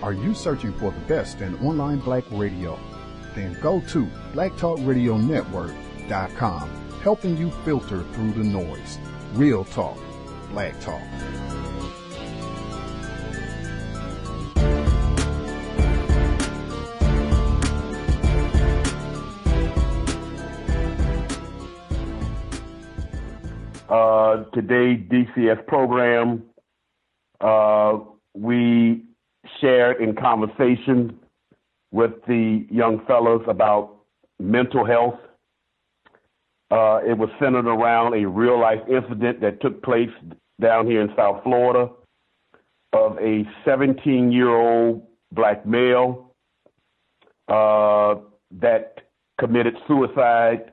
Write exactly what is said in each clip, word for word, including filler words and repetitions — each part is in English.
Are you searching for the best in online black radio? Then go to black talk radio network dot com, helping you filter through the noise. Real talk, black talk. Uh, today's D C S program, uh, we shared in conversation with the young fellows about mental health. Uh, it was centered around a real-life incident that took place down here in South Florida of a seventeen-year-old black male uh, that committed suicide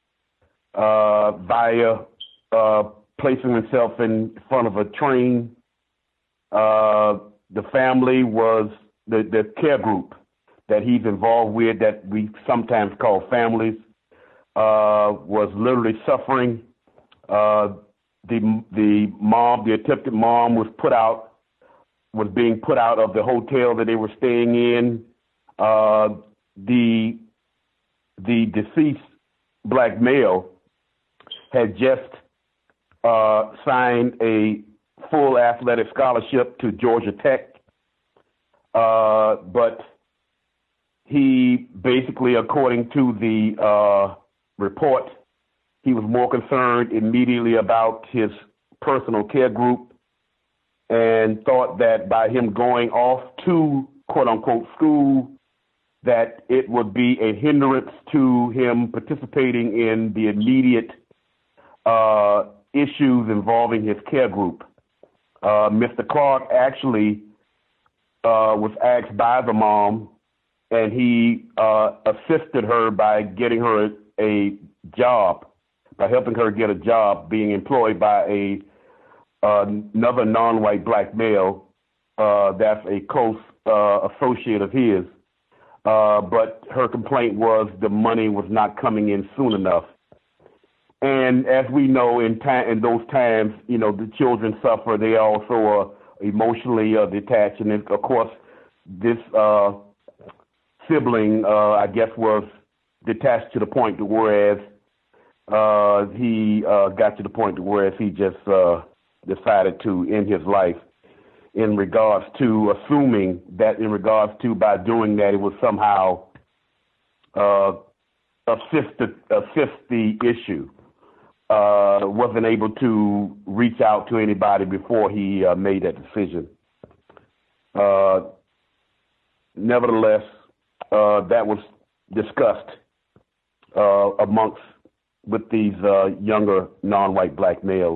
uh, via uh, placing himself in front of a train. Uh, the family was the, the care group that he's involved with, that we sometimes call families, uh, was literally suffering. Uh, the the mom, the attempted mom, was put out, was being put out of the hotel that they were staying in. Uh, the the deceased black male had just uh, signed a full athletic scholarship to Georgia Tech, uh, but he basically, according to the uh, report, he was more concerned immediately about his personal care group and thought that by him going off to quote-unquote school, that it would be a hindrance to him participating in the immediate uh, issues involving his care group. Uh, Mister Clark actually uh, was asked by the mom, and he uh, assisted her by getting her a, a job, by helping her get a job being employed by a uh, another non-white black male uh, that's a close uh, associate of his. Uh, but her complaint was the money was not coming in soon enough. And as we know, in time, in those times, you know, the children suffer. They also are emotionally uh, detached. And then, of course, this uh, sibling, uh, I guess, was detached to the point to whereas uh, he uh, got to the point to whereas he just uh, decided to end his life in regards to assuming that in regards to by doing that, it would somehow uh, assist, the, assist the issue. Uh, wasn't able to reach out to anybody before he uh, made that decision. Uh, nevertheless, uh, that was discussed uh, amongst with these uh, younger non-white black males.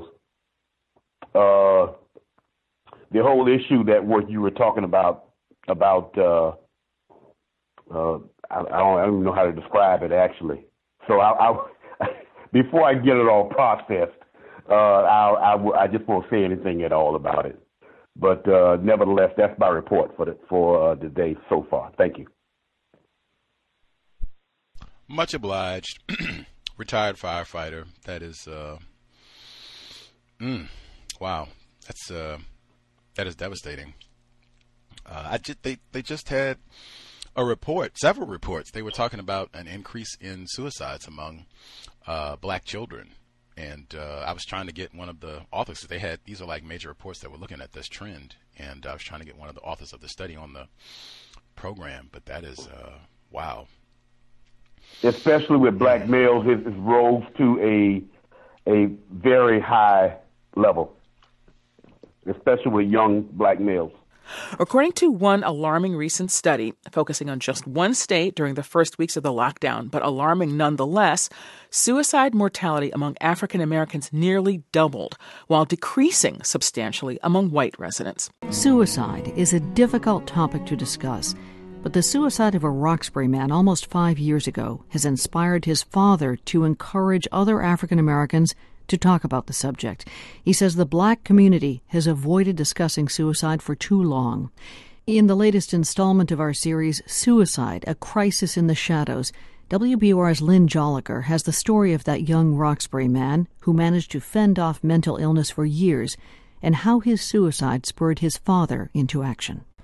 Uh, the whole issue that what you were talking about about uh, uh, I, I, don't, I don't even know how to describe it actually. So I. I Before I get it all processed, uh, I, I, I just won't say anything at all about it. But uh, nevertheless, that's my report for the, for uh, the day so far. Thank you. Much obliged. Retired firefighter. That is, uh, mm, wow. That's uh, that is devastating. Uh, I just they they just had a report, several reports. They were talking about an increase in suicides among Uh, black children, and uh, I was trying to get one of the authors. They had these are like major reports that were looking at this trend, and I was trying to get one of the authors of the study on the program. But that is uh, wow. Especially with black males, it, it rose to a a very high level, especially with young black males. According to one alarming recent study, focusing on just one state during the first weeks of the lockdown, but alarming nonetheless, suicide mortality among African Americans nearly doubled, while decreasing substantially among white residents. Suicide is a difficult topic to discuss, but the suicide of a Roxbury man almost five years ago has inspired his father to encourage other African Americans to talk about the subject. He says the black community has avoided discussing suicide for too long. In the latest installment of our series, Suicide, A Crisis in the Shadows, W B U R's Lynn Joliker has the story of that young Roxbury man who managed to fend off mental illness for years and how his suicide spurred his father into action.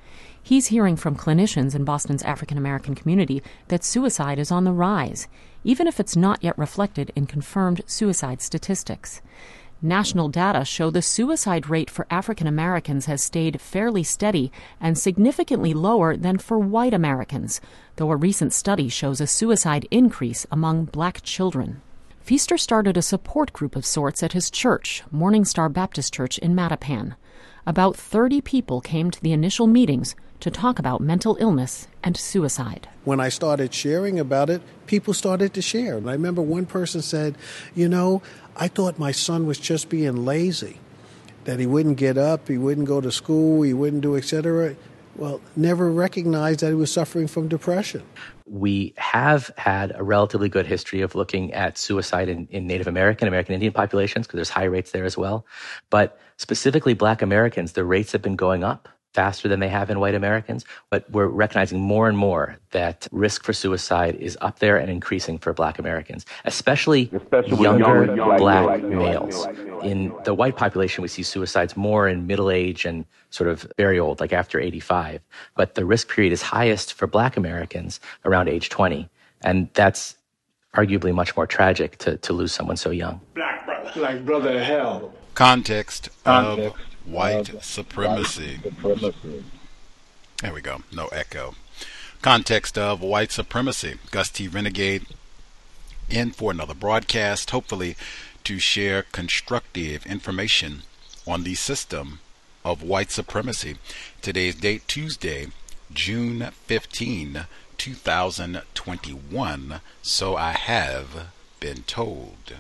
He's hearing from clinicians in Boston's African American community that suicide is on the rise, even if it's not yet reflected in confirmed suicide statistics. National data show the suicide rate for African Americans has stayed fairly steady and significantly lower than for white Americans, though a recent study shows a suicide increase among black children. Feaster started a support group of sorts at his church, Morning Star Baptist Church in Mattapan. About thirty people came to the initial meetings to talk about mental illness and suicide. When I started sharing about it, people started to share. And I remember one person said, you know, I thought my son was just being lazy, that he wouldn't get up, he wouldn't go to school, he wouldn't do et cetera. Well, never recognized that he was suffering from depression. We have had a relatively good history of looking at suicide in, in Native American, American Indian populations, because there's high rates there as well. But specifically Black Americans, the rates have been going up faster than they have in white Americans. But we're recognizing more and more that risk for suicide is up there and increasing for Black Americans, especially, especially younger, younger young, Black young, males. Young, in the white population, we see suicides more in middle age and sort of very old, like after eighty-five. But the risk period is highest for Black Americans around age twenty. And that's arguably much more tragic to, to lose someone so young. Black brother, like brother of hell. Context, Context of white of supremacy. White supremacy. There we go. No echo. Context of white supremacy. Gus T. Renegade in for another broadcast, hopefully to share constructive information on the system of white supremacy. Today's date, Tuesday, June fifteenth, two thousand twenty-one. So I have been told.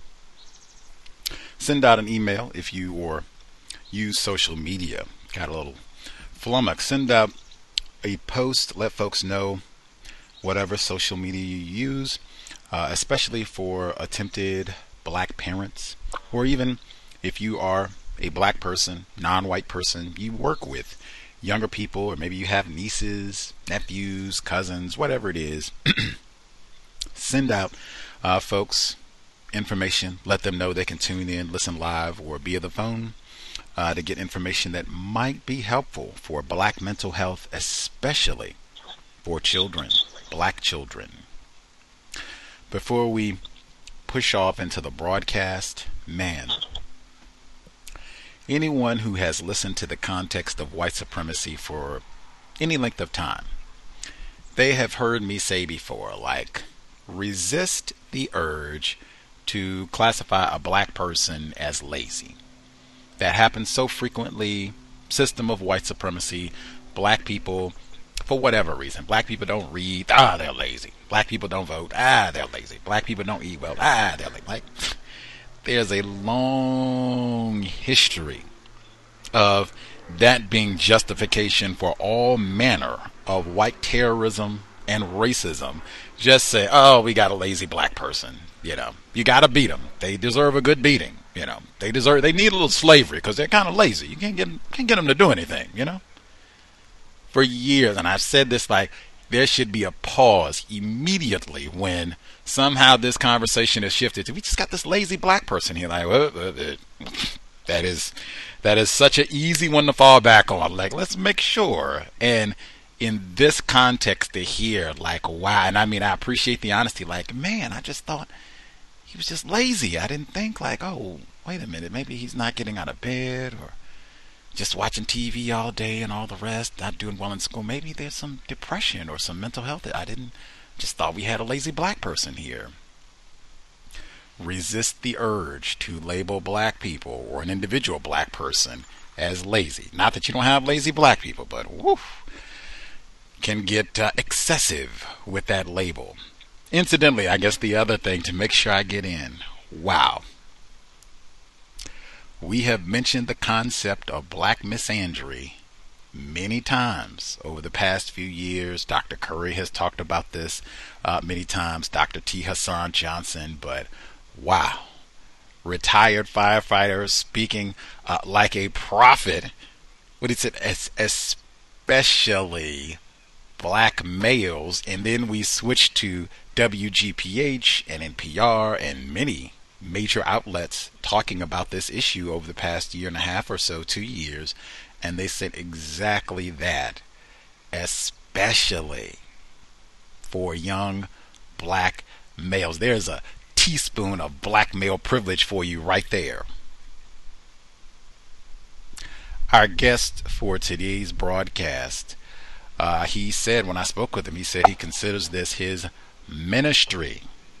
Send out an email if you or use social media. Got a little flummox. Send out a post. Let folks know whatever social media you use, uh, especially for attempted Black parents, or even if you are a Black person, non-white person, you work with younger people, or maybe you have nieces, nephews, cousins, whatever it is. Send out uh, folks information. Let them know they can tune in, listen live, or via the phone uh, to get information that might be helpful for Black mental health, especially for children, Black children. Before we push off into the broadcast, man, anyone who has listened to the context of white supremacy for any length of time, they have heard me say before, like, resist the urge to classify a Black person as lazy. That happens so frequently. System of white supremacy. Black people, for whatever reason, Black people don't read, ah, they're lazy. Black people don't vote, ah, they're lazy. Black people don't eat well, ah, they're lazy. Like, there's a long history of that being justification for all manner of white terrorism and racism. Just say, oh, we got a lazy Black person. You know, you got to beat them. They deserve a good beating. You know, they deserve, they need a little slavery because they're kind of lazy. You can't get, can't get them to do anything, you know. For years, and I've said this, like, there should be a pause immediately when somehow this conversation has shifted to, we just got this lazy Black person here. Like, uh, uh, uh, that is, that is such an easy one to fall back on. Like, let's make sure. And in this context to hear, like, wow, and I mean, I appreciate the honesty. Like, man, I just thought he was just lazy. I didn't think, like, oh, wait a minute, maybe he's not getting out of bed or just watching T V all day and all the rest, not doing well in school. Maybe there's some depression or some mental health. I didn't, just thought we had a lazy Black person here. Resist the urge to label Black people or an individual Black person as lazy. Not that you don't have lazy Black people, but woof, can get uh, excessive with that label. Incidentally, I guess the other thing to make sure I get in, wow. We have mentioned the concept of Black misandry many times over the past few years. Doctor Curry has talked about this uh, many times, Doctor T. Hassan Johnson, but wow. Retired firefighters speaking uh, like a prophet. What is it? Es- especially Black males. And then we switch to W G P H and N P R and many major outlets talking about this issue over the past year and a half or so, two years, and they said exactly that. especially for young black males. There's a teaspoon of black male privilege for you right there. Our guest for today's broadcast, uh, he said, when I spoke with him, he said he considers this his ministry.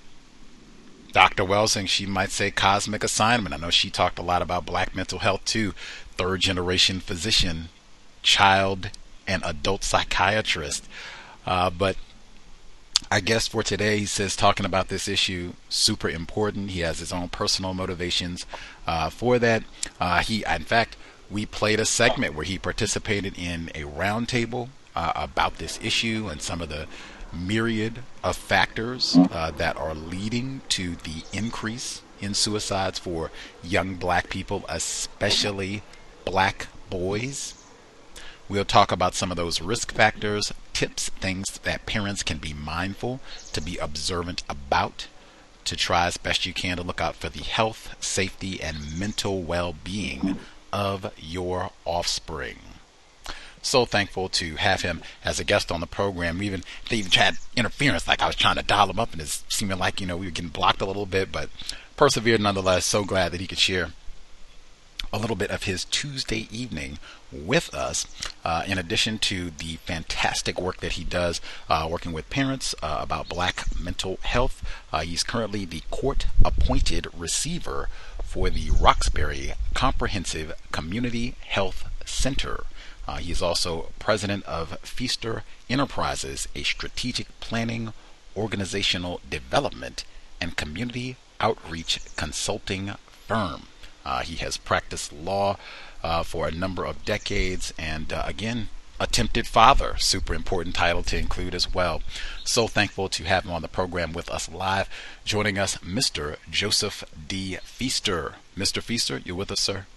Doctor Welsing, she might say cosmic assignment. I know she talked a lot about black mental health too. Third generation physician, child and adult psychiatrist. Uh, but our guest for today, he says, talking about this issue, super important. He has his own personal motivations uh, for that. Uh, he, in fact, we played a segment where he participated in a roundtable uh, about this issue and some of the myriad of factors uh, that are leading to the increase in suicides for young black people, especially black boys. We'll talk about some of those risk factors, tips, things that parents can be mindful to be observant about, to try as best you can to look out for the health, safety, and mental well-being of your offspring. So thankful to have him as a guest on the program. We even they even had interference, like I was trying to dial him up, and it's seeming like, you know, we were getting blocked a little bit, but persevered nonetheless. So glad that he could share a little bit of his Tuesday evening with us, uh, in addition to the fantastic work that he does uh, working with parents uh, about black mental health. Uh, he's currently the court-appointed receiver for the Roxbury Comprehensive Community Health Center. Uh, he is also president of Feaster Enterprises, a strategic planning, organizational development, and community outreach consulting firm. Uh, he has practiced law uh, for a number of decades, and uh, again, attempted father, super important title to include as well. So thankful to have him on the program with us live. Joining us, Mister Joseph D. Feaster. Mister Feaster, you're with us, sir?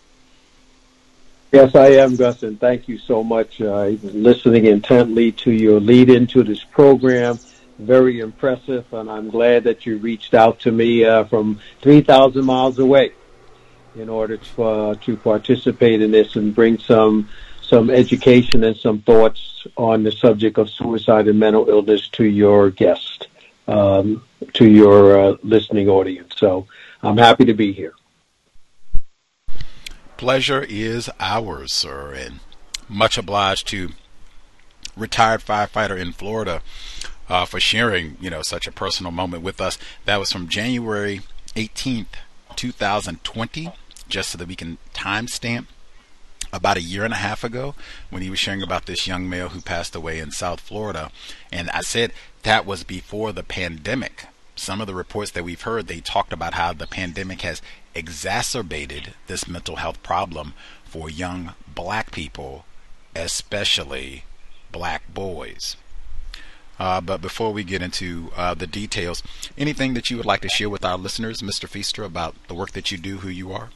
Yes, I am, Gus, and thank you so much. Uh, listening intently to your lead into this program. Very impressive, and I'm glad that you reached out to me uh, from three thousand miles away in order to, uh, to participate in this and bring some some education and some thoughts on the subject of suicide and mental illness to your guest, um, to your uh, listening audience. So I'm happy to be here. Pleasure is ours, sir, and much obliged to retired firefighter in Florida uh, for sharing, you know, such a personal moment with us. That was from January eighteenth, two thousand twenty, just so that we can timestamp about a year and a half ago when he was sharing about this young male who passed away in South Florida. And I said that was before the pandemic. Some of the reports that we've heard, they talked about how the pandemic has exacerbated this mental health problem for young black people, especially black boys. Uh, but before we get into uh, the details, anything that you would like to share with our listeners, Mister Feaster, about the work that you do, who you are?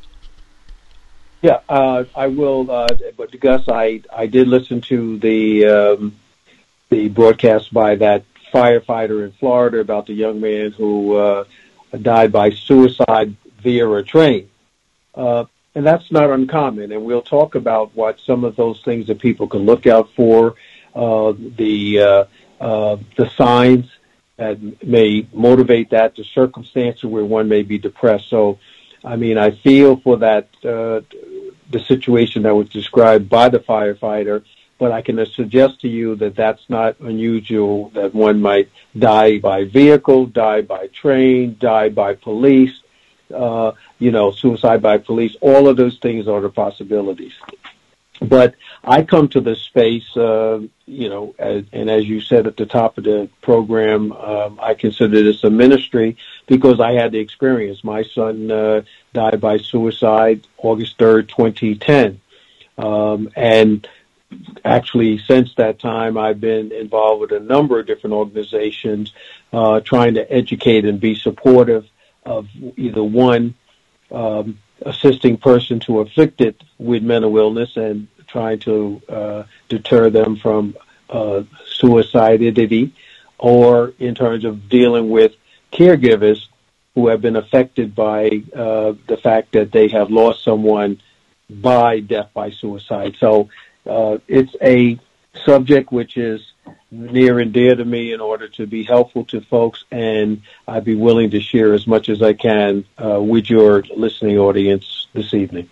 Yeah, uh, I will. Uh, but Gus, I, I did listen to the um, the broadcast by that firefighter in Florida about the young man who uh, died by suicide via a train. Uh, and that's not uncommon. And we'll talk about what some of those things that people can look out for, uh, the uh, uh, the signs that may motivate that, the circumstances where one may be depressed. So, I mean, I feel for that, uh, the situation that was described by the firefighter, but I can suggest to you that that's not unusual, that one might die by vehicle, die by train, die by police, uh, you know, suicide by police. All of those things are the possibilities. But I come to this space, uh, you know, as, and as you said at the top of the program, um, I consider this a ministry because I had the experience. My son uh, died by suicide August third, twenty ten. Um, and actually, since that time, I've been involved with a number of different organizations uh, trying to educate and be supportive of either one, um, assisting persons who are afflicted with mental illness and trying to uh, deter them from uh, suicidity, or in terms of dealing with caregivers who have been affected by uh, the fact that they have lost someone by death by suicide. So uh, it's a subject which is near and dear to me in order to be helpful to folks, and I'd be willing to share as much as I can uh, with your listening audience this evening.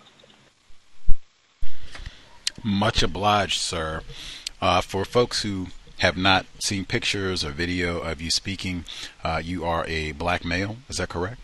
Much obliged, sir. Uh, for folks who have not seen pictures or video of you speaking, uh, you are a black male, is that correct?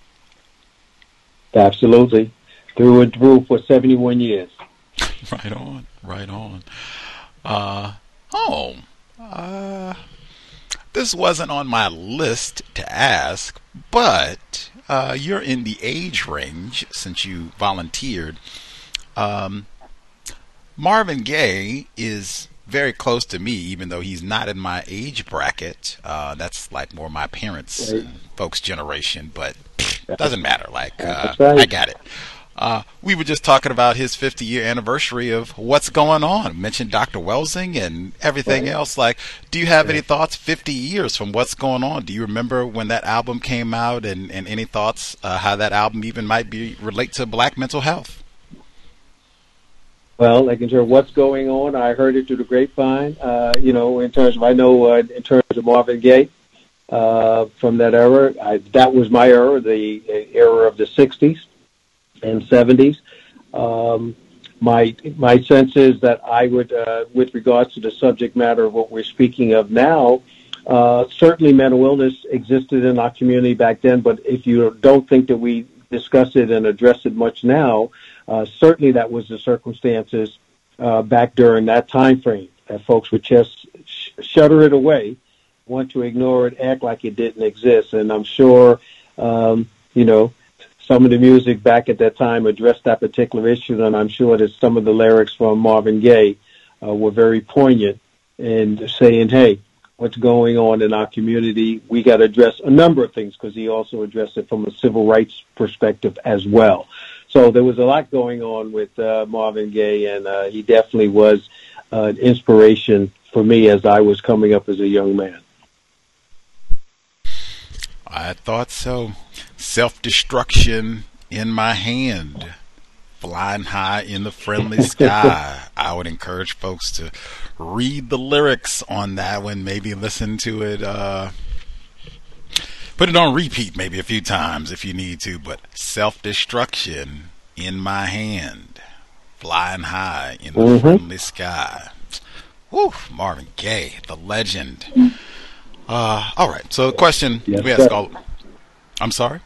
Absolutely. Through and through for seventy-one years. Right on, right on. Uh, oh, uh, this wasn't on my list to ask, but uh, you're in the age range since you volunteered. Um, Marvin Gaye is very close to me, even though he's not in my age bracket. Uh, that's like more my parents' right. and folks' generation, but pff, doesn't matter. Like, uh, right. I got it. Uh, we were just talking about his fifty-year anniversary of What's Going On. Mentioned Doctor Welsing and everything right. else. Like, do you have right. any thoughts fifty years from What's Going On? Do you remember when that album came out, and, and any thoughts uh, how that album even might be relate to black mental health? Well, like in terms of What's Going On, I heard it through the grapevine. Uh, you know, in terms of, I know uh, in terms of Marvin Gaye uh, from that era, I, that was my era, the era of the sixties and seventies. Um, my my sense is that I would, uh, with regards to the subject matter of what we're speaking of now, uh, certainly mental illness existed in our community back then, but if you don't think that we discuss it and address it much now, uh, certainly that was the circumstances uh, back during that time frame, that folks would just sh- shudder it away, want to ignore it, act like it didn't exist. And I'm sure, um, you know, some of the music back at that time addressed that particular issue, and I'm sure that some of the lyrics from Marvin Gaye uh, were very poignant in saying, hey, what's going on in our community? We got to address a number of things, because he also addressed it from a civil rights perspective as well. So there was a lot going on with uh, Marvin Gaye, and uh, he definitely was uh, an inspiration for me as I was coming up as a young man. I thought so. Self-destruction in my hand, flying high in the friendly sky. I would encourage folks to read the lyrics on that one, maybe listen to it, uh, put it on repeat maybe a few times if you need to, but self-destruction in my hand, flying high in the mm-hmm. friendly sky. Woo, Marvin Gaye, the legend. Uh, all right, so the question yes, we ask all... I'm sorry?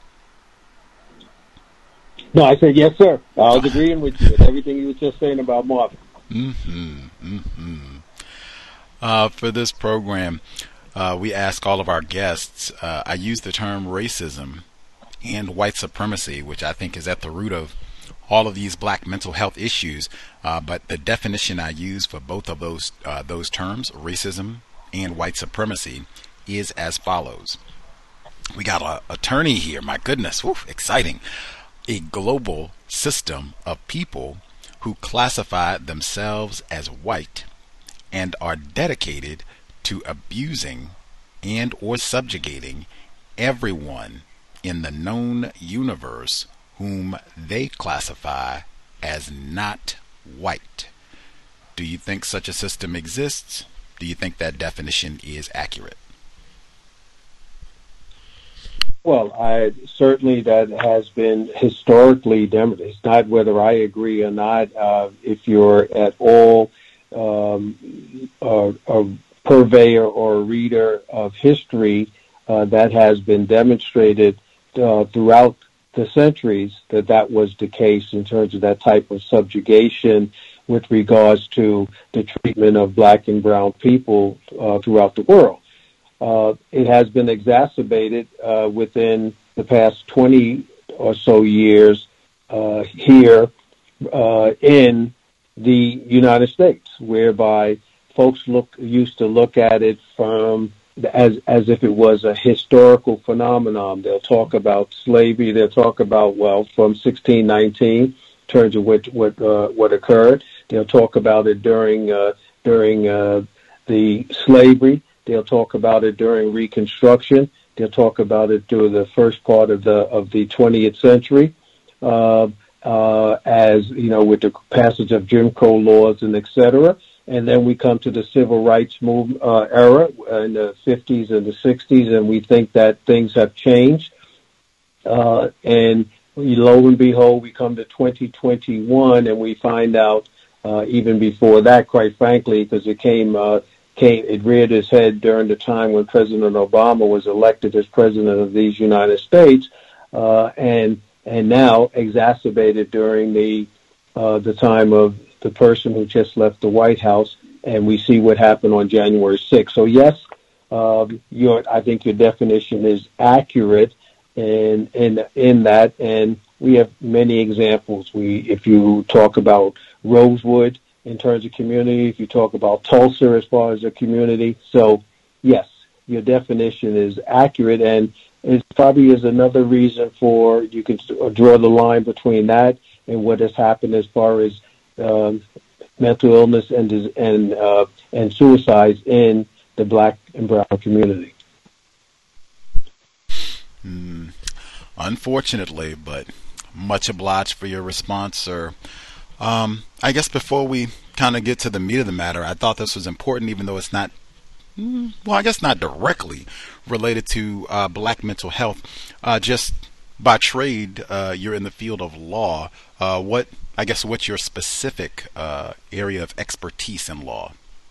No, I said yes, sir. I was agreeing with you with everything you were just saying about Marvin. Mm-hmm, mm-hmm. Uh, for this program, uh, we ask all of our guests, uh, I use the term racism and white supremacy, which I think is at the root of all of these black mental health issues, uh, but the definition I use for both of those uh, those terms, racism and white supremacy, is as follows. We got an attorney here, my goodness, whew, exciting. A global system of people who classify themselves as white and are dedicated to abusing and or subjugating everyone in the known universe whom they classify as not white. Do you think such a system exists? Do you think that definition is accurate? Well, I certainly that has been historically demonstrated. It's not whether I agree or not. Uh, if you're at all um, a, a purveyor or a reader of history, uh, that has been demonstrated uh, throughout the centuries that that was the case in terms of that type of subjugation with regards to the treatment of black and brown people uh, throughout the world. Uh, it has been exacerbated uh, within the past twenty or so years uh, here uh, in the United States, whereby folks look used to look at it from as as if it was a historical phenomenon. They'll talk about slavery. They'll talk about, well, from sixteen nineteen, in terms of what what uh, what occurred. They'll talk about it during uh, during uh, the slavery. They'll talk about it during Reconstruction. They'll talk about it through the first part of the of the twentieth century, uh, uh, as you know, with the passage of Jim Crow laws and et cetera. and then we come to the civil rights move uh, era in the fifties and the sixties, and we think that things have changed. Uh, and lo and behold, we come to twenty twenty-one, and we find out uh, even before that, quite frankly, because it came, uh, came, it reared its head during the time when President Obama was elected as president of these United States, uh, and and now exacerbated during the uh, the time of the person who just left the White House, and we see what happened on January sixth. So yes, um, your I think your definition is accurate in in in that, and we have many examples. We, if you talk about Rosewood in terms of community, if you talk about Tulsa as far as a community, so yes, your definition is accurate, and it probably is another reason for you can draw the line between that and what has happened as far as um, mental illness and and uh, and suicides in the Black and brown community. Mm, unfortunately, but much obliged for your response, sir. Um, I guess before we kind of get to the meat of the matter, I thought this was important, even though it's not, well, I guess not directly related to uh, Black mental health. Uh, just by trade, uh, you're in the field of law. Uh, what, I guess, what's your specific uh, area of expertise in law?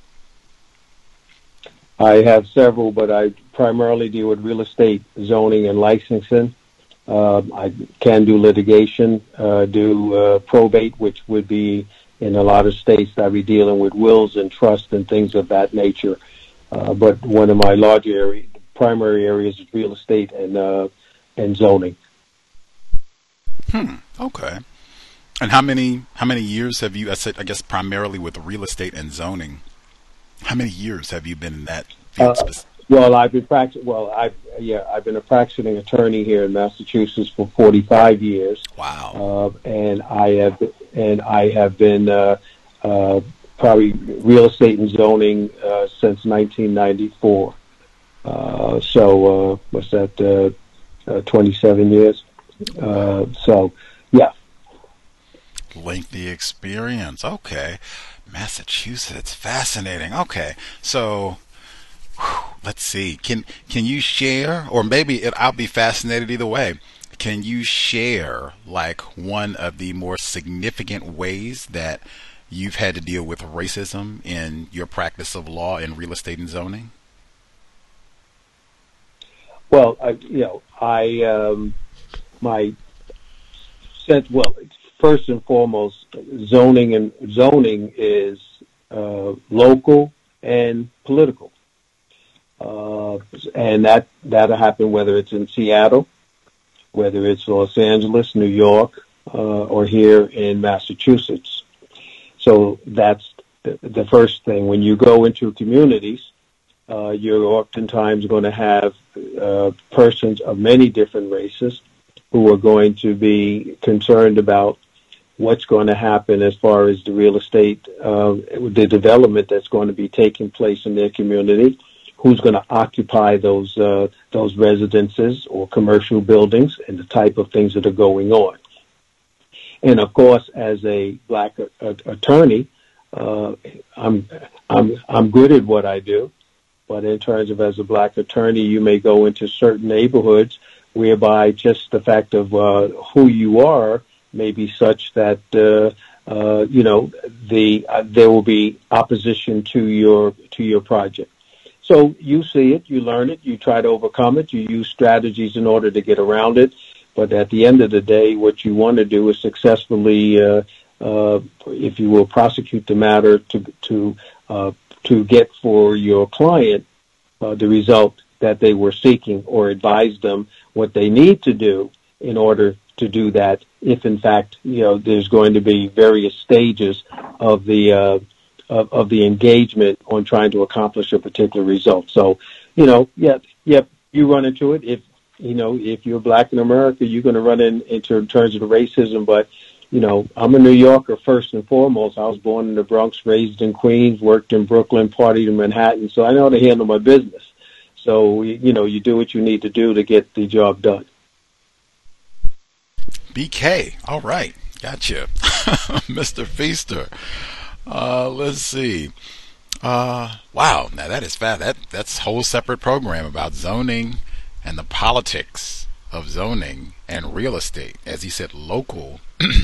I have several, but I primarily deal with real estate zoning and licensing. Uh, I can do litigation, uh, do uh, probate, which would be in a lot of states I'd be dealing with wills and trusts and things of that nature. Uh, but one of my larger area, primary areas is real estate and uh, and zoning. Hmm. Okay. And how many how many years have you? I said, I guess primarily with real estate and zoning. How many years have you been in that field? Uh, well, I've been practicing. Well, I've yeah, I've been a practicing attorney here in Massachusetts for forty-five years. Wow. Uh, and I have and I have been uh, uh, probably real estate and zoning uh, since nineteen ninety-four. Uh, so uh, what's that? Uh, uh, twenty-seven years. Uh, so, yeah. Lengthy experience. Okay. Massachusetts. Fascinating. Okay. So, whew, let's see. Can can you share, or maybe it, I'll be fascinated either way. Can you share like one of the more significant ways that you've had to deal with racism in your practice of law in real estate and zoning? Well, I, you know, I um, my sense. Well, first and foremost, zoning and zoning is uh, local and political, uh, and that that'll happen whether it's in Seattle, whether it's Los Angeles, New York, uh, or here in Massachusetts. So that's the, the first thing. When you go into communities, uh, you're oftentimes going to have uh, persons of many different races who are going to be concerned about what's going to happen as far as the real estate, uh, the development that's going to be taking place in their community, who's going to occupy those uh, those residences or commercial buildings, and the type of things that are going on. And of course, as a black a- a- attorney, uh, I'm I'm I'm good at what I do. But in terms of as a black attorney, you may go into certain neighborhoods whereby just the fact of uh, who you are may be such that uh, uh, you know the uh, there will be opposition to your to your project. So you see it, you learn it, you try to overcome it, you use strategies in order to get around it. But at the end of the day, what you want to do is successfully, uh, uh, if you will, prosecute the matter to to uh, to get for your client uh, the result that they were seeking, or advise them what they need to do in order to do that. If in fact, you know, there's going to be various stages of the uh, of, of the engagement on trying to accomplish a particular result. So, you know, yeah, yep, you run into it. If you know, if you're black in America, you're going to run in, into in terms of the racism. But, you know, I'm a New Yorker first and foremost. I was born in the Bronx, raised in Queens, worked in Brooklyn, partied in Manhattan. So I know how to handle my business. So, you know, you do what you need to do to get the job done. B K. All right. Gotcha. Mister Feaster. Uh, let's see. Uh, wow, now that is fast. That that's a whole separate program about zoning and the politics of zoning and real estate. As he said, local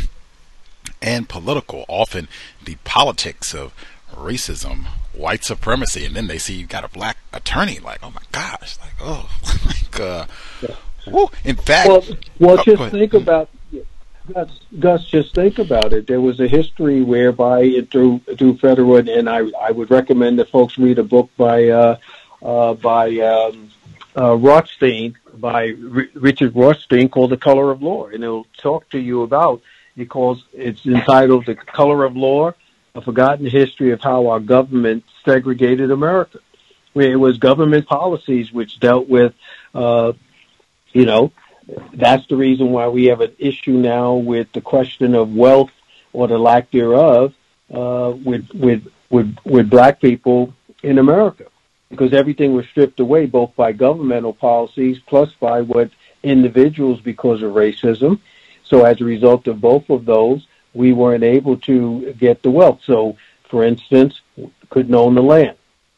and political. Often the politics of racism, white supremacy, and then they see you got a black attorney. Like, oh my gosh, like oh, like uh, yeah. woo. In fact, well, well, oh, just think about. Gus, Gus, just think about it. There was a history whereby through through federal, and I I would recommend that folks read a book by uh, uh, by um, uh, Rothstein, by R- Richard Rothstein, called The Color of Law, and it'll talk to you about, because it's entitled The Color of Law: A Forgotten History of How Our Government Segregated America, where it was government policies which dealt with, uh, you know. That's the reason why we have an issue now with the question of wealth, or the lack thereof, uh, with with with with black people in America, because everything was stripped away, both by governmental policies plus by what individuals, because of racism. So as a result of both of those, we weren't able to get the wealth. So, for instance, couldn't own the land.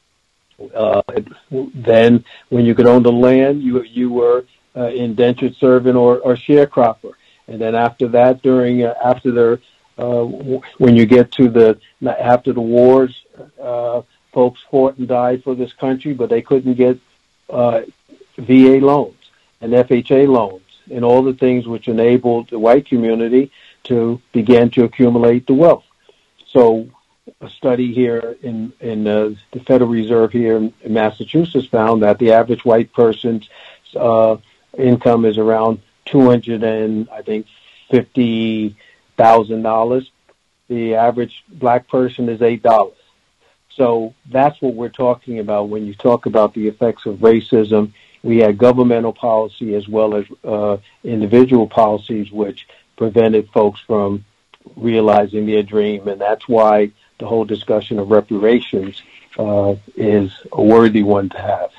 Uh, then, when you could own the land, you you were Uh, indentured servant or, or sharecropper, and then after that, during uh, after the uh, w- when you get to the after the wars, uh, folks fought and died for this country, but they couldn't get uh, V A loans and F H A loans and all the things which enabled the white community to begin to accumulate the wealth. So, a study here in in uh, the Federal Reserve here in, in Massachusetts found that the average white person's uh, income is around two hundred and I think fifty thousand dollars. The average black person is eight dollars. So that's what we're talking about when you talk about the effects of racism. We had governmental policy as well as uh, individual policies which prevented folks from realizing their dream, and that's why the whole discussion of reparations uh, is a worthy one to have.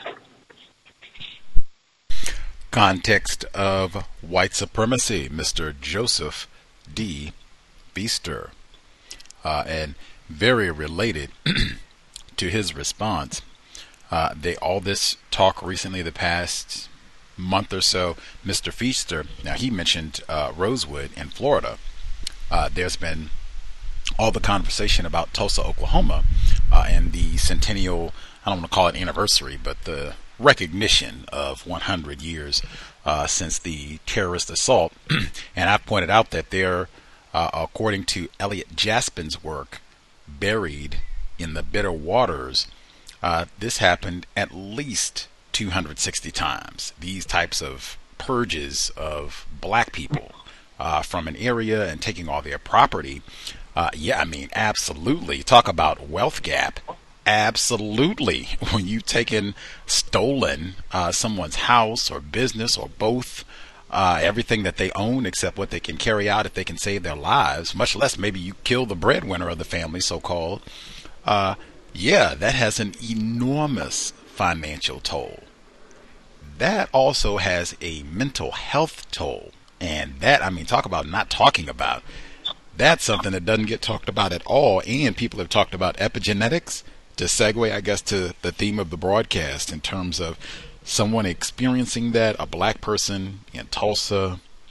Context of white supremacy, Mister Joseph D. Beyster, uh, and very related to his response. Uh, they all this talk recently, the past month or so, Mister Beyster. Now he mentioned uh, Rosewood in Florida. Uh, there's been all the conversation about Tulsa, Oklahoma, uh, and the centennial. I don't want to call it anniversary, but the recognition of one hundred years uh, since the terrorist assault. And I've pointed out that they're, uh, according to Elliot Jaspin's work, buried in the bitter waters. Uh, this happened at least two hundred sixty times. These types of purges of black people uh, from an area and taking all their property. Uh, yeah, I mean, absolutely. Talk about wealth gap. Absolutely. When you've taken, stolen uh, someone's house or business or both, uh, everything that they own except what they can carry out if they can save their lives, much less maybe you kill the breadwinner of the family, so-called, uh, yeah, that has an enormous financial toll. That also has a mental health toll. And that, I mean, talk about not talking about. That's something that doesn't get talked about at all. And people have talked about epigenetics. To segue, I guess, to the theme of the broadcast in terms of someone experiencing that, a black person in Tulsa,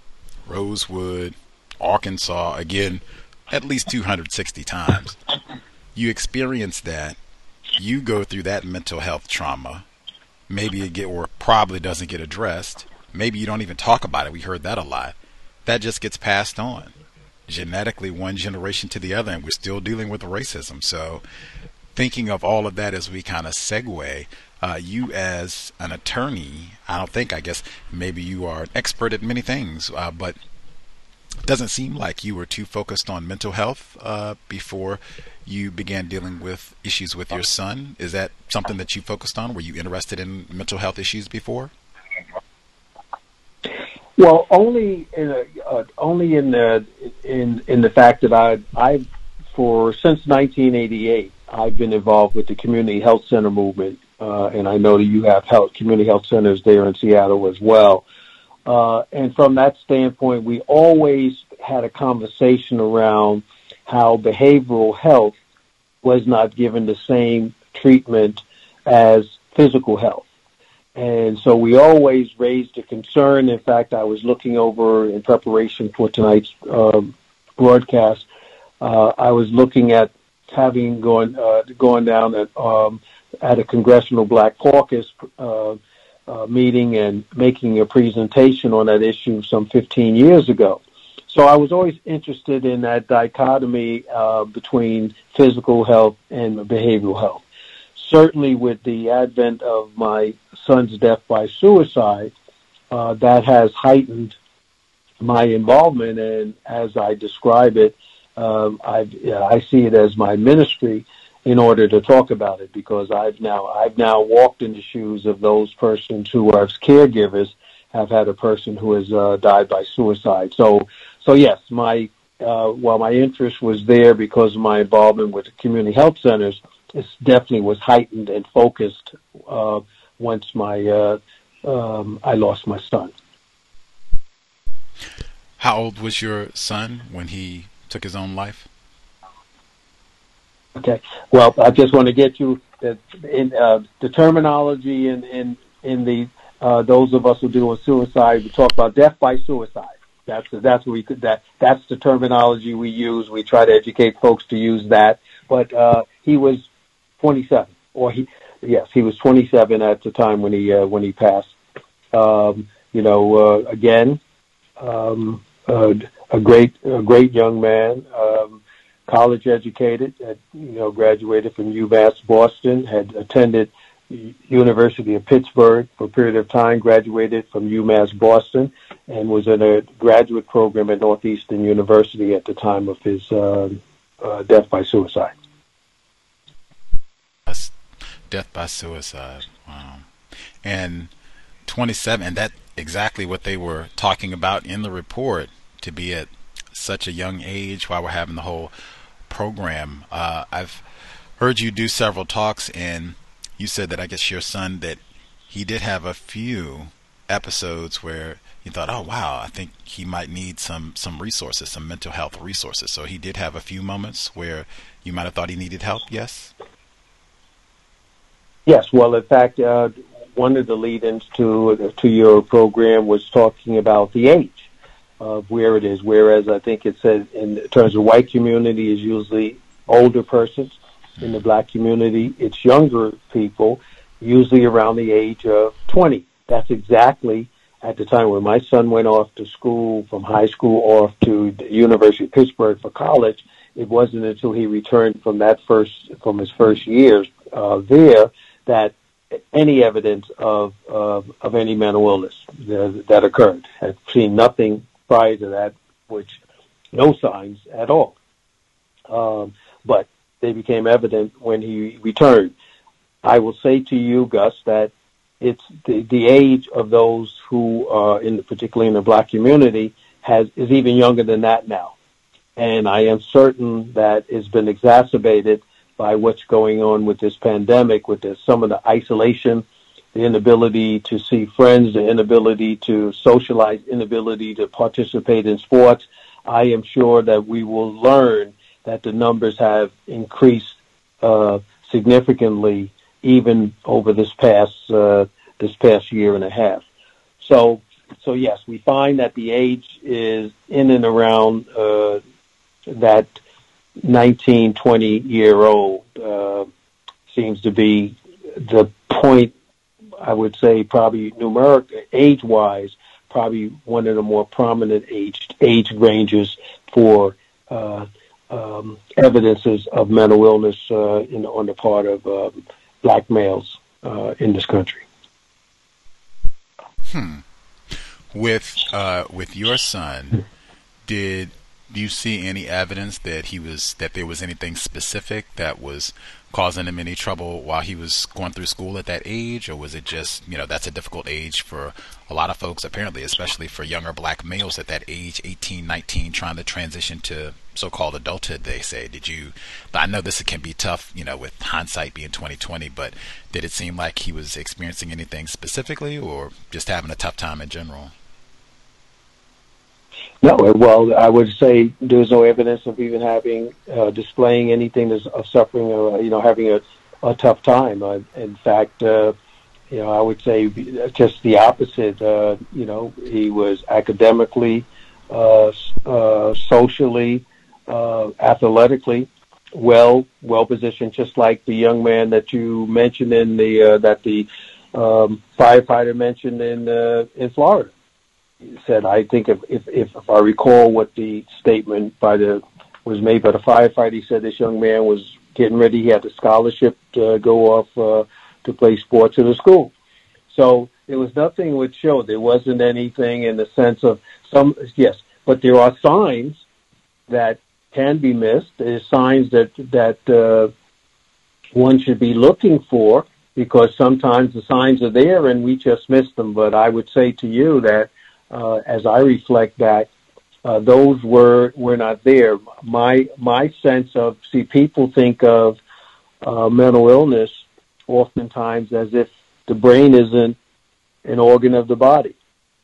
Rosewood, Arkansas, again, at least two hundred sixty times. You experience that, you go through that mental health trauma. Maybe it get, or probably doesn't get addressed. Maybe you don't even talk about it. We heard that a lot. That just gets passed on genetically, one generation to the other, and we're still dealing with racism. So, thinking of all of that as we kind of segue, uh, you as an attorney, I don't think, I guess, maybe you are an expert at many things, uh, but it doesn't seem like you were too focused on mental health uh, before you began dealing with issues with your son. Is that something that you focused on? Were you interested in mental health issues before? Well, only in a, uh, only in the in in the fact that I I for since nineteen eighty-eight. I've been involved with the community health center movement, uh, and I know that you have health, community health centers there in Seattle as well. Uh, and from that standpoint, we always had a conversation around how behavioral health was not given the same treatment as physical health. And so we always raised a concern. In fact, I was looking over in preparation for tonight's um, broadcast. Uh, I was looking at having gone uh, going down at um, at a Congressional Black Caucus uh, uh, meeting and making a presentation on that issue some fifteen years ago. So I was always interested in that dichotomy uh, between physical health and behavioral health. Certainly with the advent of my son's death by suicide, uh, that has heightened my involvement, and as I describe it, um, I've, yeah, I see it as my ministry in order to talk about it, because I've now I've now walked in the shoes of those persons who, as caregivers, have had a person who has uh, died by suicide. So, so yes, my uh, while my interest was there because of my involvement with the community health centers, it definitely was heightened and focused uh, once my uh, um, I lost my son. How old was your son when he took his own life? Okay. Well, I just want to get you that in uh, the terminology in in in the uh, those of us who deal with suicide, we talk about death by suicide. That's that's what we could that that's the terminology we use. We try to educate folks to use that. But uh, he was twenty-seven, or he yes, he was twenty-seven at the time when he uh, when he passed. Um, you know, uh, again, um, uh, a great a great young man. Um, college educated, had, you know, graduated from UMass Boston, had attended University of Pittsburgh for a period of time, graduated from UMass Boston, and was in a graduate program at Northeastern University at the time of his uh, uh, death by suicide. Death by suicide. Wow. And twenty-seven, and that's exactly what they were talking about in the report, to be at such a young age while we're having the whole program. Uh, I've heard you do several talks, and you said that I guess your son, that he did have a few episodes where you thought, oh wow, I think he might need some some resources, some mental health resources. So he did have a few moments where you might have thought he needed help, yes? Yes, well, in fact, uh, one of the lead-ins to, to your program was talking about the age of where it is, whereas I think it said in terms of white community is usually older persons. In the black community, it's younger people, usually around the age of twenty. That's exactly at the time when my son went off to school, from high school off to the University of Pittsburgh for college. It wasn't until he returned from that first, from his first years uh, there, that any evidence of, of, of any mental illness that, that occurred. Had seen nothing prior to that, which no signs at all. Um, but they became evident when he returned. I will say to you, Gus, that it's the, the age of those who are in the, particularly in the black community, has is even younger than that now. And I am certain that it's been exacerbated by what's going on with this pandemic, with the, some of the isolation, the inability to see friends, the inability to socialize, inability to participate in sports. I am sure that we will learn that the numbers have increased uh, significantly even over this past uh, this past year and a half. So, so yes, we find that the age is in and around uh, that nineteen, twenty year old uh, seems to be the point. I would say probably numeric, age-wise, probably one of the more prominent age age ranges for uh, um, evidences of mental illness uh, in, on the part of uh, black males uh, in this country. Hmm. With uh, with your son, did you see any evidence that he was that there was anything specific that was causing him any trouble while he was going through school at that age, or was it just, you know, that's a difficult age for a lot of folks, apparently, especially for younger black males at that age, eighteen, nineteen, trying to transition to so-called adulthood, they say. Did you, I know this can be tough, you know, with hindsight being twenty twenty, but did it seem like he was experiencing anything specifically, or just having a tough time in general? No, well, I would say there's no evidence of even having, uh, displaying anything of suffering or, you know, having a, a tough time. Uh, in fact, uh, you know, I would say just the opposite. Uh, you know, he was academically, uh, uh, socially, uh, athletically well, well positioned, just like the young man that you mentioned in the, uh, that the, um, firefighter mentioned in, uh, in Florida. He said, I think if, if, if I recall what the statement by the, was made by the firefighter, he said this young man was getting ready. He had a scholarship to go off, uh, to play sports at a school. So there was nothing which showed. There wasn't anything in the sense of some, yes, but there are signs that can be missed. There's signs that, that, uh, one should be looking for, because sometimes the signs are there and we just miss them. But I would say to you that, uh, as I reflect that, uh, those were, were not there. My, my sense of, see, people think of, uh, mental illness oftentimes as if the brain isn't an organ of the body.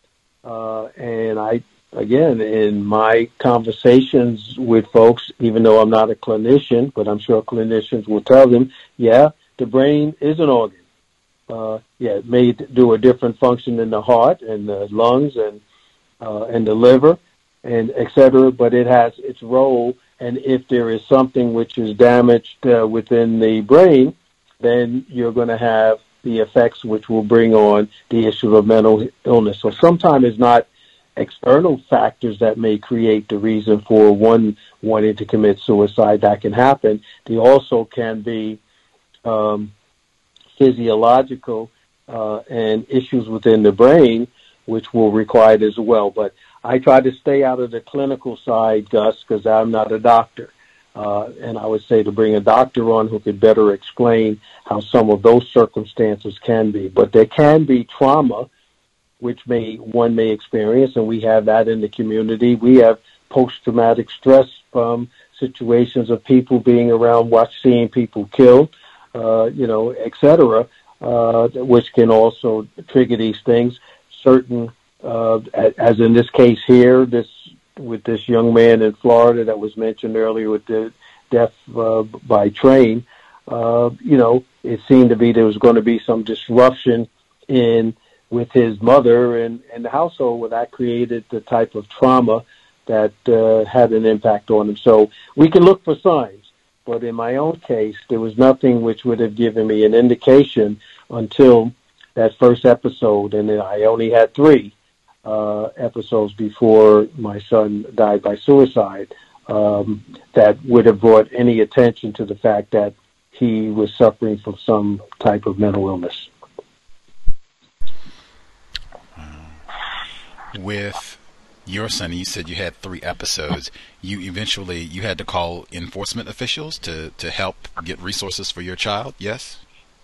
Uh, and I, again, in my conversations with folks, even though I'm not a clinician, but I'm sure clinicians will tell them, yeah, the brain is an organ. Uh, yeah, it may do a different function in the heart and the lungs and, uh, and the liver and et cetera, but it has its role. And if there is something which is damaged uh, within the brain, then you're going to have the effects which will bring on the issue of mental illness. So sometimes it's not external factors that may create the reason for one wanting to commit suicide. That can happen. They also can be um, physiological uh, and issues within the brain, which will require it as well. But I try to stay out of the clinical side, Gus, because I'm not a doctor. Uh, and I would say to bring a doctor on who could better explain how some of those circumstances can be. But there can be trauma, which may one may experience, and we have that in the community. We have post-traumatic stress from situations of people being around, watch, seeing people killed, uh, you know, et cetera, uh, which can also trigger these things. Certain, uh, as in this case here, this with this young man in Florida that was mentioned earlier with the death uh, by train, uh, you know, it seemed to be there was going to be some disruption in with his mother and, and the household, where that created the type of trauma that uh, had an impact on him. So we can look for signs, but in my own case, there was nothing which would have given me an indication until that first episode, and then I only had three uh, episodes before my son died by suicide, um, that would have brought any attention to the fact that he was suffering from some type of mental illness. With your son, you said you had three episodes. You eventually, you had to call enforcement officials to, to help get resources for your child, yes?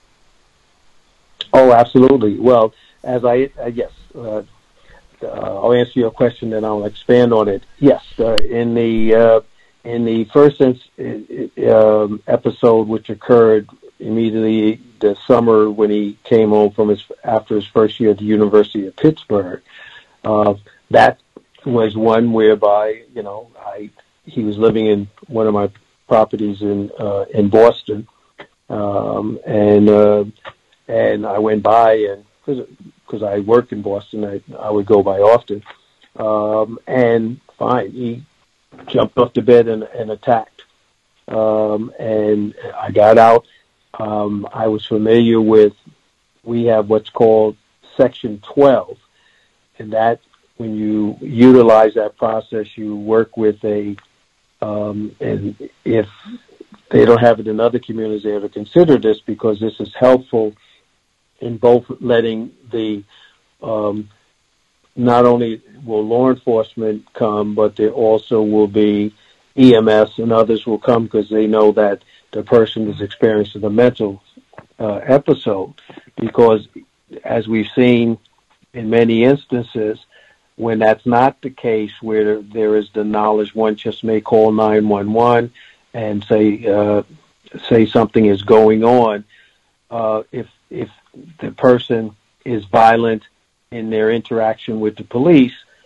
Oh, absolutely. Well, as I, uh, yes, uh, uh, I'll answer your question and I'll expand on it. Yes, uh, in the, uh, in the first um, episode, which occurred immediately the summer when he came home from his, after his first year at the University of Pittsburgh, Uh, that was one whereby, you know, I, he was living in one of my properties in, uh, in Boston. Um, and, uh, and I went by and, cause, cause I work in Boston, I, I would go by often. Um, and fine, he jumped off the bed and, and attacked. Um, and I got out. Um, I was familiar with, we have what's called Section twelve. And that, when you utilize that process, you work with a, um, and if they don't have it in other communities, they have to consider this, because this is helpful in both letting the, um, not only will law enforcement come, but there also will be E M S and others will come, because they know that the person is experiencing a mental uh, episode. Because as we've seen, in many instances, when that's not the case, where there is the knowledge, one just may call nine one one and say uh, say something is going on. Uh, if if the person is violent in their interaction with the police,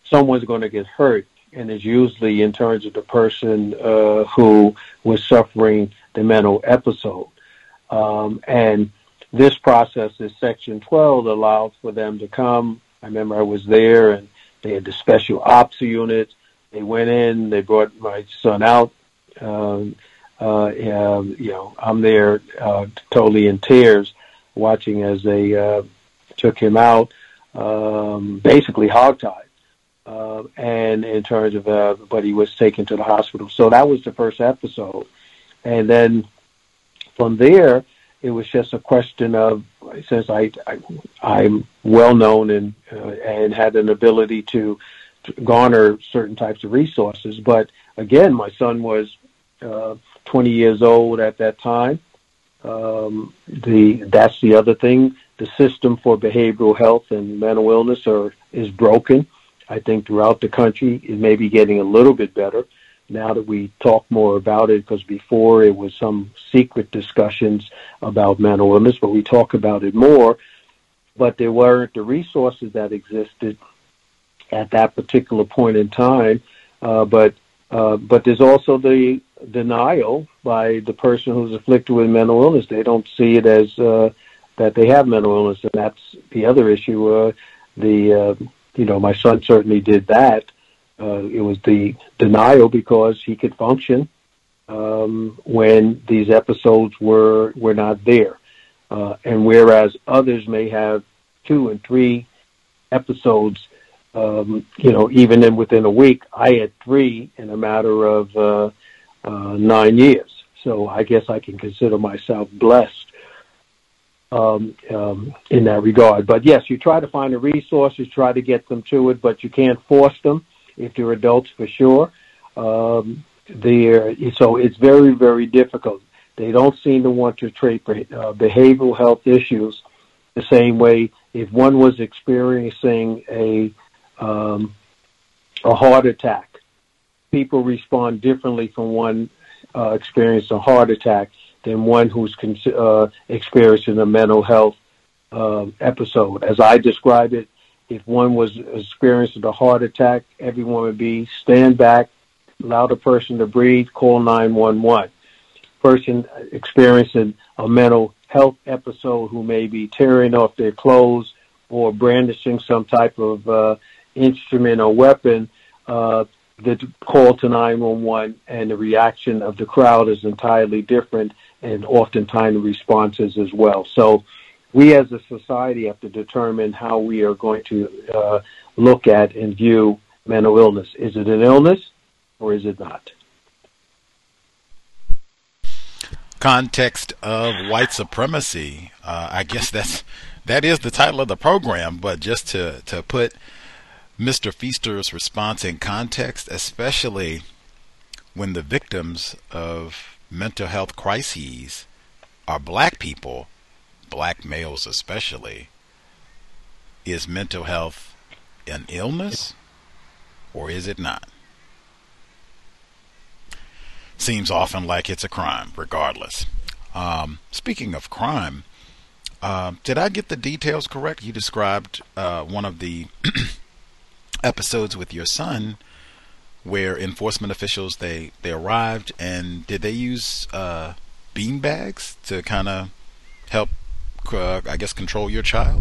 someone's going to get hurt, and it's usually in terms of the person uh, who was suffering the mental episode. Um, and this process, this Section twelve, allowed for them to come. I remember I was there, and they had the special ops unit. They went in, they brought my son out. Um, uh, um, you know, I'm there uh, totally in tears, watching as they uh, took him out, um, basically hogtied. Uh, and in terms of, uh, but he was taken to the hospital. So that was the first episode. And then from there, it was just a question of, since I, I I'm well known and uh, and had an ability to, to garner certain types of resources. But again, my son was uh, twenty years old at that time. Um, the that's the other thing. The system for behavioral health and mental illness are is broken. I think throughout the country, it may be getting a little bit better now that we talk more about it, because before it was some secret discussions about mental illness, but we talk about it more. But there weren't the resources that existed at that particular point in time. Uh, but uh, but there's also the denial by the person who's afflicted with mental illness. They don't see it as uh, that they have mental illness, and that's the other issue. Uh, the uh, you know, my son certainly did that. Uh, it was the denial because he could function um, when these episodes were were not there. Uh, and whereas others may have two and three episodes, um, you know, even in within a week, I had three in a matter of uh, uh, nine years. So I guess I can consider myself blessed um, um, in that regard. But yes, you try to find the resources, try to get them to it, but you can't force them. If they're adults, for sure. Um, they're, so it's very, very difficult. They don't seem to want to treat uh, behavioral health issues the same way. If one was experiencing a um, a heart attack, people respond differently from one uh, experiencing a heart attack than one who's con- uh, experiencing a mental health uh, episode. As I describe it, if one was experiencing a heart attack, everyone would be stand back, allow the person to breathe, call nine one one. Person experiencing a mental health episode who may be tearing off their clothes or brandishing some type of uh, instrument or weapon, uh, the call to nine one one and the reaction of the crowd is entirely different, and oftentimes the responses as well. So we as a society have to determine how we are going to uh, look at and view mental illness. Is it an illness or is it not? Context of white supremacy. Uh, I guess that's that is the title of the program, but just to, to put Mister Feaster's response in context, especially when the victims of mental health crises are black people, black males especially, is mental health an illness or is it not? Seems often like it's a crime, regardless. Um, speaking of crime, uh, did I get the details correct? You described uh, one of the episodes with your son where enforcement officials, they, they arrived, and did they use uh, bean bags to kind of help Uh, I guess control your child?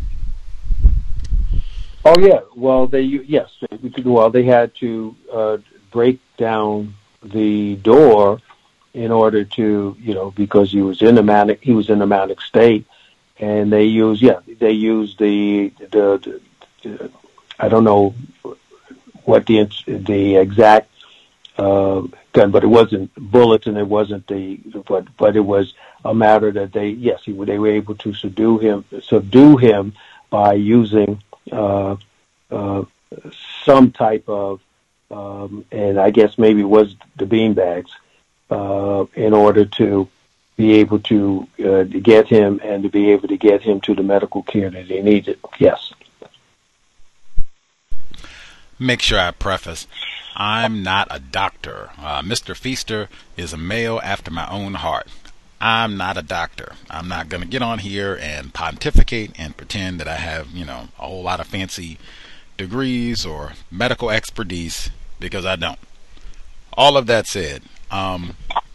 Oh yeah, well they yes, well they had to uh, break down the door in order to, you know, because he was in a manic he was in a manic state, and they used yeah they used the the, the, the I don't know what the the exact uh, gun, but it wasn't bullets and it wasn't the but but it was a matter that they, yes, he, they were able to subdue him, subdue him by using uh, uh, some type of, um, and I guess maybe it was the beanbags, uh, in order to be able to uh, to get him and to be able to get him to the medical care that he needed. Yes. Make sure I preface, I'm not a doctor. Uh, Mister Feaster is a male after my own heart. I'm not a doctor. I'm not going to get on here and pontificate and pretend that I have, you know, a whole lot of fancy degrees or medical expertise, because I don't. All of that said, um,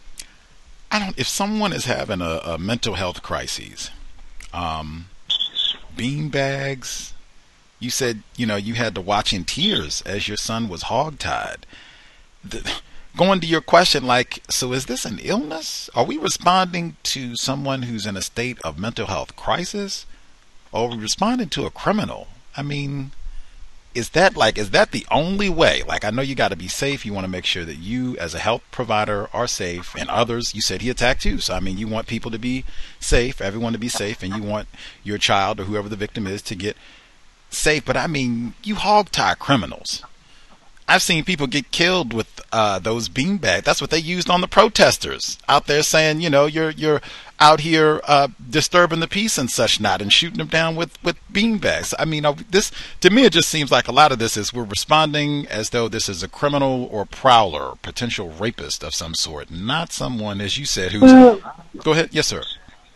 I don't. If someone is having a, a mental health crisis, um, beanbags. You said, you know, you had to watch in tears as your son was hogtied. The, going to your question, like, so is this an illness? Are we responding to someone who's in a state of mental health crisis? Or are we responding to a criminal? I mean, is that like, is that the only way? Like, I know you got to be safe. You want to make sure that you as a health provider are safe, and others, you said he attacked you. So, I mean, you want people to be safe, everyone to be safe, and you want your child or whoever the victim is to get safe. But I mean, you hog tie criminals. I've seen people get killed with uh, those beanbags. That's what they used on the protesters out there, saying, you know, you're you're out here uh, disturbing the peace and such not, and shooting them down with with beanbags. I mean, this to me, it just seems like a lot of this is we're responding as though this is a criminal or prowler, potential rapist of some sort, not someone, as you said, who's. Well, go ahead, yes, sir.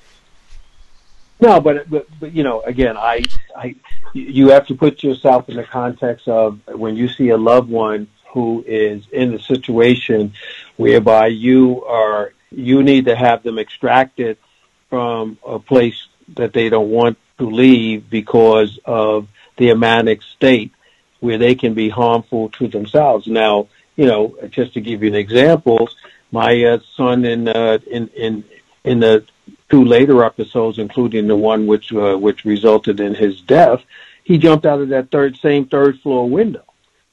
No, but, but but you know, again, I I you have to put yourself in the context of when you see a loved one who is in a situation whereby you are you need to have them extracted from a place that they don't want to leave because of the manic state where they can be harmful to themselves. Now, you know, just to give you an example, my uh, son in uh, in in in the two later episodes, including the one which uh, which resulted in his death, he jumped out of that third same third floor window.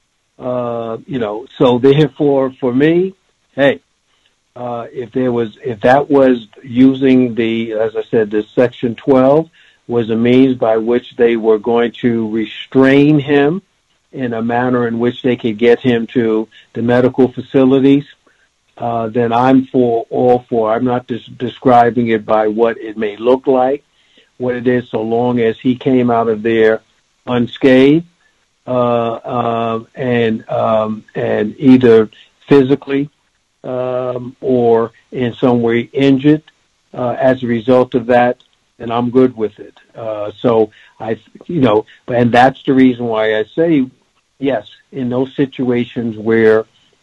Uh, you know, so therefore, for me, hey, uh, if there was if that was using the, as I said, the Section twelve was a means by which they were going to restrain him in a manner in which they could get him to the medical facilities, Uh, then I'm for all for. I'm not just describing it by what it may look like, what it is, so long as he came out of there unscathed uh, uh, and um, and either physically um, or in some way injured uh, as a result of that, then I'm good with it. Uh, so I, you know, and that's the reason why I say yes in those situations where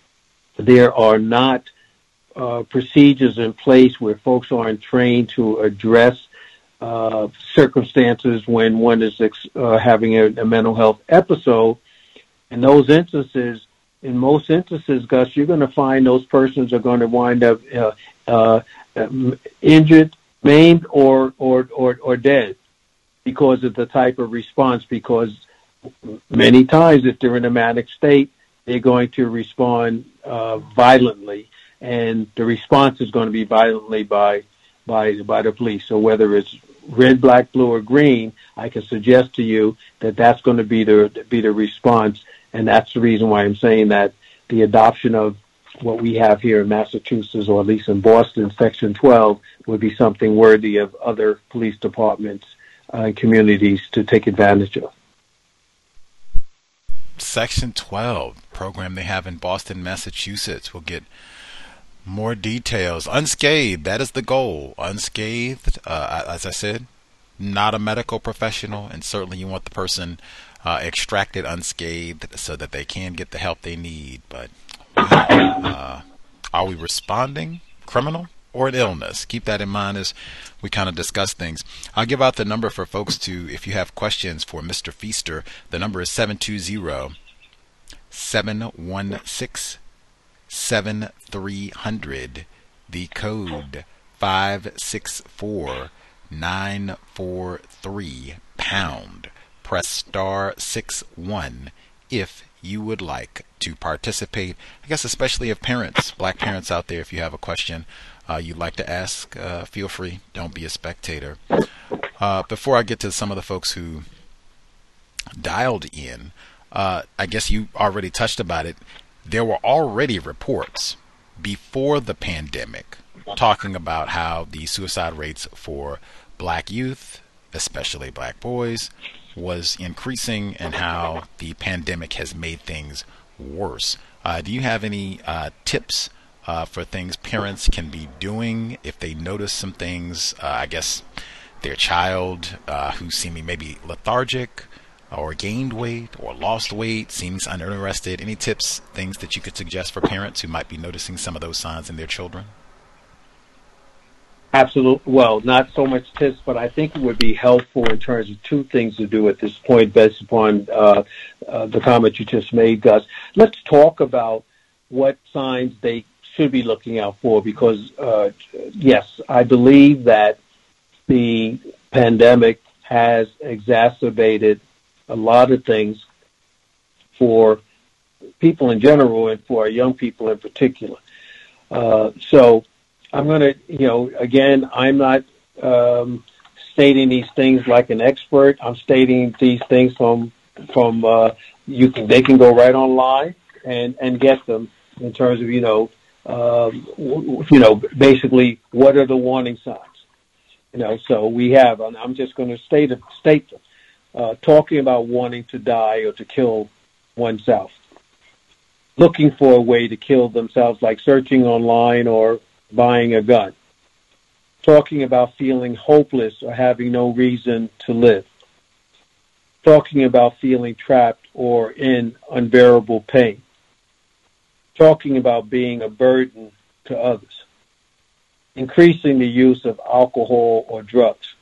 there are not uh, procedures in place where folks aren't trained to address uh, circumstances when one is ex- uh, having a, a mental health episode. In those instances, in most instances, Gus, you're going to find those persons are going to wind up uh, uh, injured, maimed, or, or, or, or dead because of the type of response, because many times if they're in a manic state, they're going to respond uh, violently, and the response is going to be violently by by by the police. So whether it's red, black, blue, or green, I can suggest to you that that's going to be the be the response, and that's the reason why I'm saying that the adoption of what we have here in Massachusetts, or at least in Boston, Section twelve, would be something worthy of other police departments uh, and communities to take advantage of. Section twelve program they have in Boston, Massachusetts. We'll get more details. Unscathed, that is the goal. Unscathed, uh, as I said, not a medical professional, and certainly you want the person uh, extracted unscathed so that they can get the help they need. But uh, are we responding criminal or an illness? Keep that in mind as we kind of discuss things. I'll give out the number for folks to, if you have questions for Mister Feaster. The number is seven two zero, seven one six, seven three zero zero. The code five six four, nine four three pound. Press star six one if you would like to participate. I guess especially if parents, black parents out there, if you have a question uh, you'd like to ask, uh, feel free. Don't be a spectator. Uh, before I get to some of the folks who dialed in, uh, I guess you already touched about it. There were already reports before the pandemic talking about how the suicide rates for black youth, especially black boys, was increasing, and how the pandemic has made things worse. Uh, do you have any uh, tips uh, for things parents can be doing if they notice some things? Uh, I guess their child uh, who's seeming maybe lethargic, or gained weight or lost weight, seems uninterested? Any tips, things that you could suggest for parents who might be noticing some of those signs in their children? Absolutely. Well, not so much tips, but I think it would be helpful in terms of two things to do at this point based upon uh, uh, the comment you just made, Gus. Let's talk about what signs they should be looking out for, because, uh, yes, I believe that the pandemic has exacerbated a lot of things for people in general and for our young people in particular. Uh, so I'm going to, you know, again, I'm not um, stating these things like an expert. I'm stating these things from, from uh, you can, they can go right online and, and get them in terms of, you know, um, you know, basically what are the warning signs? You know, so we have, and I'm just going to state, state them, uh, talking about wanting to die or to kill oneself, looking for a way to kill themselves, like searching online or buying a gun, talking about feeling hopeless or having no reason to live, talking about feeling trapped or in unbearable pain, talking about being a burden to others, increasing the use of alcohol or drugs,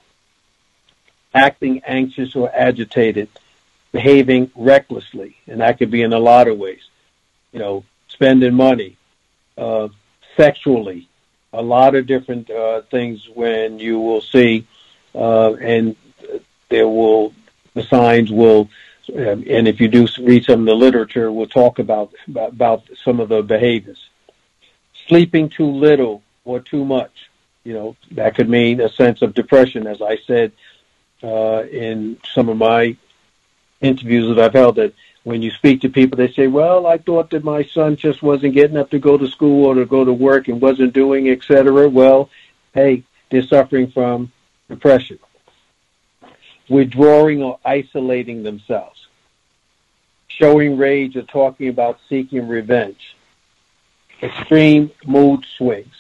acting anxious or agitated, behaving recklessly, and that could be in a lot of ways, you know, spending money, uh, sexually, a lot of different uh, things when you will see, uh, and there will, the signs will, um, and if you do read some of the literature, we'll talk about, about, about some of the behaviors. Sleeping too little or too much, you know, that could mean a sense of depression, as I said uh, in some of my interviews that I've held, that when you speak to people, they say, well, I thought that my son just wasn't getting up to go to school or to go to work and wasn't doing, et cetera. Well, hey, they're suffering from depression. Withdrawing or isolating themselves. Showing rage or talking about seeking revenge. Extreme mood swings.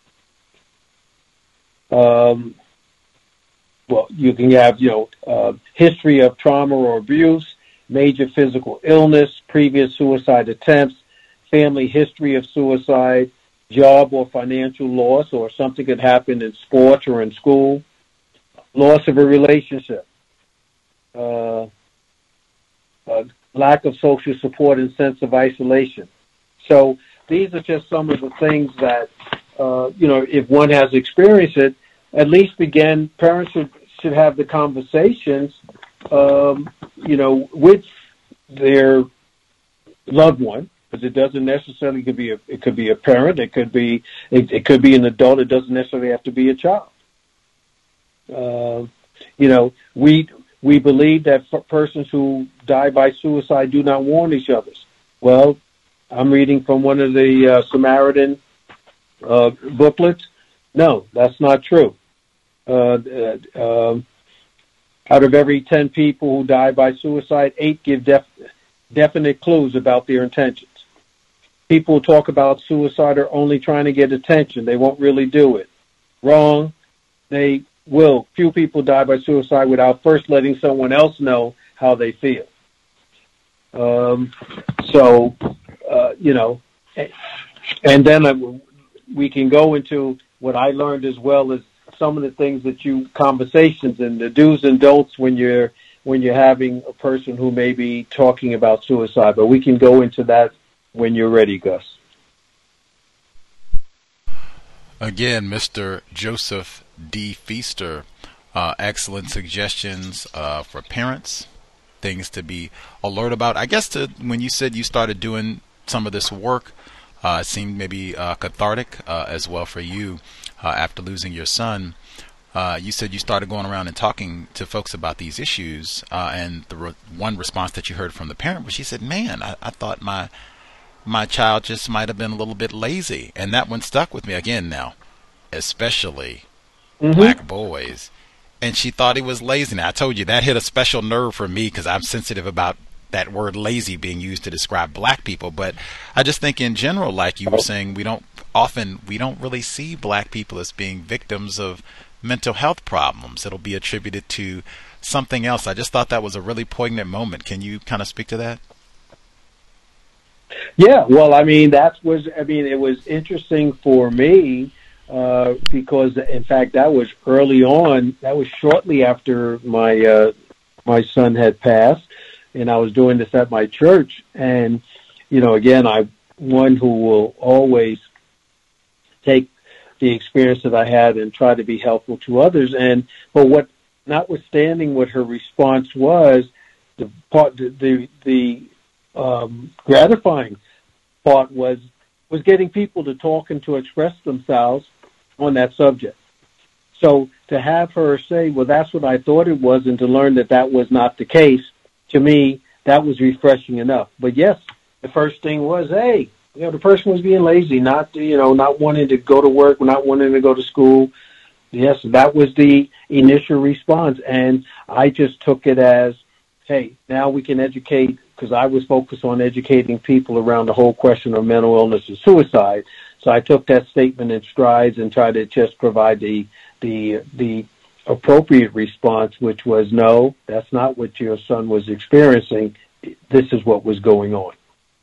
Um, well, you can have, you know, uh, history of trauma or abuse, major physical illness, previous suicide attempts, family history of suicide, job or financial loss, or something that happened in sports or in school, loss of a relationship, uh, uh, lack of social support and sense of isolation. So these are just some of the things that, uh, you know, if one has experienced it, at least begin, parents should, should have the conversations Um, you know, with their loved one, because it doesn't necessarily could be a, it could be a parent, it could be it, it could be an adult, it doesn't necessarily have to be a child. Uh, you know, we we believe that f- persons who die by suicide do not warn each other. Well, I'm reading from one of the uh, Samaritan uh, booklets. No, that's not true. Uh, uh, um, Out of every ten people who die by suicide, eight give def- definite clues about their intentions. People who talk about suicide are only trying to get attention. They won't really do it. Wrong. They will. Few people die by suicide without first letting someone else know how they feel. Um, so, uh, you know, and then uh, we can go into what I learned as well as some of the things that you, conversations and the do's and don'ts when you're, when you're having a person who may be talking about suicide, but we can go into that when you're ready, Gus. Again, Mister Joseph D. Feaster, uh, excellent suggestions uh, for parents, things to be alert about. I guess to, when you said you started doing some of this work, uh, it seemed maybe uh, cathartic uh, as well for you. Uh, after losing your son, uh, you said you started going around and talking to folks about these issues, uh, and the re- one response that you heard from the parent was, she said, man, I, I thought my my child just might have been a little bit lazy. And that one stuck with me again now, especially mm-hmm. black boys. And she thought he was lazy. Now, I told you that hit a special nerve for me because I'm sensitive about that word lazy being used to describe black people. But I just think in general, like you were saying, we don't often, we don't really see black people as being victims of mental health problems. It'll be attributed to something else. I just thought that was a really poignant moment. Can you kind of speak to that? Yeah, well, I mean, that was, I mean, it was interesting for me uh, because, in fact, that was early on. That was shortly after my uh, my son had passed, and I was doing this at my church. And, you know, again, I'm one who will always take the experience that I had and try to be helpful to others. And but what, notwithstanding what her response was, the part, the the, the um, gratifying part was was getting people to talk and to express themselves on that subject. So to have her say, "Well, that's what I thought it was," and to learn that that was not the case, to me, that was refreshing enough. But yes, the first thing was, hey, you know, the person was being lazy, not, you know, not wanting to go to work, not wanting to go to school. Yes, that was the initial response. And I just took it as, hey, now we can educate, because I was focused on educating people around the whole question of mental illness and suicide. So I took that statement in strides and tried to just provide the the the appropriate response, which was, no, that's not what your son was experiencing. This is what was going on.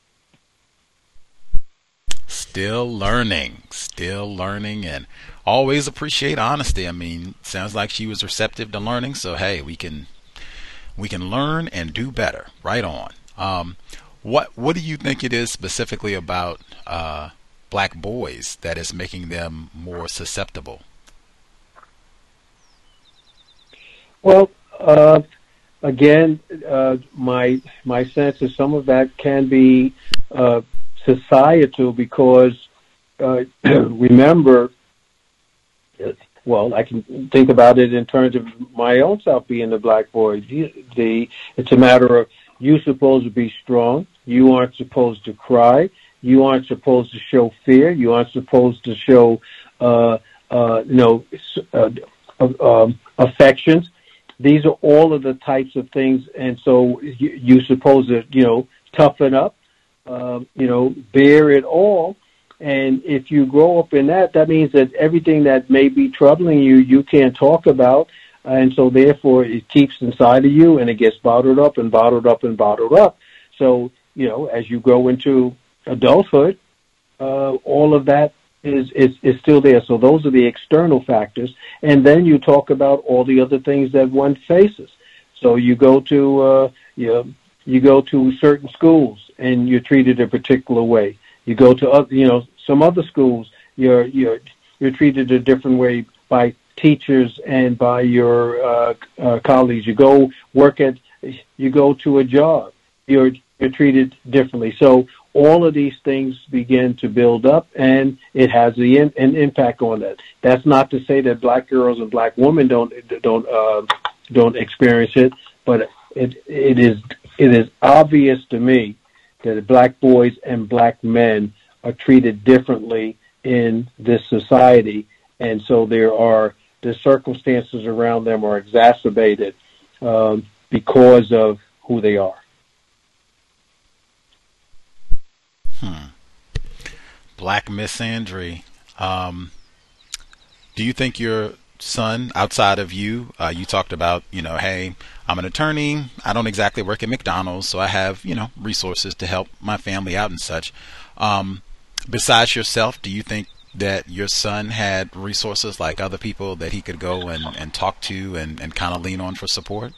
Still learning, still learning, and always appreciate honesty. I mean, sounds like she was receptive to learning. So hey, we can we can learn and do better. Right on. Um, what what do you think it is specifically about uh, black boys that is making them more susceptible? Well, uh, again, uh, my my sense is some of that can be uh, societal, because uh, remember, well, I can think about it in terms of my own self being a black boy. The, the it's a matter of, you're supposed to be strong. You aren't supposed to cry. You aren't supposed to show fear. You aren't supposed to show, uh, uh, you know, uh, uh, um, affections. These are all of the types of things, and so you, you're supposed to, you know, toughen up, uh, you know, bear it all. And if you grow up in that, that means that everything that may be troubling you, you can't talk about, and so therefore it keeps inside of you, and it gets bottled up and bottled up and bottled up. So, you know, as you grow into adulthood, uh, all of that is, is, is still there. So those are the external factors. And then you talk about all the other things that one faces. So you go to, uh, you know, you go to certain schools and you're treated a particular way. You go to other, you know, some other schools, you're, you're, you're treated a different way by teachers and by your, uh, uh, colleagues. You go work at, you go to a job, you're, you're treated differently. So all of these things begin to build up, and it has the in, an impact on that. That's not to say that black girls and black women don't don't uh, don't experience it, but it it is it is obvious to me that black boys and black men are treated differently in this society, and so there are the circumstances around them are exacerbated um, because of who they are. Hmm. Black misandry. Um, do you think your son, outside of you, uh, you talked about, you know, hey, I'm an attorney. I don't exactly work at McDonald's, so I have, you know, resources to help my family out and such. Um, besides yourself, do you think that your son had resources like other people that he could go and, and talk to and, and kind of lean on for support?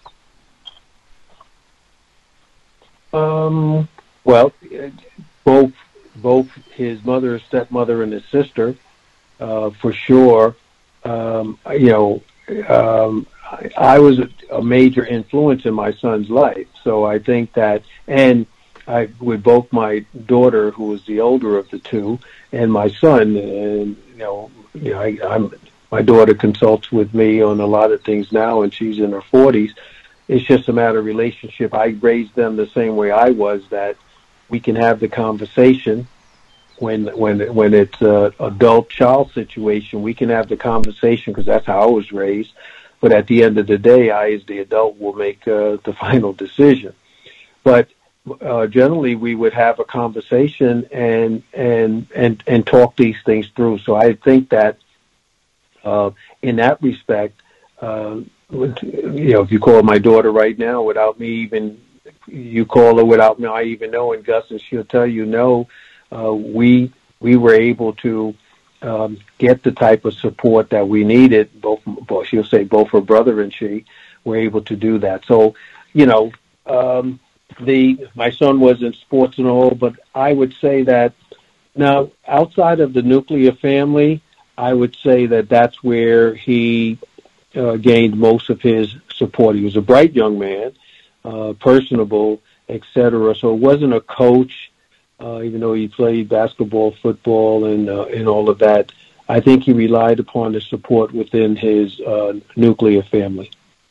Um, well, both both his mother, stepmother, and his sister, uh, for sure. Um, you know, um, I, I was a, a major influence in my son's life. So I think that, and I, with both my daughter, who was the older of the two, and my son, and you know, you know, I, I'm my daughter consults with me on a lot of things now, and she's in her forties. It's just a matter of relationship. I raised them the same way I was, that we can have the conversation when when when it's a adult child situation. We can have the conversation because that's how I was raised. But at the end of the day, I, as the adult, will make uh, the final decision. But uh, generally, we would have a conversation and and and and talk these things through. So I think that uh, in that respect, uh, you know, if you call my daughter right now without me even, you call her without me I even knowing, Gus, and she'll tell you no. Uh, we we were able to um, get the type of support that we needed. Both, both she'll say both her brother and she were able to do that. So, you know, um, the my son was in sports and all, but I would say that now outside of the nuclear family, I would say that that's where he uh, gained most of his support. He was a bright young man, uh, personable, et cetera. So it wasn't a coach, uh, even though he played basketball, football, and uh, and all of that. I think he relied upon the support within his uh, nuclear family.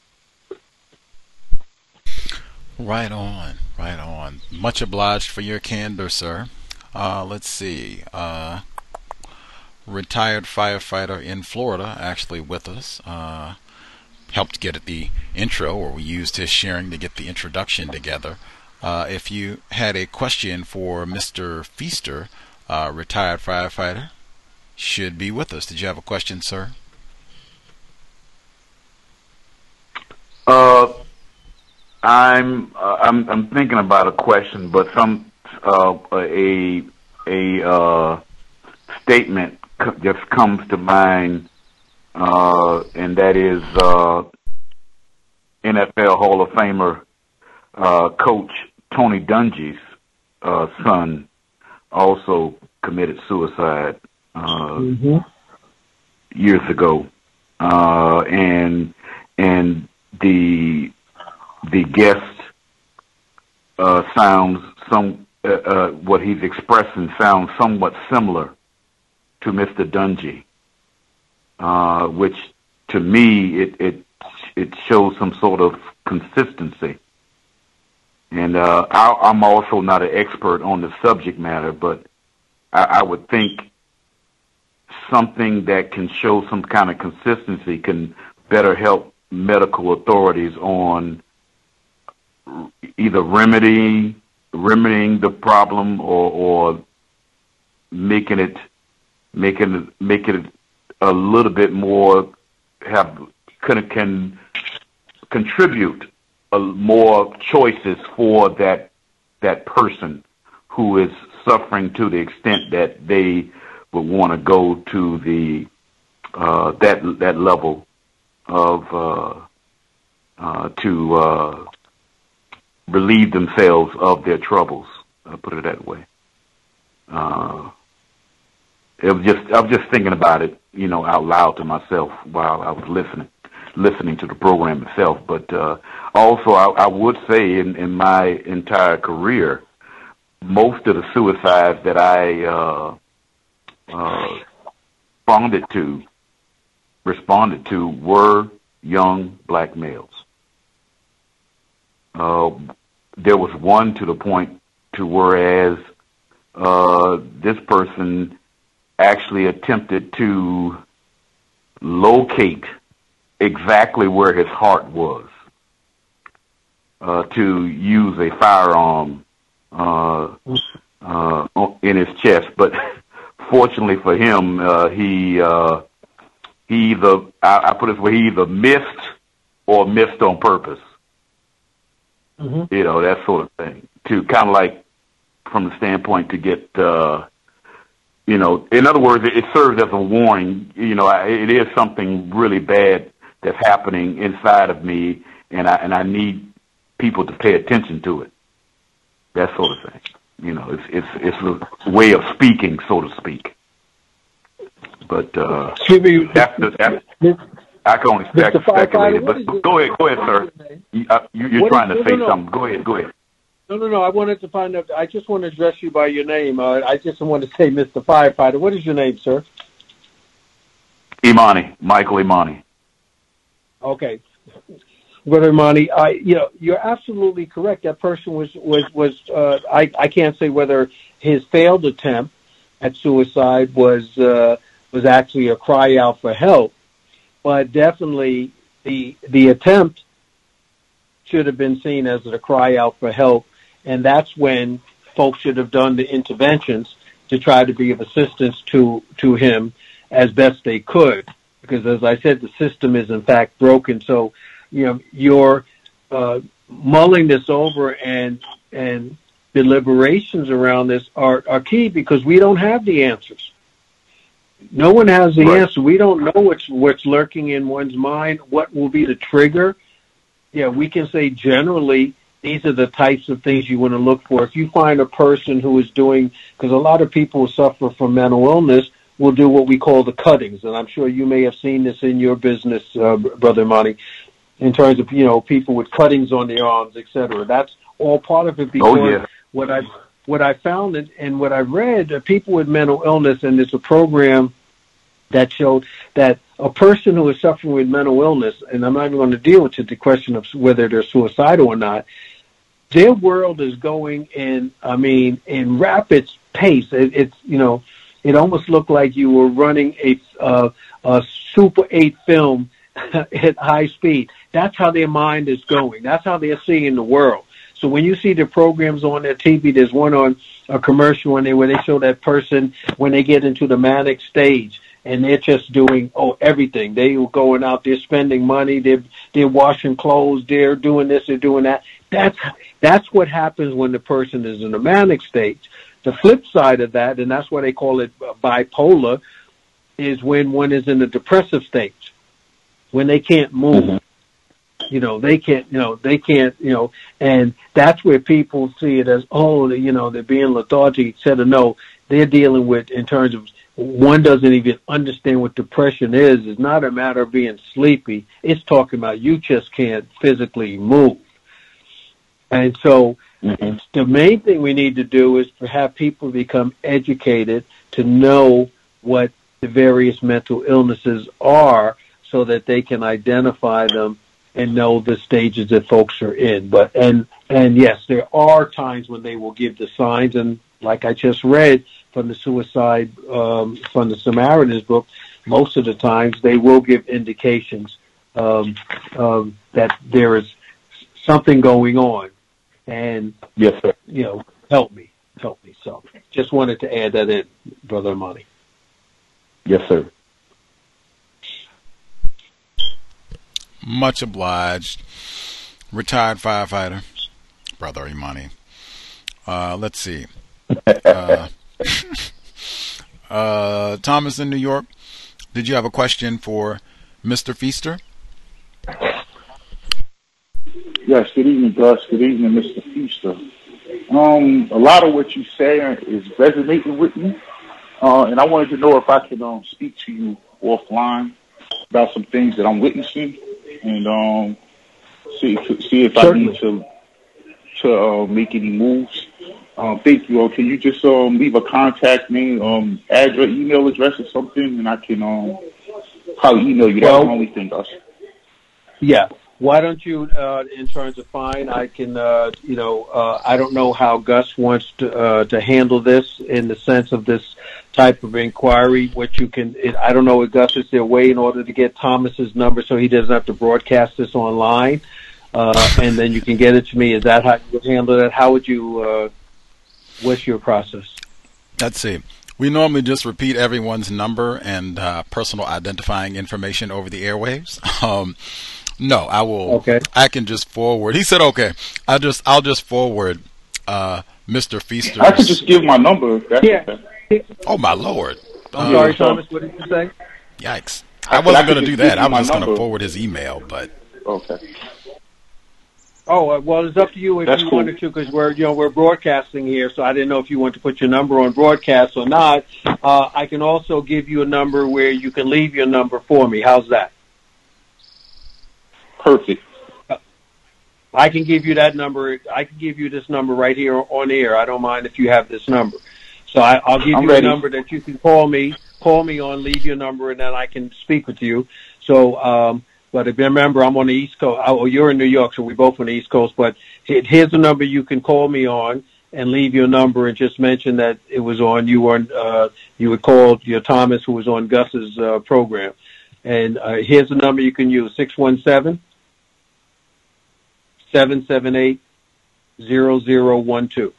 Right on, right on. Much obliged for your candor, sir. Uh, let's see. Uh, retired firefighter in Florida, actually with us. Uh, helped get at the intro, or we used his sharing to get the introduction together. Uh, if you had a question for Mister Feaster, uh, retired firefighter, should be with us. Did you have a question, sir? Uh, I'm uh, I'm I'm thinking about a question, but some uh, a a uh, statement c- just comes to mind, uh, and that is uh, N F L Hall of Famer uh, coach Tony Dungy's uh, son also committed suicide uh, mm-hmm. years ago, uh, and and the the guest uh, sounds some uh, uh, what he's expressing sounds somewhat similar to Mister Dungy, uh, which to me it it it shows some sort of consistency. And uh, I, I'm also not an expert on the subject matter, but I, I would think something that can show some kind of consistency can better help medical authorities on either remedy, remedying the problem, or, or making it, making it, making it a little bit more have can can contribute a, more choices for that that person who is suffering to the extent that they would want to go to the uh, that that level of uh, uh, to uh, relieve themselves of their troubles. I'll put it that way. Uh, it was just I was just thinking about it, you know, out loud to myself while I was listening, listening to the program itself. But uh, also, I, I would say, in, in my entire career, most of the suicides that I uh, uh, responded to, responded to, were young black males. Uh, there was one to the point to whereas uh, this person actually attempted to locate exactly where his heart was, uh, to use a firearm uh, uh, in his chest. But fortunately for him, uh, he uh, he either I, I put it this way, he either missed or missed on purpose. Mm-hmm. You know, that sort of thing. To kind of like, from the standpoint to get, uh, you know, in other words, it, it serves as a warning. You know, I, it is something really bad that's happening inside of me, and I and I need people to pay attention to it. That sort of thing. You know, it's it's it's a way of speaking, so to speak. But uh, that's the, that's, I can only spec- speculate it. But go ahead, go ahead, sir. You, uh, you, you're what trying is, to say no, no. something. Go ahead, go ahead. No, no, no. I wanted to find out. I just want to address you by your name. Uh, I just want to say, Mister Firefighter. What is your name, sir? Imani, Michael Imani. Okay, Brother Imani. I, you know, you're absolutely correct. That person was was was. Uh, I I can't say whether his failed attempt at suicide was uh, was actually a cry out for help, but definitely the the attempt should have been seen as a cry out for help. And that's when folks should have done the interventions to try to be of assistance to, to him as best they could. because, as I said, the system is in fact broken. So, you know, you're uh, mulling this over, and and deliberations around this are, are key, because we don't have the answers. No one has the Right. answer. We don't know what's what's lurking in one's mind, what will be the trigger. Yeah, we can say generally these are the types of things you want to look for. If you find a person who is doing, because a lot of people who suffer from mental illness will do what we call the cuttings, and I'm sure you may have seen this in your business, uh, Brother Monty, in terms of, you know, people with cuttings on their arms, et cetera. That's all part of it, because Oh, yeah. what I what I found and, and what I read, uh, people with mental illness, and there's a program that showed that a person who is suffering with mental illness, and I'm not even going to deal with the question of whether they're suicidal or not, their world is going in, I mean, in rapid pace. It, it's, you know, it almost looked like you were running a, uh, a Super eight film at high speed. That's how their mind is going. That's how they're seeing the world. So when you see the programs on their T V, there's one on a commercial on there where they show that person when they get into the manic stage, and they're just doing, oh, everything. They were going out, they're spending money, they're, they're washing clothes, they're doing this, they're doing that. That's, that's what happens when the person is in a manic stage. The flip side of that, and that's why they call it bipolar, is when one is in a depressive stage, when they can't move. Mm-hmm. You know, they can't, you know, they can't, you know, and that's where people see it as, oh, you know, they're being lethargic, et cetera. No, they're dealing with, in terms of, one doesn't even understand what depression is. It's not a matter of being sleepy. It's talking about you just can't physically move. And so mm-hmm. the main thing we need to do is to have people become educated to know what the various mental illnesses are, so that they can identify them and know the stages that folks are in. But and and yes, there are times when they will give the signs, and like I just read from the suicide um, from the Samaritan's book, most of the times they will give indications um, um, that there is something going on. And yes, sir. You know, help me, help me. So, just wanted to add that in, Brother Monty. Yes, sir. Much obliged. Retired firefighter, Brother Imani. Uh, let's see. Uh, uh, Thomas in New York, did you have a question for Mister Feaster? Yes, good evening, Gus. Good evening, Mister Feaster. Um, a lot of what you say is resonating with me, uh, and I wanted to know if I could um, speak to you offline about some things that I'm witnessing, and um, see see if Certainly. I need to to uh, make any moves. Um, thank you. Uh, can you just um, leave a contact name, um, add your email address or something, and I can um, probably email you. That's well, the only thing, Gus. Yeah. Why don't you, uh, in terms of fine, I can, uh, you know, uh, I don't know how Gus wants to uh, to handle this in the sense of this type of inquiry. What you can, it, I don't know if Gus is their way in order to get Thomas's number so he doesn't have to broadcast this online, uh, and then you can get it to me. Is that how you would handle that? How would you, uh, what's your process? Let's see. We normally just repeat everyone's number and uh, personal identifying information over the airwaves. Um, No, I will. Okay. I can just forward. He said, "Okay, I'll just I'll just forward uh, Mister Feaster." I could just give my number. If that's yeah. Okay. Oh my Lord! I'm uh, sorry, Thomas. What did you say? Yikes! I, I wasn't going to do that. I was just going to forward his email, but okay. Oh well, it's up to you if that's you cool. wanted to, because we're you know we're broadcasting here, so I didn't know if you want to put your number on broadcast or not. Uh, I can also give you a number where you can leave your number for me. How's that? Perfect. I can give you that number. I can give you this number right here on air. I don't mind if you have this number. So I, I'll give I'm you ready. a number that you can call me, call me on, leave your number, and then I can speak with you. So, um, but if you remember, I'm on the East Coast. Oh, you're in New York, so we're both on the East Coast. But here's the number you can call me on and leave your number and just mention that it was on, you were, uh, you were called, your Thomas, who was on Gus's uh, program. And uh, here's the number you can use, six one seven, seven seven eight, zero zero one two.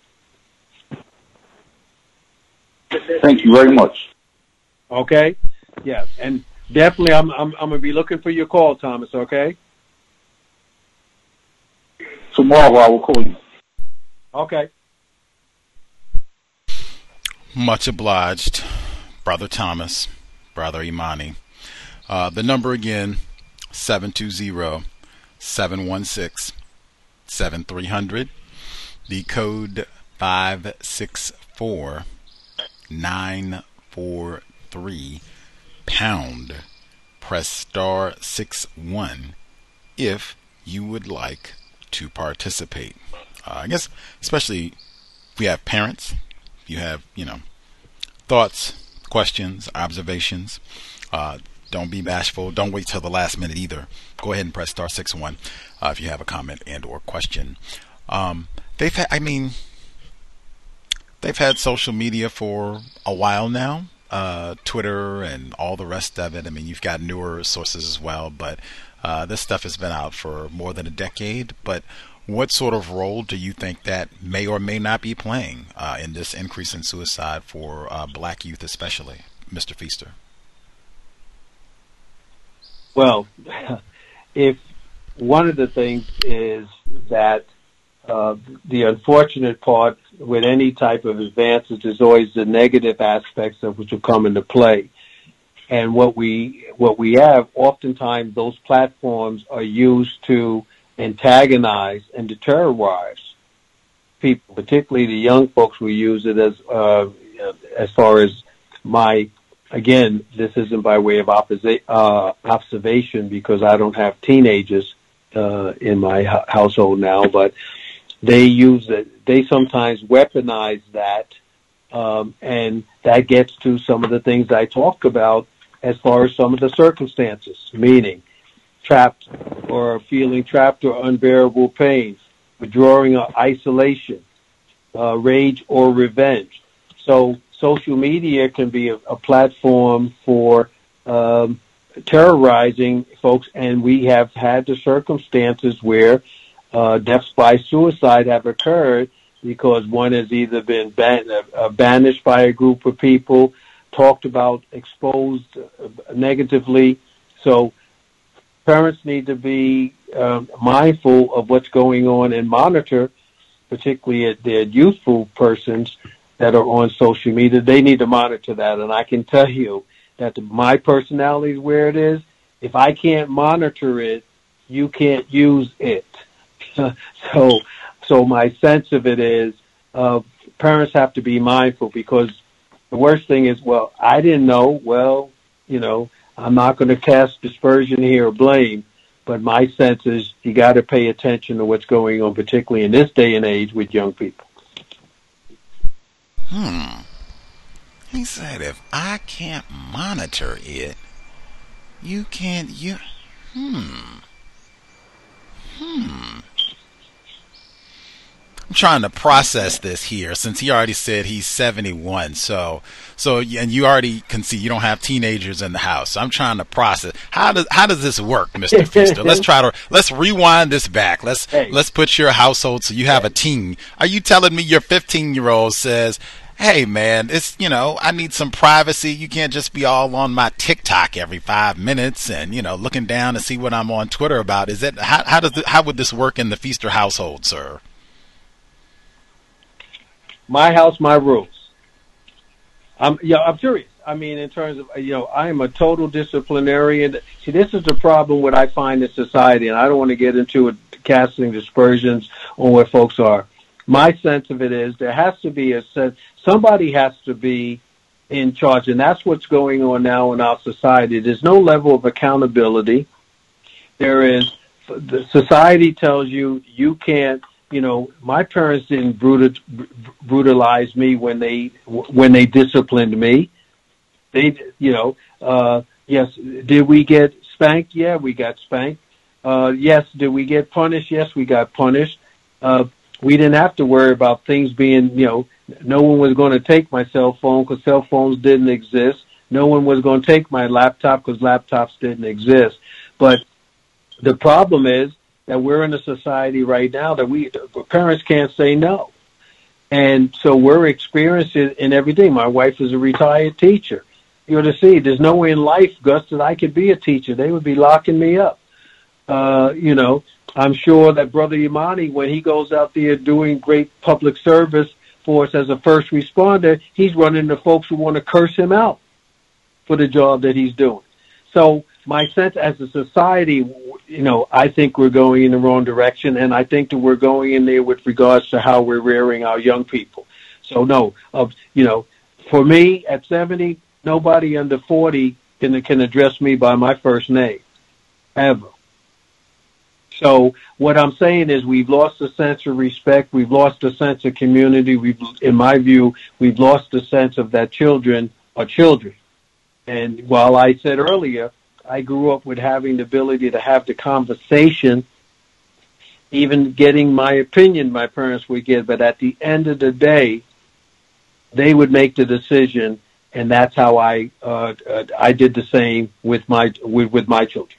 Thank you very much. Okay? Yeah, and Definitely, I'm, I'm, I'm going to be looking for your call, Thomas, okay? Tomorrow I will call you. Okay. Much obliged, Brother Thomas, Brother Imani. Uh, the number again, seven two zero, seven one six, seven three zero zero. The code five six four, nine four three, pound. Press star six one if you would like to participate. Uh, I guess especially if we have parents, if you have, you know, thoughts, questions, observations, uh, don't be bashful. Don't wait till the last minute either. Go ahead and press star six one uh, if you have a comment and or question. Um, they've had, I mean, they've had social media for a while now, uh, Twitter and all the rest of it. I mean, you've got newer sources as well, but uh, this stuff has been out for more than a decade. But what sort of role do you think that may or may not be playing uh, in this increase in suicide for uh, black youth especially, Mister Feaster? Well, if one of the things is that uh, the unfortunate part with any type of advances is always the negative aspects of which will come into play. And what we what we have, oftentimes those platforms are used to antagonize and deterrorize people, particularly the young folks. We use it as uh, as far as my, again, this isn't by way of opposi- uh, observation because I don't have teenagers uh, in my ha- household now, but they use it. They sometimes weaponize that, um, and that gets to some of the things I talked about as far as some of the circumstances, meaning trapped or feeling trapped or unbearable pain, withdrawing or isolation, uh, rage or revenge. So social media can be a, a platform for um, terrorizing folks, and we have had the circumstances where uh, deaths by suicide have occurred because one has either been ban- uh, banished by a group of people, talked about, exposed uh, negatively. So parents need to be uh, mindful of what's going on and monitor, particularly at their youthful persons that are on social media. They need to monitor that. And I can tell you that the, my personality is where it is. If I can't monitor it, you can't use it. so, so my sense of it is uh, parents have to be mindful because the worst thing is, well, I didn't know. Well, you know, I'm not going to cast dispersion here or blame, but my sense is you got to pay attention to what's going on, particularly in this day and age with young people. Hmm. He said, if I can't monitor it, you can't, you, hmm. Hmm. I'm trying to process this here since he already said he's seventy-one. So, so, and you already can see you don't have teenagers in the house. So I'm trying to process how does how does this work, Mister Feaster? Let's try to let's rewind this back. Let's hey. let's put your household so you have a teen. Are you telling me your fifteen year old says, "Hey man, it's you know I need some privacy. You can't just be all on my TikTok every five minutes and you know looking down to see what I'm on Twitter about." Is that how how does how would this work in the Feaster household, sir? My house, my rules. I'm, yeah, I'm serious. I mean, in terms of, you know, I am a total disciplinarian. See, this is the problem what I find in society, and I don't want to get into it, casting dispersions on where folks are. My sense of it is there has to be a sense, somebody has to be in charge, and that's what's going on now in our society. There's no level of accountability. There is, the society tells you you can't. You know, my parents didn't brutal, brutalize me when they when they disciplined me. They, you know, uh, yes. Did we get spanked? Yeah, we got spanked. Uh, yes. Did we get punished? Yes, we got punished. Uh, we didn't have to worry about things being, you know, no one was going to take my cell phone because cell phones didn't exist. No one was going to take my laptop because laptops didn't exist. But the problem is that we're in a society right now that we parents can't say no. And so we're experiencing in everything. My wife is a retired teacher. you ought to see, there's no way in life, Gus, that I could be a teacher. They would be locking me up. Uh, you know, I'm sure that Brother Imani, when he goes out there doing great public service for us as a first responder, he's running into folks who want to curse him out for the job that he's doing. So my sense as a society, you know, I think we're going in the wrong direction, and I think that we're going in there with regards to how we're rearing our young people. So no, uh, you know, for me at seventy, nobody under forty can can address me by my first name, ever. So what I'm saying is we've lost a sense of respect. We've lost a sense of community. We've, in my view, we've lost a sense of that children are children. And while I said earlier, I grew up with having the ability to have the conversation, even getting my opinion my parents would give, but at the end of the day, they would make the decision, and that's how I uh, uh, I did the same with my with, with my children.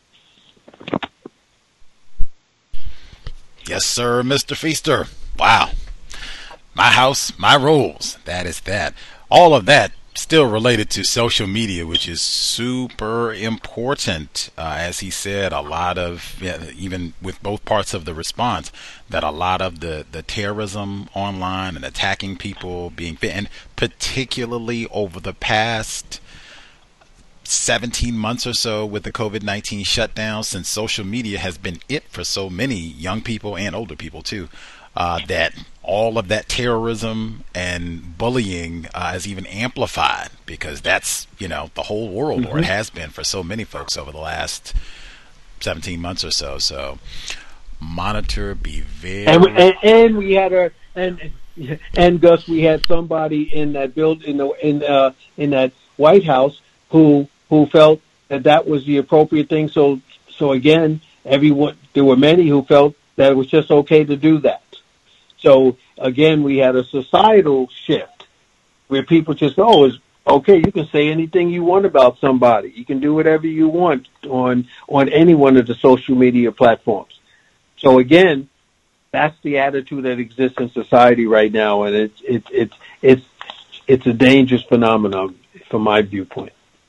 Yes, sir, Mister Feaster. Wow. My house, my rules. That is that. All of that still related to social media, which is super important. Uh, as he said, a lot of, yeah, even with both parts of the response, that a lot of the, the terrorism online and attacking people being, and particularly over the past seventeen months or so with the COVID nineteen shutdown, since social media has been it for so many young people and older people too, uh, that all of that terrorism and bullying uh, is even amplified, because that's, you know, the whole world, mm-hmm. or it has been for so many folks over the last seventeen months or so. So monitor, be very... And, and, and we had a... And, and Gus, we had somebody in that build in the in uh, in that White House who who felt that that was the appropriate thing. So so again, everyone, there were many who felt that it was just okay to do that. So again, we had a societal shift where people just, oh, it's okay, you can say anything you want about somebody. You can do whatever you want on on any one of the social media platforms. So again, that's the attitude that exists in society right now, and it's it's it's it's it's a dangerous phenomenon from my viewpoint.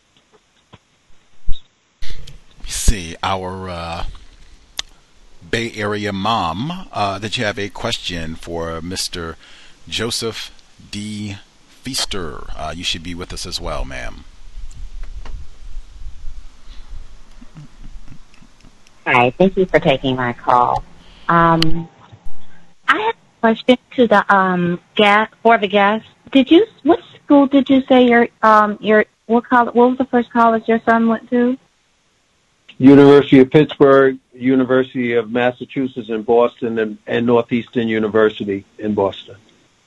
See, our uh, Bay Area mom, uh, did you have a question for Mister Joseph D. Feaster? Uh, you should be with us as well, ma'am. Hi, thank you for taking my call. Um, I have a question to the um guest for the guest. Did you what school did you say your um your what college what was the first college your son went to? University of Pittsburgh, University of Massachusetts in Boston, and, and Northeastern University in Boston.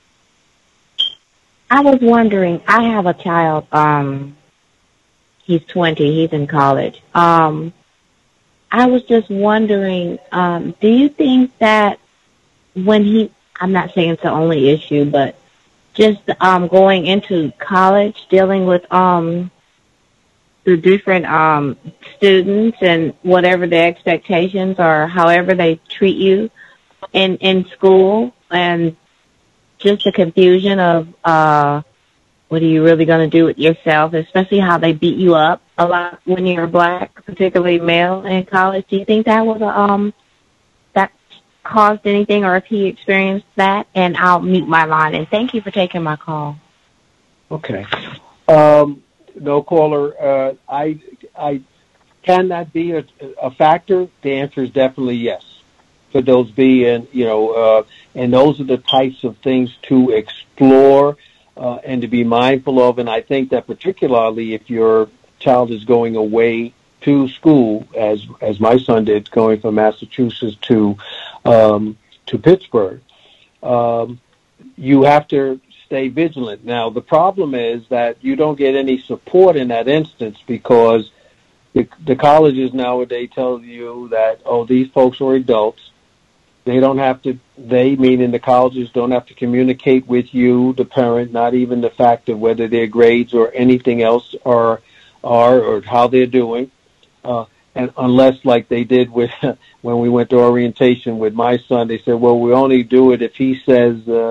I was wondering, I have a child, um, he's twenty, he's in college. Um, I was just wondering, um, do you think that when he, I'm not saying it's the only issue, but just um, going into college, dealing with um, the different um, students and whatever their expectations or however they treat you in in school, and just the confusion of uh, what are you really going to do with yourself, especially how they beat you up a lot when you're black, particularly male in college. Do you think that was a, um that caused anything, or if he experienced that? And I'll mute my line. And thank you for taking my call. Okay. Um, no caller. Uh, I I can that be a, a factor? The answer is definitely yes. Could those be, and you know, uh, and those are the types of things to explore uh, and to be mindful of. And I think that particularly if your child is going away to school, as as my son did, going from Massachusetts to um, to Pittsburgh, um, you have to stay vigilant. Now, the problem is that you don't get any support in that instance, because the, the colleges nowadays tell you that, oh, these folks are adults. They don't have to, they, meaning the colleges, don't have to communicate with you, the parent, not even the fact of whether their grades or anything else are, are or how they're doing. Uh, and unless, like they did with when we went to orientation with my son, they said, well, we only do it if he says, uh,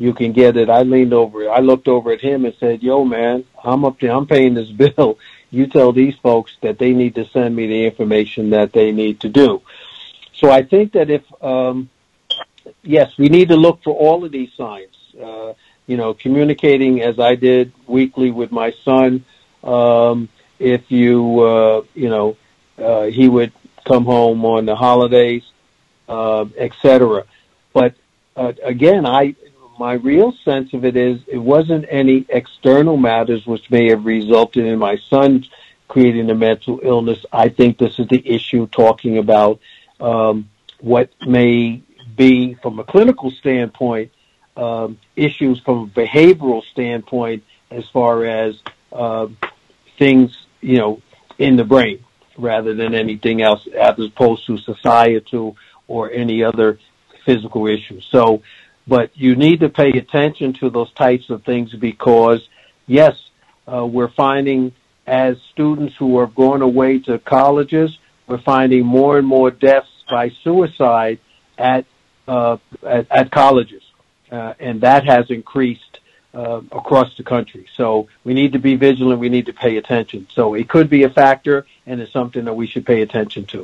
you can get it. I leaned over, I looked over at him and said, yo, man, I'm up there, I'm paying this bill. You tell these folks that they need to send me the information that they need to do. So I think that if, um, yes, we need to look for all of these signs. Uh, you know, communicating as I did weekly with my son. Um, if you, uh, you know, uh, he would come home on the holidays, uh, et cetera. But uh, again, I my real sense of it is it wasn't any external matters which may have resulted in my son creating a mental illness. I think this is the issue talking about um, what may be, from a clinical standpoint, um, issues from a behavioral standpoint as far as uh, things, you know, in the brain rather than anything else as opposed to societal or any other physical issues. So, but you need to pay attention to those types of things because, yes, uh, we're finding as students who are going away to colleges, we're finding more and more deaths by suicide at uh, at, at colleges, uh, and that has increased uh, across the country. So we need to be vigilant. We need to pay attention. So it could be a factor, and it's something that we should pay attention to.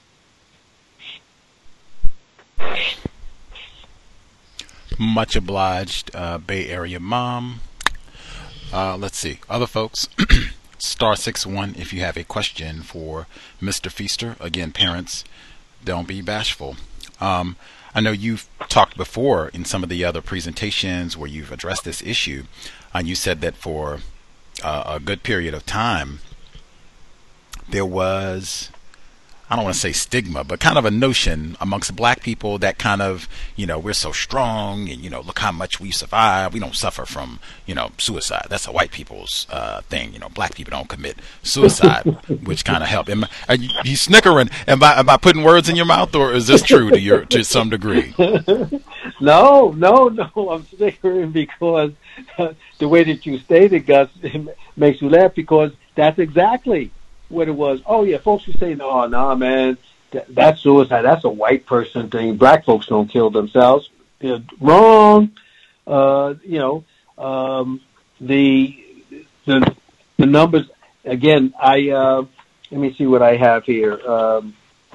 Much obliged, uh, Bay Area Mom. Uh, let's see. Other folks, star six one if you have a question for Mister Feaster. Again, parents, don't be bashful. Um, I know you've talked before in some of the other presentations where you've addressed this issue, and you said that for uh, a good period of time, there was, I don't want to say stigma, but kind of a notion amongst black people that kind of, you know, we're so strong and, you know, look how much we survive. We don't suffer from, you know, suicide. That's a white people's uh, thing. You know, black people don't commit suicide, which kind of helped. Am, are you, you snickering? Am I, am I putting words in your mouth, or is this true to your to some degree? No, no, no. I'm snickering because uh, the way that you stated, Gus, it makes you laugh because that's exactly what it was. Oh yeah, folks were saying, "Oh, nah, man, that, that's suicide. That's a white person thing. Black folks don't kill themselves." You're wrong. Uh, you know, um, the the the numbers again. I uh, let me see what I have here. Um,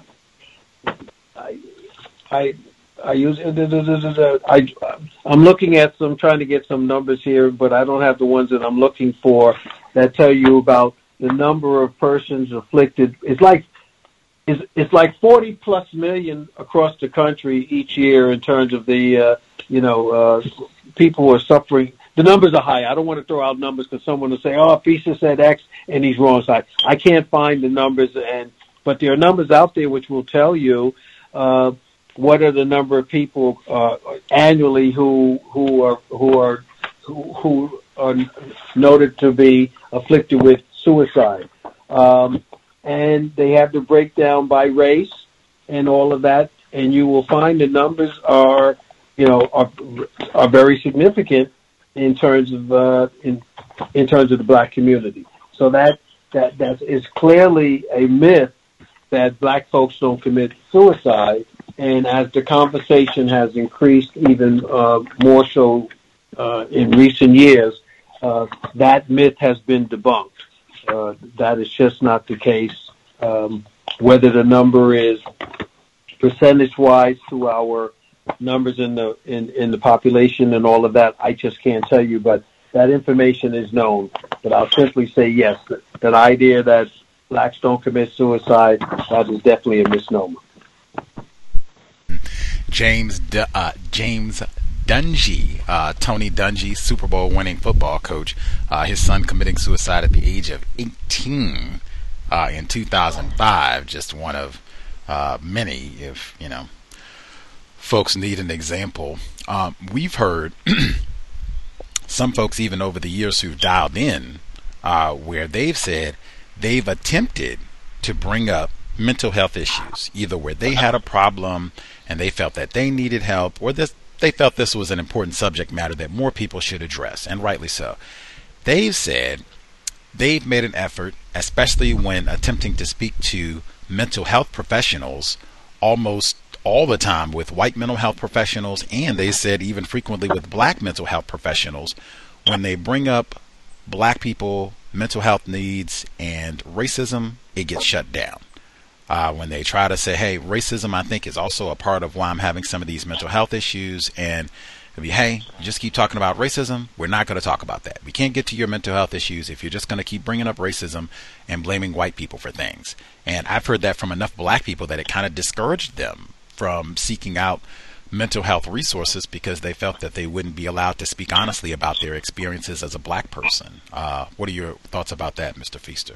I I I use I I'm looking at some, trying to get some numbers here, but I don't have the ones that I'm looking for that tell you about the number of persons afflicted. It's like it's, it's like forty plus million across the country each year in terms of the uh, you know uh, people who are suffering. The numbers are high. I don't want to throw out numbers because someone will say, "Oh, Feaster said X and he's wrong." So I, I can't find the numbers, and but there are numbers out there which will tell you uh, what are the number of people uh, annually who who are who are who, who are noted to be afflicted with suicide, um, and they have the breakdown by race and all of that, and you will find the numbers are, you know, are are very significant in terms of uh, in in terms of the black community. So that that that is clearly a myth that black folks don't commit suicide, and as the conversation has increased even uh, more so uh, in recent years, uh, that myth has been debunked. Uh, that is just not the case. Um, whether the number is percentage-wise to our numbers in the in, in the population and all of that, I just can't tell you. But that information is known. But I'll simply say yes, that, that idea that blacks don't commit suicide, that is definitely a misnomer. James D- uh, James Dungy, uh, Tony Dungy, Super Bowl winning football coach, uh, his son committing suicide at the age of eighteen uh, in two thousand five. Just one of uh, many, if you know, folks need an example. Um, we've heard some folks even over the years who've dialed in uh, where they've said they've attempted to bring up mental health issues, either where they had a problem and they felt that they needed help, or this they felt this was an important subject matter that more people should address, and rightly so. They've said they've made an effort, especially when attempting to speak to mental health professionals, almost all the time with white mental health professionals, and they said even frequently with black mental health professionals, when they bring up black people, mental health needs, and racism, it gets shut down. Uh, when they try to say, hey, racism, I think, is also a part of why I'm having some of these mental health issues, and if you, hey, you just keep talking about racism, we're not going to talk about that. We can't get to your mental health issues if you're just going to keep bringing up racism and blaming white people for things. And I've heard that from enough black people that it kind of discouraged them from seeking out mental health resources because they felt that they wouldn't be allowed to speak honestly about their experiences as a black person. Uh, what are your thoughts about that, Mister Feaster?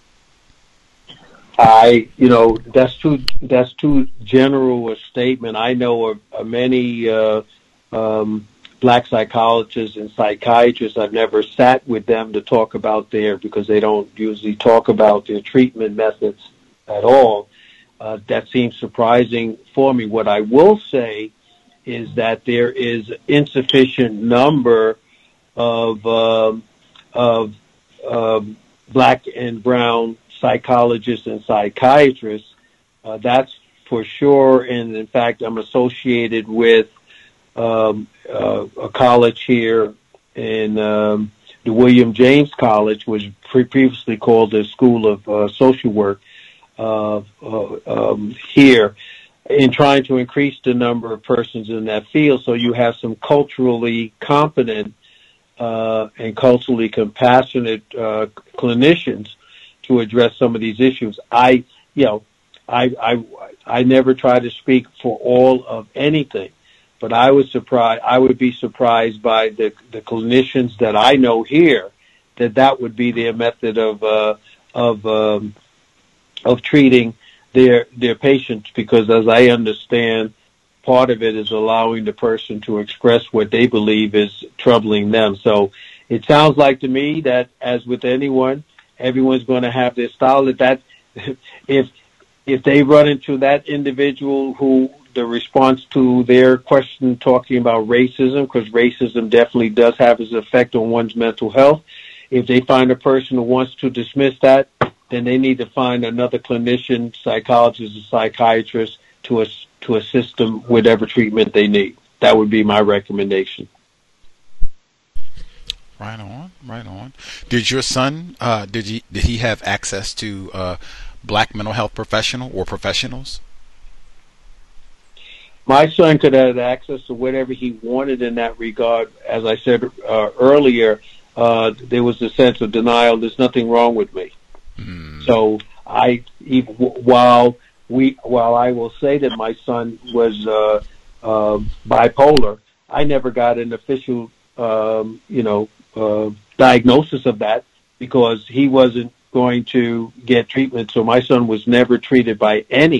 I, you know, that's too that's too general a statement. I know of, of many uh, um, black psychologists and psychiatrists. I've never sat with them to talk about their, because they don't usually talk about their treatment methods at all. Uh, that seems surprising for me. What I will say is that there is insufficient number of um, of um, black and brown psychologists and psychiatrists. Uh, that's for sure. And in fact, I'm associated with um, uh, a college here in um, the William James College, which pre- previously called the School of uh, Social Work uh, uh, um, here, in trying to increase the number of persons in that field. So you have some culturally competent uh, and culturally compassionate uh, clinicians to address some of these issues. I, you know, I, I, I never try to speak for all of anything, but I was surprised. I would be surprised by the the clinicians that I know here that that would be their method of uh, of um, of treating their their patients. Because as I understand, part of it is allowing the person to express what they believe is troubling them. So it sounds like to me that, as with anyone, everyone's going to have their style. That that if if they run into that individual who the response to their question talking about racism, because racism definitely does have its effect on one's mental health, if they find a person who wants to dismiss that, then they need to find another clinician, psychologist, or psychiatrist to us to assist them with whatever treatment they need. That would be my recommendation. Right on, right on. Did your son, uh, did he, did he have access to uh, black mental health professional or professionals? My son could have access to whatever he wanted in that regard. As I said uh, earlier, uh, there was a sense of denial. There's nothing wrong with me. Mm. So I, even, while we, while I will say that my son was uh, uh, bipolar, I never got an official, um, you know, Uh, diagnosis of that, because he wasn't going to get treatment. So my son was never treated by any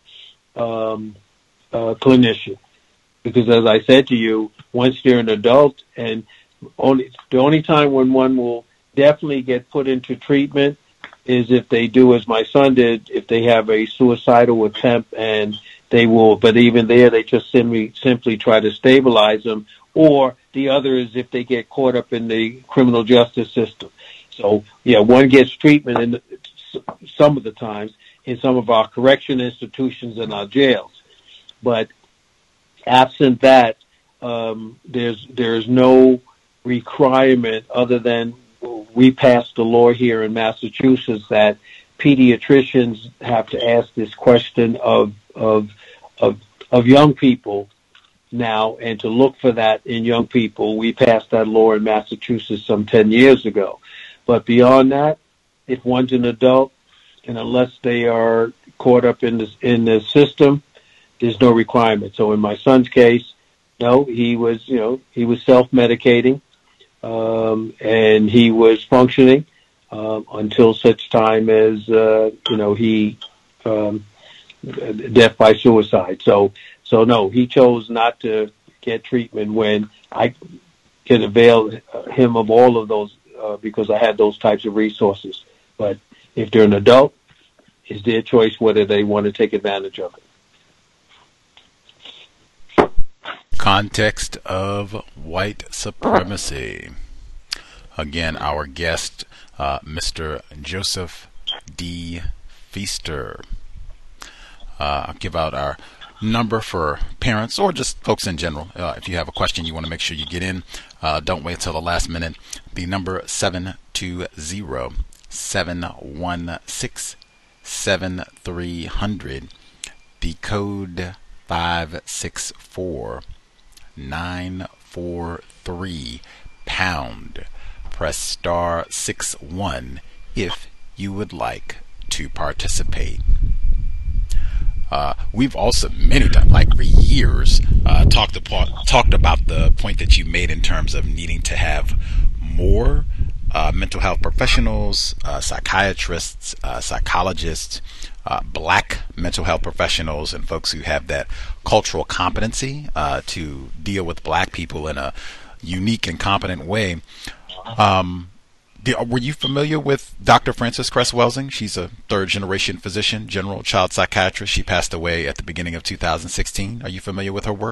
um, uh, clinician, because, as I said to you, once they're an adult, and only the only time when one will definitely get put into treatment is if they do as my son did, if they have a suicidal attempt, and they will. But even there, they just simply simply try to stabilize them. Or the other is if they get caught up in the criminal justice system. So, yeah, one gets treatment in the, some of the times in some of our correction institutions and our jails. But absent that, um, there's there's no requirement other than we passed the law here in Massachusetts that pediatricians have to ask this question of of of, of young people now, and to look for that in young people. We passed that law in Massachusetts some ten years ago. But beyond that, if one's an adult, and unless they are caught up in the, in the system, there's no requirement. So in my son's case, no, he was, you know, he was self-medicating, um, and he was functioning um, until such time as, uh, you know, he, um, death by suicide. So, So, no, he chose not to get treatment when I could avail him of all of those uh, because I had those types of resources. But if they're an adult, it's their choice whether they want to take advantage of it. Context of white supremacy. Again, our guest, uh, Mister Joseph D. Feaster. Uh, I'll give out our number for parents or just folks in general. Uh, if you have a question you want to make sure you get in, uh, don't wait till the last minute. The number seven two zero, seven one six, seven three zero zero. The code five six four, nine four three pound. Press star six one if you would like to participate. Uh, we've also many times, like for years, uh, talked about talked about the point that you made in terms of needing to have more uh, mental health professionals, uh, psychiatrists, uh, psychologists, uh, black mental health professionals, and folks who have that cultural competency uh, to deal with black people in a unique and competent way. Um, Were you familiar with Doctor Frances Cress Welsing? She's a third-generation physician, general child psychiatrist. She passed away at the beginning of two thousand sixteen. Are you familiar with her work?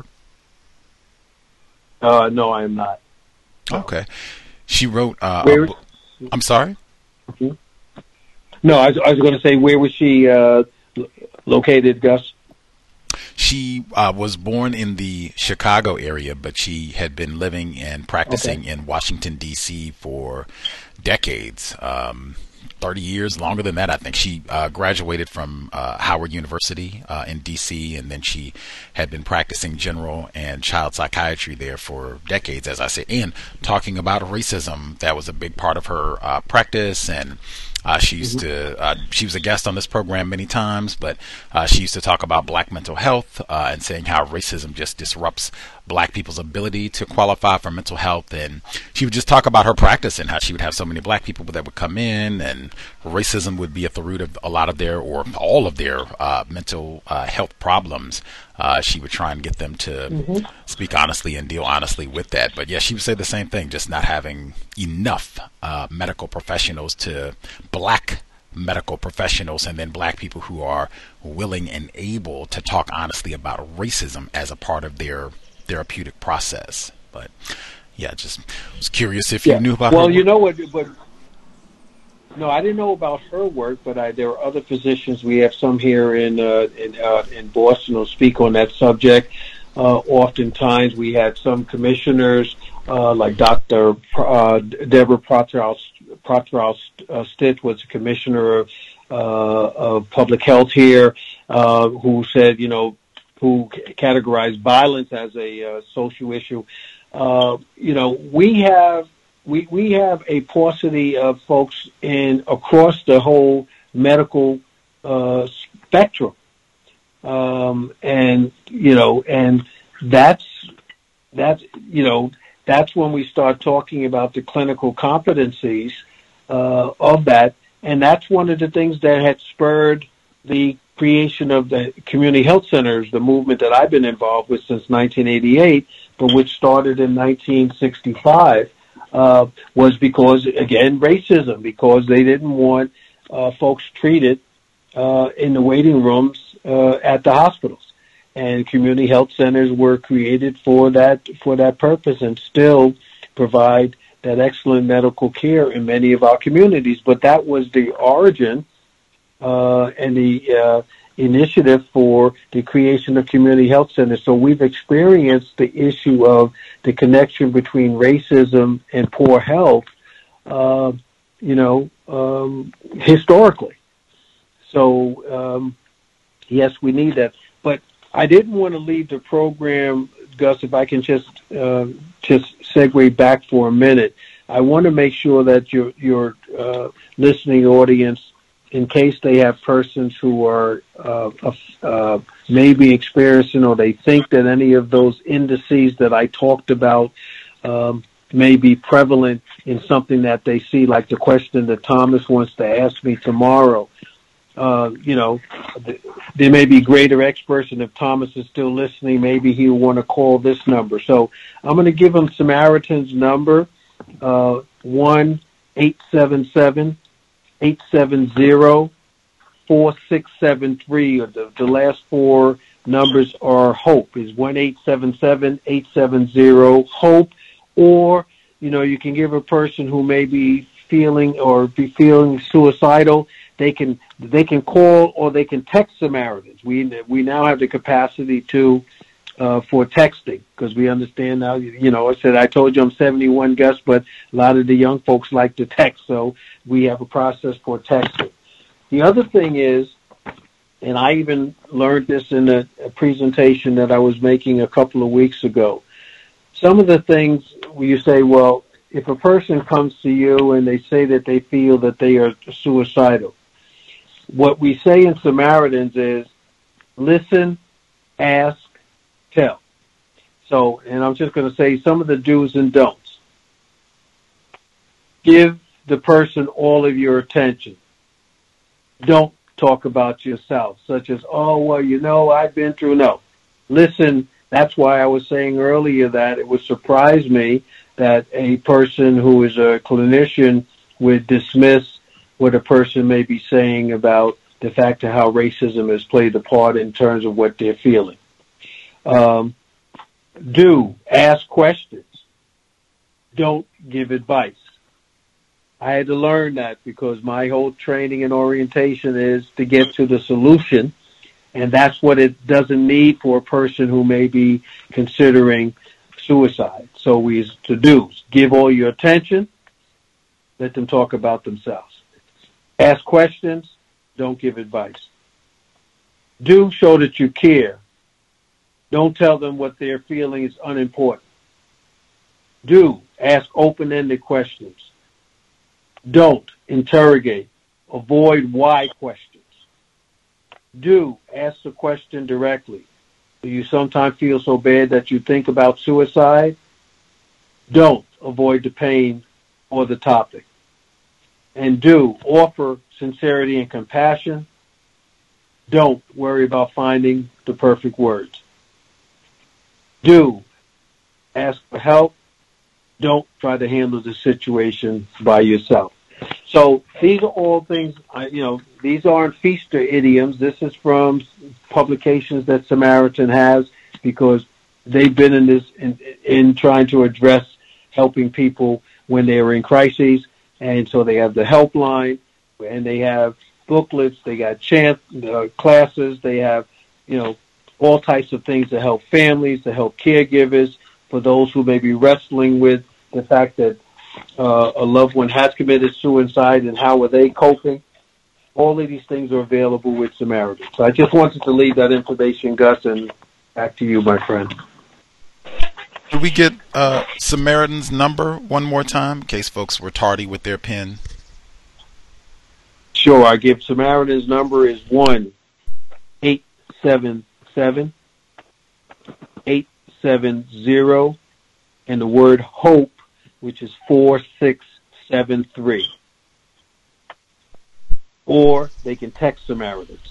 Uh, no, I am not. Okay. She wrote... Uh, where, a, I'm sorry? Mm-hmm. No, I was, I was going to say, where was she uh, located, Gus? She uh, was born in the Chicago area, but she had been living and practicing okay. in Washington, D C for decades, um, thirty years, longer than that, I think. She uh, graduated from uh, Howard University uh, in D C, and then she had been practicing general and child psychiatry there for decades, as I said, and talking about racism. That was a big part of her uh, practice, and Uh, she used to, uh, she was a guest on this program many times, but uh, she used to talk about black mental health uh, and saying how racism just disrupts black people's ability to qualify for mental health. And she would just talk about her practice and how she would have so many black people that would come in, and racism would be at the root of a lot of their, or all of their uh, mental uh, health problems. Uh, she would try and get them to mm-hmm. speak honestly and deal honestly with that. But yeah, she would say the same thing, just not having enough uh, medical professionals to black medical professionals, and then black people who are willing and able to talk honestly about racism as a part of their therapeutic process. But yeah, just was curious if yeah. you knew about well, her you work. know what, but no, I didn't know about her work, but I, there are other physicians. We have some here in uh, in, uh, in Boston who speak on that subject. Uh, oftentimes, we had some commissioners uh, like Doctor Uh, Deborah Prothrow-Stitt was a commissioner of, uh, of public health here, uh, who said, you know, who categorized violence as a uh, social issue. Uh, you know, we have. We we have a paucity of folks in across the whole medical uh, spectrum, um, and you know, and that's that's you know that's when we start talking about the clinical competencies uh, of that, and that's one of the things that had spurred the creation of the community health centers, the movement that I've been involved with since nineteen eighty-eight, but which started in nineteen sixty-five. Uh, was because, again, racism, because they didn't want uh, folks treated uh, in the waiting rooms uh, at the hospitals. And community health centers were created for that for that purpose, and still provide that excellent medical care in many of our communities. But that was the origin uh, and the uh, initiative for the creation of community health centers. So we've experienced the issue of the connection between racism and poor health, uh, you know, um, historically. So, um, yes, we need that. But I didn't want to leave the program, Gus, if I can just uh, just segue back for a minute. I want to make sure that your, your uh, listening audience, in case they have persons who are uh, uh, maybe experiencing, or they think that any of those indices that I talked about um, may be prevalent in something that they see, like the question that Thomas wants to ask me tomorrow. Uh, you know, there may be greater experts, and if Thomas is still listening, maybe he'll want to call this number. So I'm going to give him Samaritan's number, uh, one eight seven seven eight seven zero, four six seven three. The, the last four numbers are HOPE, is one eight seven seven eight seven zero HOPE. Or, you know, you can give a person who may be feeling or be feeling suicidal, they can they can call or they can text Samaritans. We we now have the capacity to uh, for texting because we understand now. You know, I said I told you I'm seventy-one, Gus, but a lot of the young folks like to text, so we have a process for texting. The other thing is, and I even learned this in a, a presentation that I was making a couple of weeks ago. Some of the things where you say, well, if a person comes to you and they say that they feel that they are suicidal, what we say in Samaritans is listen, ask, tell. So, and I'm just going to say some of the do's and don'ts. Give the person all of your attention. Don't talk about yourself, such as, oh, well, you know, I've been through. No. Listen, that's why I was saying earlier that it would surprise me that a person who is a clinician would dismiss what a person may be saying about the fact of how racism has played a part in terms of what they're feeling. Um, do ask questions. Don't give advice. I had to learn that because my whole training and orientation is to get to the solution, and that's what it doesn't need for a person who may be considering suicide. So we to do give all your attention, let them talk about themselves. Ask questions, don't give advice. Do show that you care. Don't tell them what they're feeling is unimportant. Do ask open-ended questions. Don't interrogate. Avoid why questions. Do ask the question directly. Do you sometimes feel so bad that you think about suicide? Don't avoid the pain or the topic. And do offer sincerity and compassion. Don't worry about finding the perfect words. Do ask for help. Don't try to handle the situation by yourself. So these are all things, you know, these aren't Feaster idioms. This is from publications that Samaritan has because they've been in this, in, in trying to address helping people when they are in crises. And so they have the helpline and they have booklets, they got chant uh, classes, they have, you know, all types of things to help families, to help caregivers, for those who may be wrestling with the fact that uh, a loved one has committed suicide and how are they coping. All of these things are available with Samaritan. So I just wanted to leave that information, Gus, and back to you, my friend. Could we get uh, Samaritan's number one more time in case folks were tardy with their pen? Sure. I give Samaritan's number is one eight seven seven eight seven zero and the word hope, which is four six seven three. Or they can text Samaritans.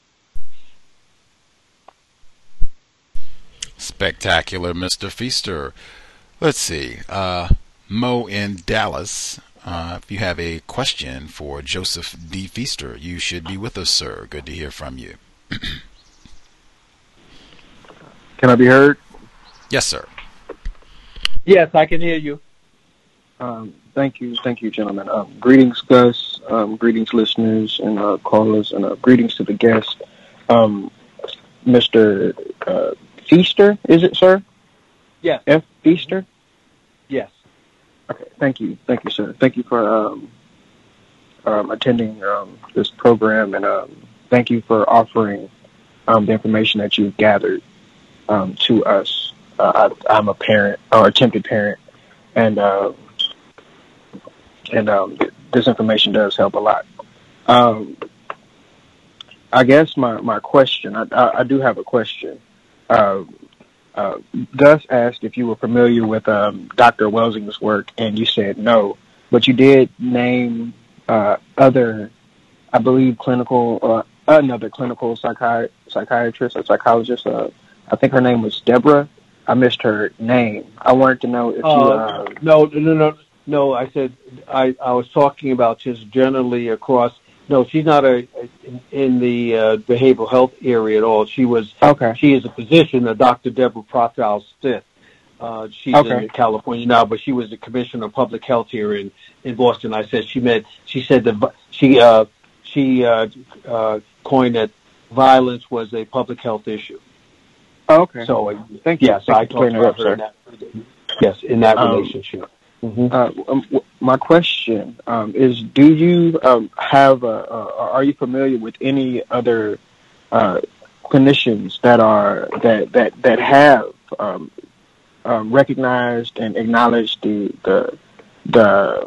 Spectacular, Mister Feaster. Let's see. Uh, Mo in Dallas. Uh, if you have a question for Joseph D. Feaster, you should be with us, sir. Good to hear from you. Can I be heard? Yes, sir. Yes, I can hear you. Um, thank you. Thank you, gentlemen. Um, greetings, Gus. Um, greetings, listeners and uh, callers, and uh, greetings to the guest. Um, Mister Uh, Feaster, is it, sir? Yes. F. Feaster? Yes. Okay, thank you. Thank you, sir. Thank you for um, um, attending um, this program, and um, thank you for offering um, the information that you've gathered um, to us. Uh, I, I'm a parent, or attempted parent, and uh, and um, this information does help a lot. Um, I guess my, my question, I, I, I do have a question. Uh, uh, Gus asked if you were familiar with um, Doctor Welsing's work, and you said no, but you did name uh, other, I believe, clinical, uh, another clinical psychi- psychiatrist or psychologist. Uh, I think her name was Deborah. I missed her name. I wanted to know if uh, you... Uh, no, no, no, no. I said I, I was talking about just generally across... No, she's not a in, in the uh, behavioral health area at all. She was. Okay. She is a physician, a Doctor Deborah Prothal-Stith. Uh, she's okay. in California now, but she was the commissioner of public health here in, in Boston. I said she met. She said that she uh, she uh, uh, coined that violence was a public health issue. Oh, okay. So, uh, thank you. Yes, Thank I you for talked clearing about that her up, in that, yes, in that Um, relationship. Mm-hmm. Uh, um, w- my question um, is: do you um, have, a, a, are you familiar with any other uh, clinicians that are that that that have um, um, recognized and acknowledged the the the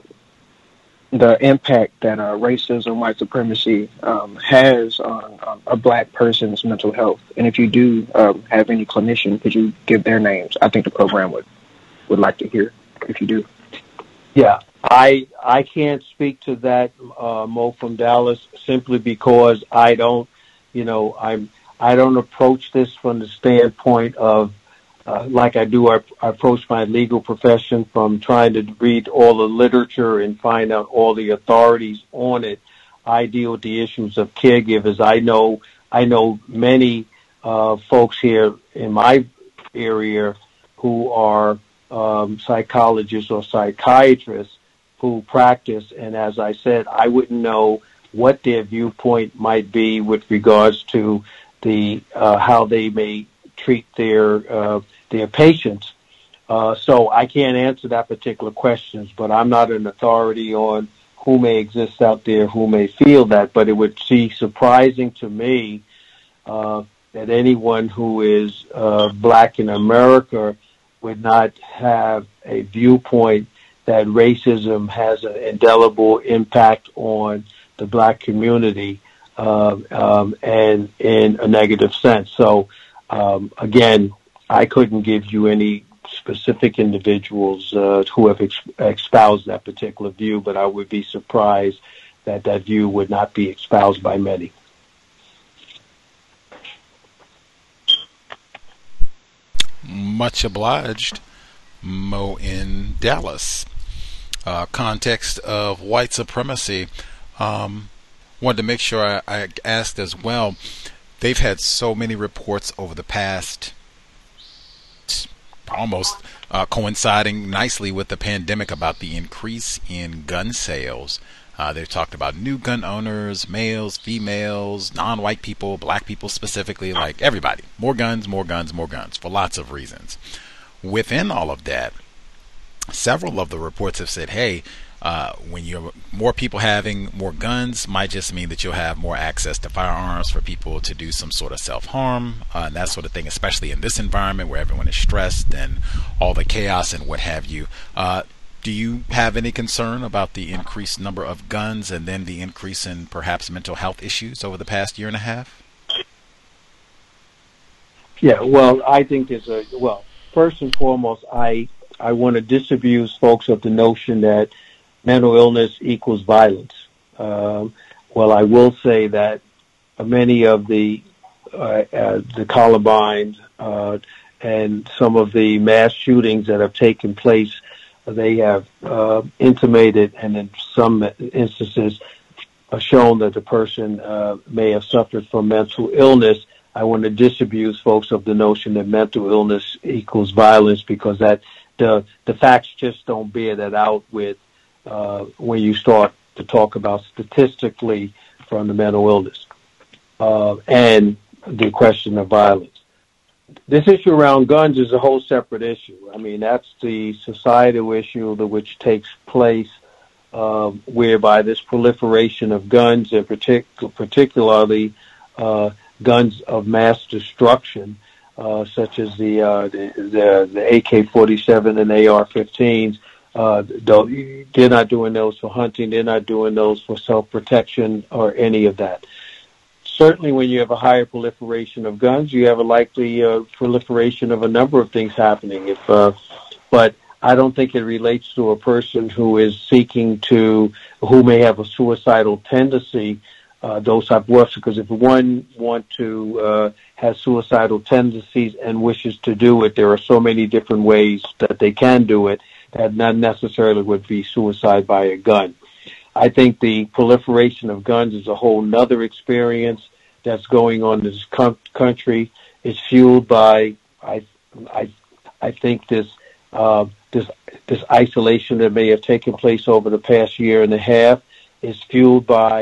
the impact that uh, racism, white supremacy um, has on um, a black person's mental health? And if you do um, have any clinician, could you give their names? I think the program would would like to hear if you do. Yeah, I I can't speak to that, uh, Mo from Dallas, simply because I don't, you know, I'm I don't approach this from the standpoint of uh, like I do. I, I approach my legal profession from trying to read all the literature and find out all the authorities on it. I deal with the issues of caregivers. I know I know many uh, folks here in my area who are Um, psychologists or psychiatrists who practice, and as I said, I wouldn't know what their viewpoint might be with regards to the uh, how they may treat their uh, their patients. Uh, so I can't answer that particular questions, but I'm not an authority on who may exist out there who may feel that. But it would be surprising to me uh, that anyone who is uh, black in America would not have a viewpoint that racism has an indelible impact on the black community uh, um, and in a negative sense. So, um, again, I couldn't give you any specific individuals uh, who have ex- espoused that particular view, but I would be surprised that that view would not be espoused by many. Much obliged, Mo in Dallas. Uh, context of white supremacy. Um, wanted to make sure I, I asked as well. They've had so many reports over the past, almost uh, coinciding nicely with the pandemic, about the increase in gun sales. Uh, they've talked about new gun owners, males, females, non-white people, black people specifically, like everybody. More guns, more guns, more guns, for lots of reasons. Within all of that, several of the reports have said, hey, uh, when you're more people having more guns might just mean that you'll have more access to firearms for people to do some sort of self-harm uh, and that sort of thing, especially in this environment where everyone is stressed and all the chaos and what have you. Uh, Do you have any concern about the increased number of guns and then the increase in perhaps mental health issues over the past year and a half? Yeah, well, I think there's a, well, first and foremost, I, I want to disabuse folks of the notion that mental illness equals violence. Um, well, I will say that many of the, uh, uh, the Columbine uh, and some of the mass shootings that have taken place, they have uh, intimated and in some instances uh, shown that the person uh, may have suffered from mental illness. I want to disabuse folks of the notion that mental illness equals violence, because that the the facts just don't bear that out with uh, when you start to talk about statistically from the mental illness uh, and the question of violence. This issue around guns is a whole separate issue. I mean, that's the societal issue that which takes place, uh, whereby this proliferation of guns, and partic- particularly uh, guns of mass destruction, uh, such as the, uh, the the the A K forty-seven and A R fifteens. Uh, they're not doing those for hunting. They're not doing those for self-protection or any of that. Certainly, when you have a higher proliferation of guns, you have a likely uh, proliferation of a number of things happening. If, uh, but I don't think it relates to a person who is seeking to, who may have a suicidal tendency, uh, those type of works. Because if one want to uh, has suicidal tendencies and wishes to do it, there are so many different ways that they can do it that not necessarily would be suicide by a gun. I think the proliferation of guns is a whole nother experience that's going on in this com- country. It's fueled by, I, I, I think this, uh, this, this isolation that may have taken place over the past year and a half is fueled by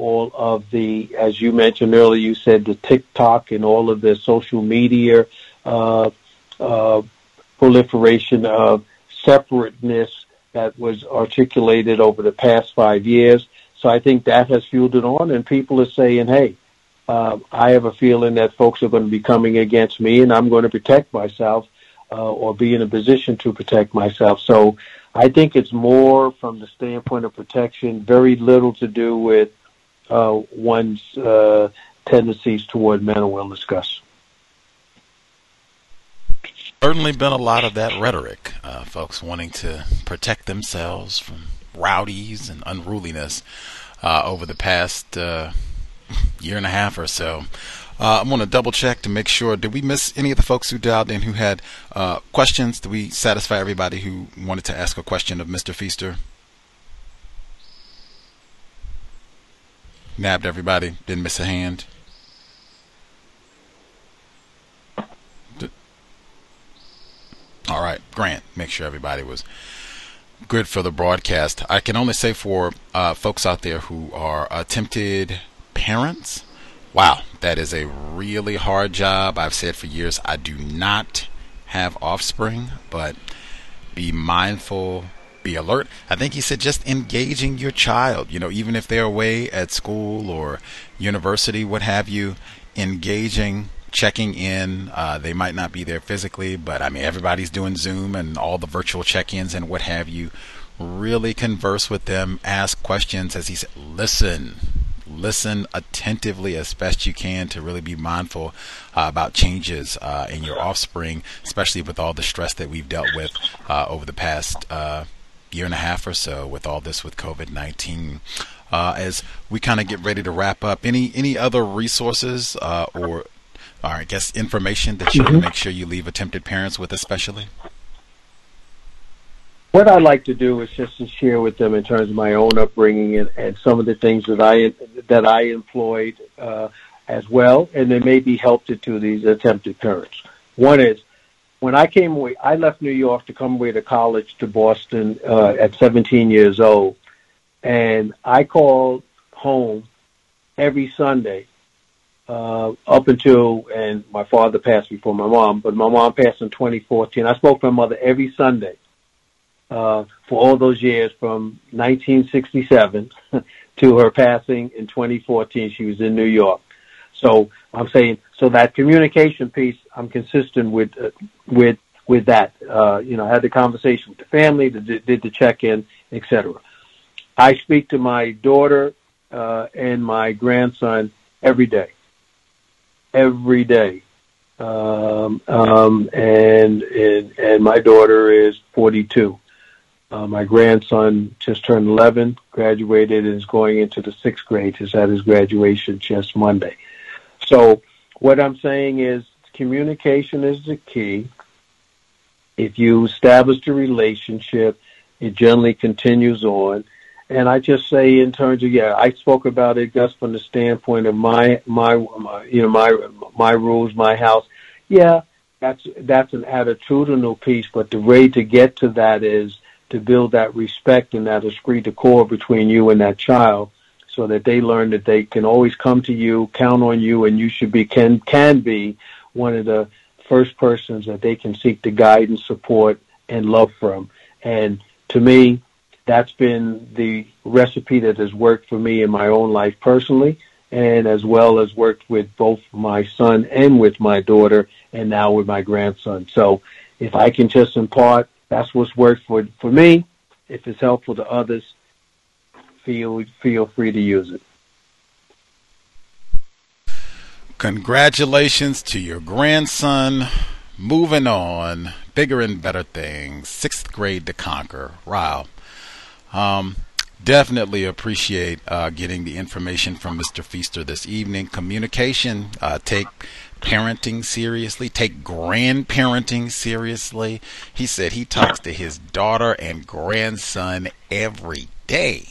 all of the, as you mentioned earlier, you said the TikTok and all of the social media uh, uh, proliferation of separateness that was articulated over the past five years. So I think that has fueled it on, and people are saying, hey, uh, I have a feeling that folks are going to be coming against me, and I'm going to protect myself uh, or be in a position to protect myself. So I think it's more from the standpoint of protection, very little to do with uh, one's uh, tendencies toward mental illness, Gus. Certainly been a lot of that rhetoric, uh, folks wanting to protect themselves from rowdies and unruliness uh, over the past uh, year and a half or so. Uh, I'm going to double check to make sure. Did we miss any of the folks who dialed in who had uh, questions? Did we satisfy everybody who wanted to ask a question of Mister Feaster? Nabbed everybody? Didn't miss a hand? Did... All right, Grant, make sure everybody was good for the broadcast. I can only say for uh, folks out there who are attempted parents, wow, that is a really hard job. I've said for years I do not have offspring, but be mindful, be alert. I think he said just engaging your child, you know, even if they're away at school or university, what have you, engaging, checking in. Uh, they might not be there physically, but I mean, everybody's doing Zoom and all the virtual check-ins and what have you. Really converse with them, ask questions, as he said, listen. Listen attentively as best you can to really be mindful uh, about changes uh, in your offspring, especially with all the stress that we've dealt with uh, over the past uh, year and a half or so with all this with COVID nineteen. Uh, as we kind of get ready to wrap up, any any other resources uh, or, or I guess information that you mm-hmm. want to make sure you leave attempted parents with, especially? What I like to do is just to share with them in terms of my own upbringing and, and some of the things that I that I employed uh, as well, and they may be helpful to these attempted parents. One is, when I came away, I left New York to come away to college to Boston uh, at seventeen years old, and I called home every Sunday uh, up until, and my father passed before my mom, but my mom passed in twenty fourteen. I spoke to my mother every Sunday. Uh, for all those years from nineteen sixty-seven to her passing in twenty fourteen. She was in New York. So I'm saying, so that communication piece, I'm consistent with, uh, with, with that. Uh, you know, I had the conversation with the family, did, did the check-in, et cetera. I speak to my daughter, uh, and my grandson every day, every day. Um, um, and, and, and my daughter is forty-two. Uh, my grandson just turned eleven, graduated, and is going into the sixth grade. He's had his graduation just Monday. So what I'm saying is communication is the key. If you establish a relationship, it generally continues on. And I just say in terms of, yeah, I spoke about it, Gus, from the standpoint of my, my, my you know, my, my rules, my house. Yeah, that's, that's an attitudinal piece, but the way to get to that is to build that respect and that esprit de corps between you and that child, so that they learn that they can always come to you, count on you, and you should be can can be one of the first persons that they can seek the guidance, support, and love from. And to me, that's been the recipe that has worked for me in my own life personally, and as well as worked with both my son and with my daughter, and now with my grandson. So if I can just impart, that's what's worked for for me. If it's helpful to others, feel feel free to use it. Congratulations to your grandson. Moving on, bigger and better things. Sixth grade to conquer. Wow. Um, definitely appreciate uh, getting the information from Mister Feaster this evening. Communication. Uh, take parenting seriously, take grandparenting seriously. He said he talks to his daughter and grandson every day.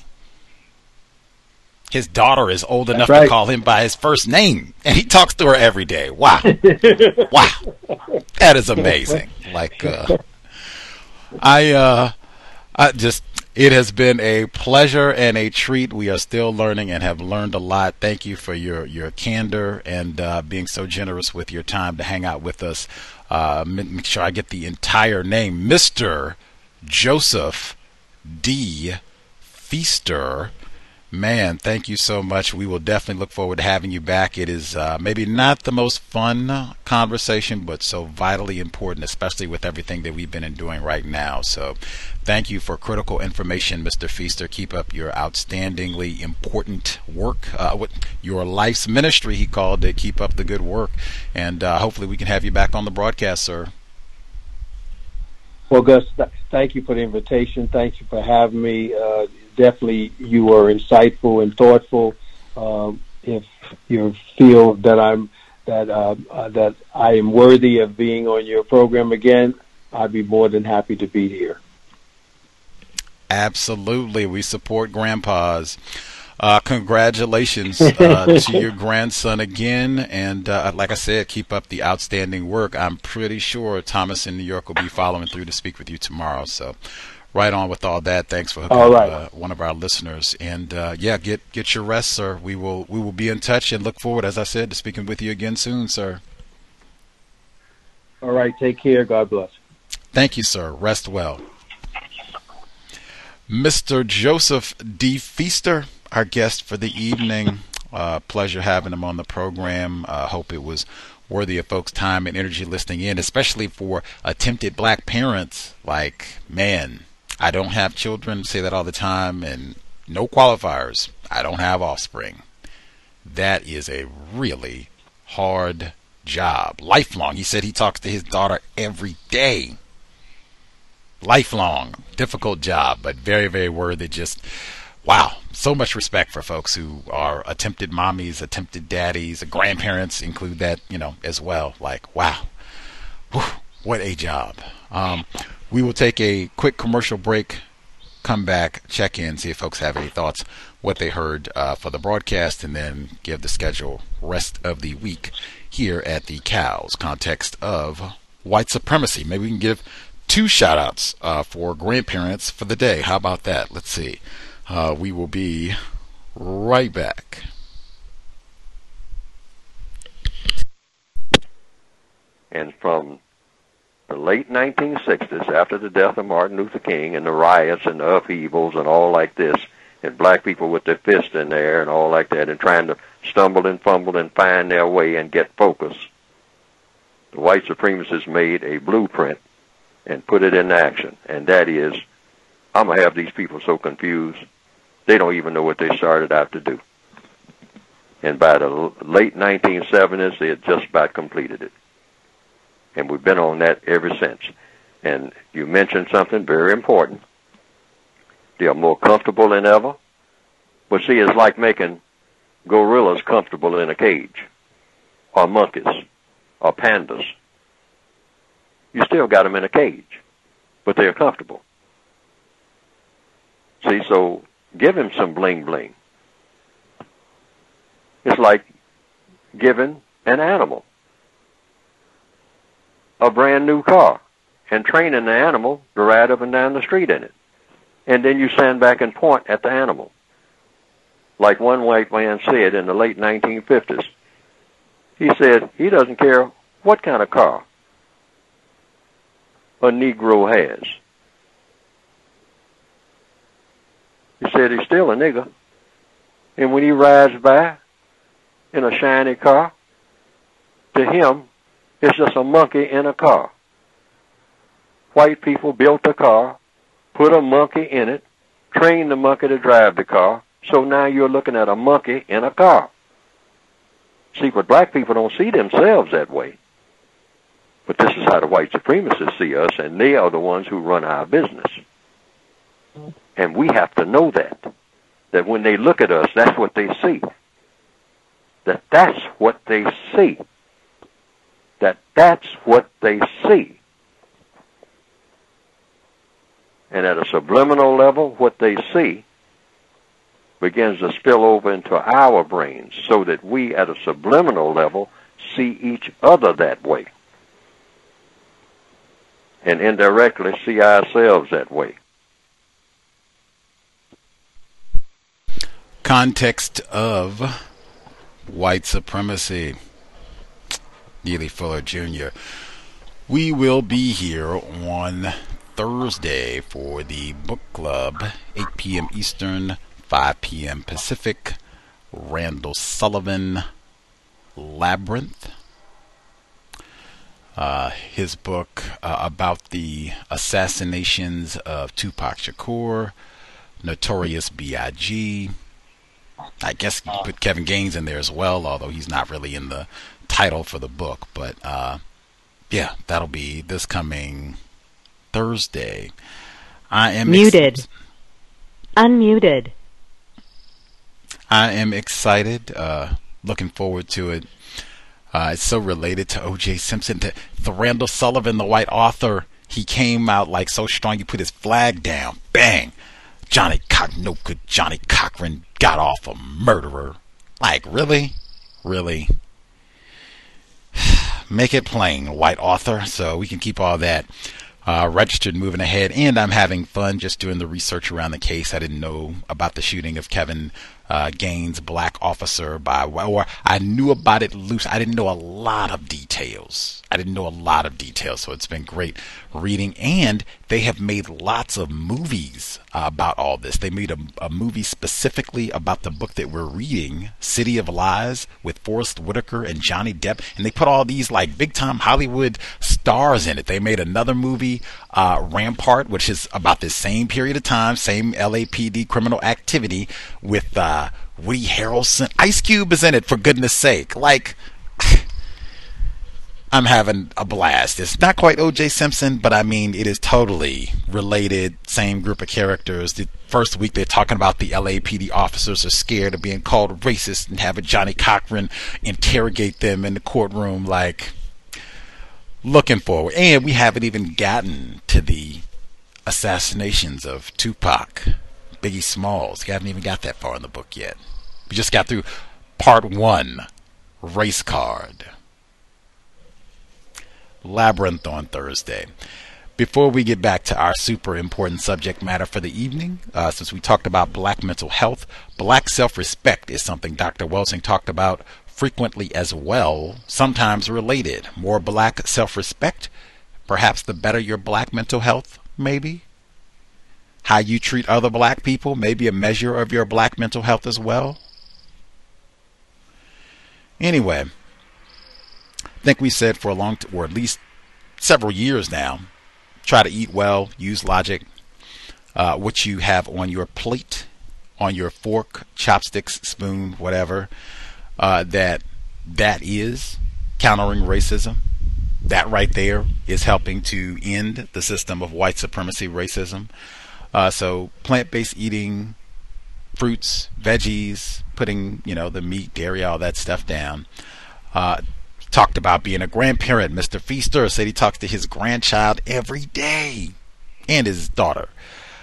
His daughter is old enough right. to call him by his first name, and he talks to her every day. Wow. Wow. That is amazing. Like, uh, I, uh, I just, It has been a pleasure and a treat. We are still learning and have learned a lot. Thank you for your, your candor and uh, being so generous with your time to hang out with us. Uh, make sure I get the entire name. Mister Joseph D. Feaster. Man, thank you so much. We will definitely look forward to having you back. It is uh, maybe not the most fun conversation, but so vitally important, especially with everything that we've been doing right now. So thank you for critical information, Mister Feaster. Keep up your outstandingly important work. Uh, what your life's ministry, he called it. Keep up the good work. And uh, hopefully we can have you back on the broadcast, sir. Well, Gus, th- thank you for the invitation. Thank you for having me. Uh, definitely, you were insightful and thoughtful. Um, if you feel that I'm that uh, uh, that I am worthy of being on your program again, I'd be more than happy to be here. Absolutely, we support grandpas. Uh, congratulations uh, to your grandson again, and uh, like I said, keep up the outstanding work. I'm pretty sure Thomas in New York will be following through to speak with you tomorrow. So, right on with all that. Thanks for hooking all right. up uh, one of our listeners, and uh, yeah, get get your rest, sir. We will we will be in touch and look forward, as I said, to speaking with you again soon, sir. All right, take care. God bless. Thank you, sir. Rest well. Mister Joseph D. Feaster, our guest for the evening. Uh, pleasure having him on the program. I uh, hope it was worthy of folks' time and energy listening in, especially for attempted black parents. Like, man, I don't have children, say that all the time, and no qualifiers. I don't have offspring. That is a really hard job. Lifelong. He said he talks to his daughter every day. Lifelong. Difficult job, but very, very worthy. Just, wow. So much respect for folks who are attempted mommies, attempted daddies, grandparents include that, you know, as well. Like, wow. Whew, what a job. Um, we will take a quick commercial break, come back, check in, see if folks have any thoughts, what they heard uh, for the broadcast, and then give the schedule rest of the week here at the Cows. Context of white supremacy. Maybe we can give two shout outs uh, for grandparents for the day. How about that? Let's see. Uh, we will be right back. And from the late nineteen sixties, after the death of Martin Luther King and the riots and the upheavals and all like this, and black people with their fists in the air and all like that, and trying to stumble and fumble and find their way and get focus, the white supremacists made a blueprint and put it into action. And that is, I'm going to have these people so confused, they don't even know what they started out to do. And by the late nineteen seventies, they had just about completed it. And we've been on that ever since. And you mentioned something very important. They are more comfortable than ever. But see, it's like making gorillas comfortable in a cage, or monkeys, or pandas. You still got them in a cage, but they're comfortable. See, so give him some bling bling. It's like giving an animal a brand new car and training the animal to ride up and down the street in it. And then you stand back and point at the animal. Like one white man said in the late nineteen fifties. He said he doesn't care what kind of car a Negro has. He said he's still a nigger. And when he rides by in a shiny car, to him, it's just a monkey in a car. White people built a car, put a monkey in it, trained the monkey to drive the car, so now you're looking at a monkey in a car. See, but black people don't see themselves that way. But this is how the white supremacists see us, and they are the ones who run our business. And we have to know that, that when they look at us, that's what they see. That that's what they see. That that's what they see. And at a subliminal level, what they see begins to spill over into our brains so that we, at a subliminal level, see each other that way. And indirectly see ourselves that way. context of white supremacy, Neely Fuller Junior We will be here on Thursday for the book club, eight p.m. Eastern, five p.m. Pacific. Randall Sullivan, Labyrinth. Uh, his book uh, about the assassinations of Tupac Shakur, Notorious B I G I guess you put Kevin Gaines in there as well, although he's not really in the title for the book. But uh, yeah, that'll be this coming Thursday. I am muted. Ex- Unmuted. I am excited. Uh, looking forward to it. Uh, it's so related to O J Simpson. The, the Randall Sullivan, the white author, he came out like so strong. He put his flag down. Bang. Johnny Coch, no good. Johnny Cochran got off a murderer. Like, really? Really? Make it plain, white author, so we can keep all that uh, registered moving ahead. And I'm having fun just doing the research around the case. I didn't know about the shooting of Kevin uh, Gaines, black officer, by, or I knew about it loose. I didn't know a lot of details. I didn't know a lot of details, so it's been great reading. And they have made lots of movies uh, about all this. They made a, a movie specifically about the book that we're reading, City of Lies, with Forrest Whitaker and Johnny Depp. And they put all these like big time Hollywood stars in it. They made another movie, uh, Rampart, which is about this same period of time, same L A P D criminal activity with uh, Woody Harrelson. Ice Cube is in it, for goodness sake. Like, I'm having a blast. It's not quite O J Simpson, but I mean, it is totally related. Same group of characters. The first week they're talking about the L A P D officers are scared of being called racist and having Johnny Cochran interrogate them in the courtroom. Like, looking forward. And we haven't even gotten to the assassinations of Tupac, Biggie Smalls. We haven't even got that far in the book yet. We just got through part one, Race Card. Labyrinth on Thursday. Before we get back to our super important subject matter for the evening, uh, since we talked about black mental health, black self-respect is something Doctor Welsing talked about frequently as well, sometimes related. More black self-respect, perhaps the better your black mental health, maybe. How you treat other black people, maybe a measure of your black mental health as well. Anyway, I think we said for a long, t- or at least several years now, try to eat well, use logic. Uh, what you have on your plate, on your fork, chopsticks, spoon, whatever, uh, that that is countering racism. That right there is helping to end the system of white supremacy racism. Uh, so plant-based eating, fruits, veggies, putting, you know, the meat, dairy, all that stuff down. Uh, Talked about being a grandparent. Mister Feaster said he talks to his grandchild every day and his daughter.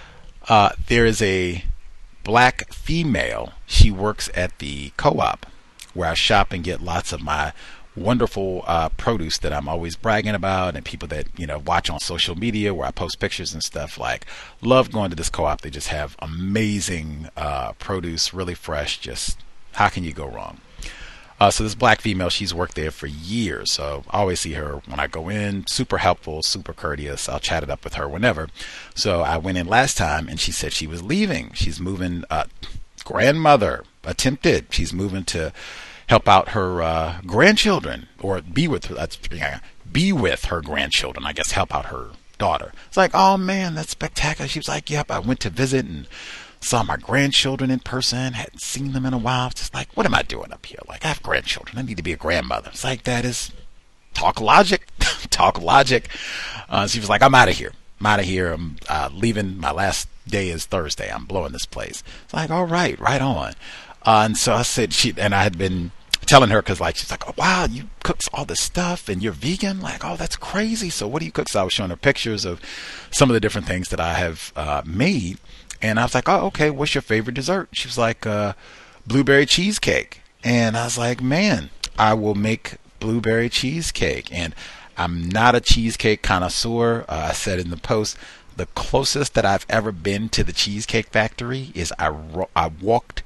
Uh, there is a black female. She works at the co-op where I shop and get lots of my wonderful uh, produce that I'm always bragging about, and people that, you know, watch on social media where I post pictures and stuff. Like, love going to this co-op. They just have amazing uh, produce, really fresh. Just how can you go wrong? Uh, so this black female, she's worked there for years. So I always see her when I go in, super helpful, super courteous. I'll chat it up with her whenever. So I went in last time and she said she was leaving. She's moving, uh, grandmother attempted. She's moving to help out her uh, grandchildren, or be with her, that's, be with her grandchildren, I guess, help out her daughter. It's like, oh man, that's spectacular. She was like, yep, I went to visit and saw my grandchildren in person, hadn't seen them in a while. It's just like, what am I doing up here? Like, I have grandchildren. I need to be a grandmother. It's like, that is talk logic. Talk logic. Uh, she was like, I'm out of here. I'm out of here. I'm uh, leaving. My last day is Thursday. I'm blowing this place. It's like, all right, right on. Uh, and so I said, she, and I had been telling her, because like, she's like, oh wow, you cook all this stuff and you're vegan? Like, oh, that's crazy. So what do you cook? So I was showing her pictures of some of the different things that I have uh, made. And I was like, oh, okay, what's your favorite dessert? She was like, uh, blueberry cheesecake. And I was like, man, I will make blueberry cheesecake. And I'm not a cheesecake connoisseur. Uh, I said in the post, the closest that I've ever been to the Cheesecake Factory is I, ro- I walked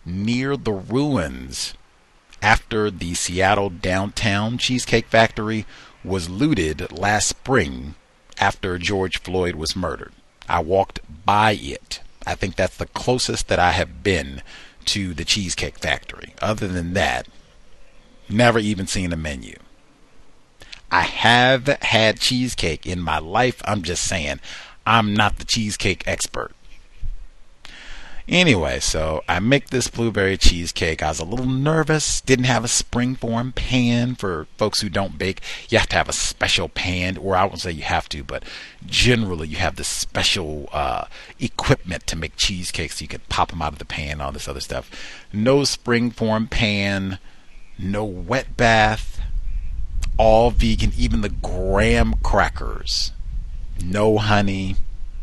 near the ruins after the Seattle downtown Cheesecake Factory was looted last spring after George Floyd was murdered. I walked by it. I think that's the closest that I have been to the Cheesecake Factory. Other than that, never even seen a menu. I have had cheesecake in my life. I'm just saying, I'm not the cheesecake expert. Anyway, so I make this blueberry cheesecake. I was a little nervous. Didn't have a springform pan. For folks who don't bake, you have to have a special pan, or I won't say you have to, but generally you have this special uh, equipment to make cheesecakes. So you can pop them out of the pan, all this other stuff. No springform pan, no wet bath, all vegan, even the graham crackers. No honey.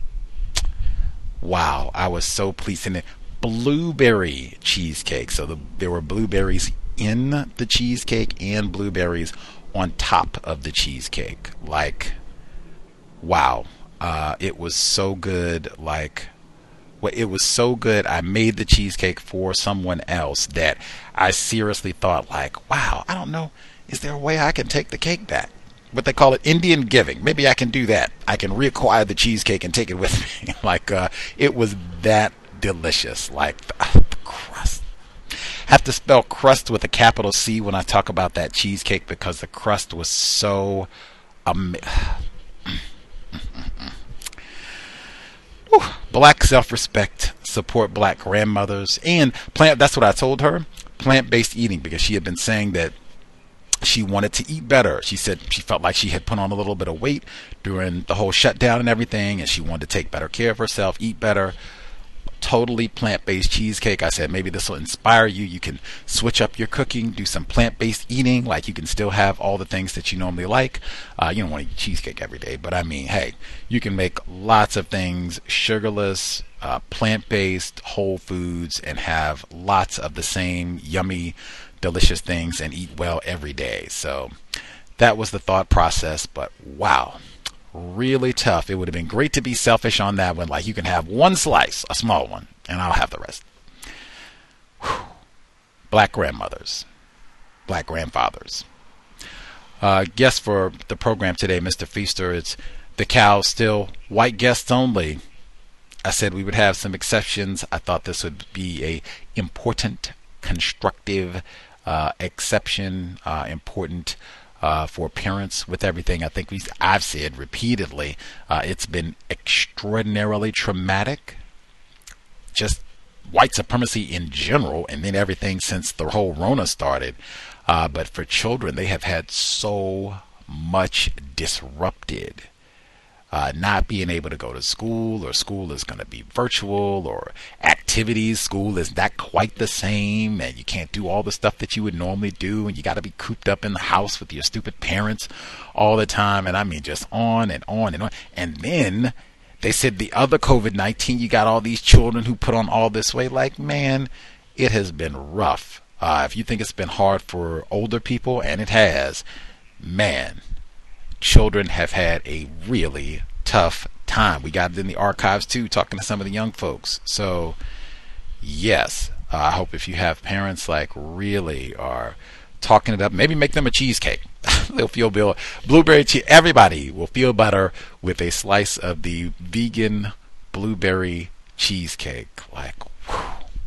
Wow, I was so pleased. In it, blueberry cheesecake. So the, there were blueberries in the cheesecake and blueberries on top of the cheesecake. Like, wow, uh, it was so good. Like, well, it was so good. I made the cheesecake for someone else that I seriously thought, like, wow, I don't know, is there a way I can take the cake back? What they call it, Indian giving. Maybe I can do that. I can reacquire the cheesecake and take it with me. Like, uh, it was that delicious. Like, the, uh, the crust. Have to spell crust with a capital C when I talk about that cheesecake, because the crust was so amazing. Black self-respect, support black grandmothers, and plant. That's what I told her. Plant-based eating, because she had been saying that she wanted to eat better. She said she felt like she had put on a little bit of weight during the whole shutdown and everything, and she wanted to take better care of herself, eat better. Totally plant-based cheesecake. I said, maybe this will inspire you. You can switch up your cooking, do some plant-based eating. Like, you can still have all the things that you normally like. Uh, you don't want to eat cheesecake every day, but I mean, hey, you can make lots of things sugarless, uh, plant-based, whole foods, and have lots of the same yummy, delicious things and eat well every day. So that was the thought process, but wow, really tough. It would have been great to be selfish on that one. Like, you can have one slice, a small one, and I'll have the rest. Whew. Black grandmothers, black grandfathers. Uh, guest for the program today, Mister Feaster. It's the cow still white guests only. I said we would have some exceptions. I thought this would be a important, constructive uh, exception, uh, important uh, for parents with everything. I think we, I've said repeatedly, uh, it's been extraordinarily traumatic. Just white supremacy in general, and then everything since the whole Rona started. Uh, but for children, they have had so much disrupted. Uh, not being able to go to school, or school is going to be virtual, or activities, school is not quite the same, and you can't do all the stuff that you would normally do, and you got to be cooped up in the house with your stupid parents all the time, and I mean just on and on and on. And then they said the other COVID nineteen, you got all these children who put on all this weight. Like, man, it has been rough. Uh, if you think it's been hard for older people, and it has, man, children have had a really tough time. We got it in the archives too, talking to some of the young folks. So yes, uh, I hope if you have parents like really are talking it up, maybe make them a cheesecake. They'll feel better. Blueberry cheese. Everybody will feel better with a slice of the vegan blueberry cheesecake. Like, whew.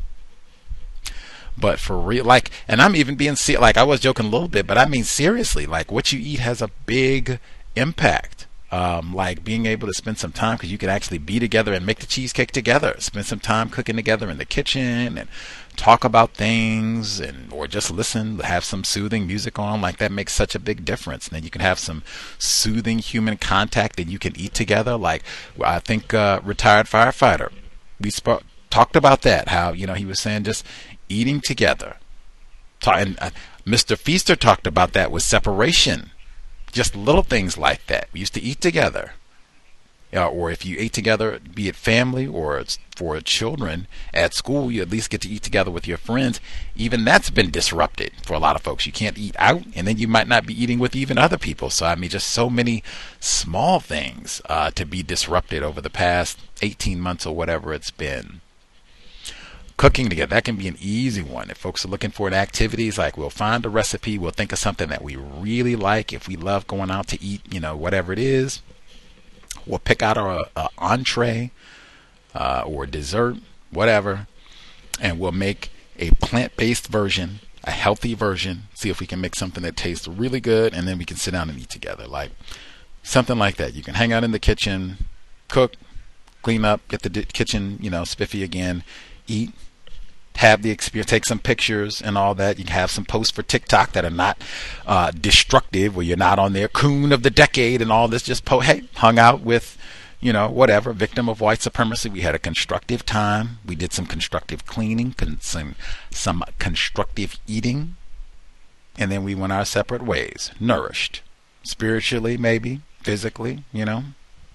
But for real, like, and I'm even being se- like, I was joking a little bit, but I mean seriously, like, what you eat has a big impact. Um, like being able to spend some time, because you can actually be together and make the cheesecake together. Spend some time cooking together in the kitchen and talk about things, and or just listen, have some soothing music on. Like, that makes such a big difference. And then you can have some soothing human contact, and you can eat together. Like, I think uh, retired firefighter, we sp- talked about that. How, you know, he was saying just eating together. And uh, Mister Feaster talked about that with separation. Just little things like that. We used to eat together. Uh, or if you ate together, be it family or it's for children at school, you at least get to eat together with your friends. Even that's been disrupted for a lot of folks. You can't eat out, and then you might not be eating with even other people. So, I mean, just so many small things uh, to be disrupted over the past eighteen months or whatever it's been. cooking together. That can be an easy one. If folks are looking for an activity, it's like we'll find a recipe, we'll think of something that we really like. If we love going out to eat, you know, whatever it is, we'll pick out our uh, entree uh, or dessert, whatever, and we'll make a plant-based version, a healthy version, see if we can make something that tastes really good, and then we can sit down and eat together. Like something like that. You can hang out in the kitchen, cook, clean up, get the di- kitchen, you know, spiffy again, eat, have the experience, take some pictures and all that. You can have some posts for TikTok that are not uh, destructive, where you're not on there, coon of the decade and all this. Just po- hey, hung out with, you know, whatever, victim of white supremacy. We had a constructive time. We did some constructive cleaning, con- some some constructive eating, and then we went our separate ways, nourished, spiritually, maybe physically, you know.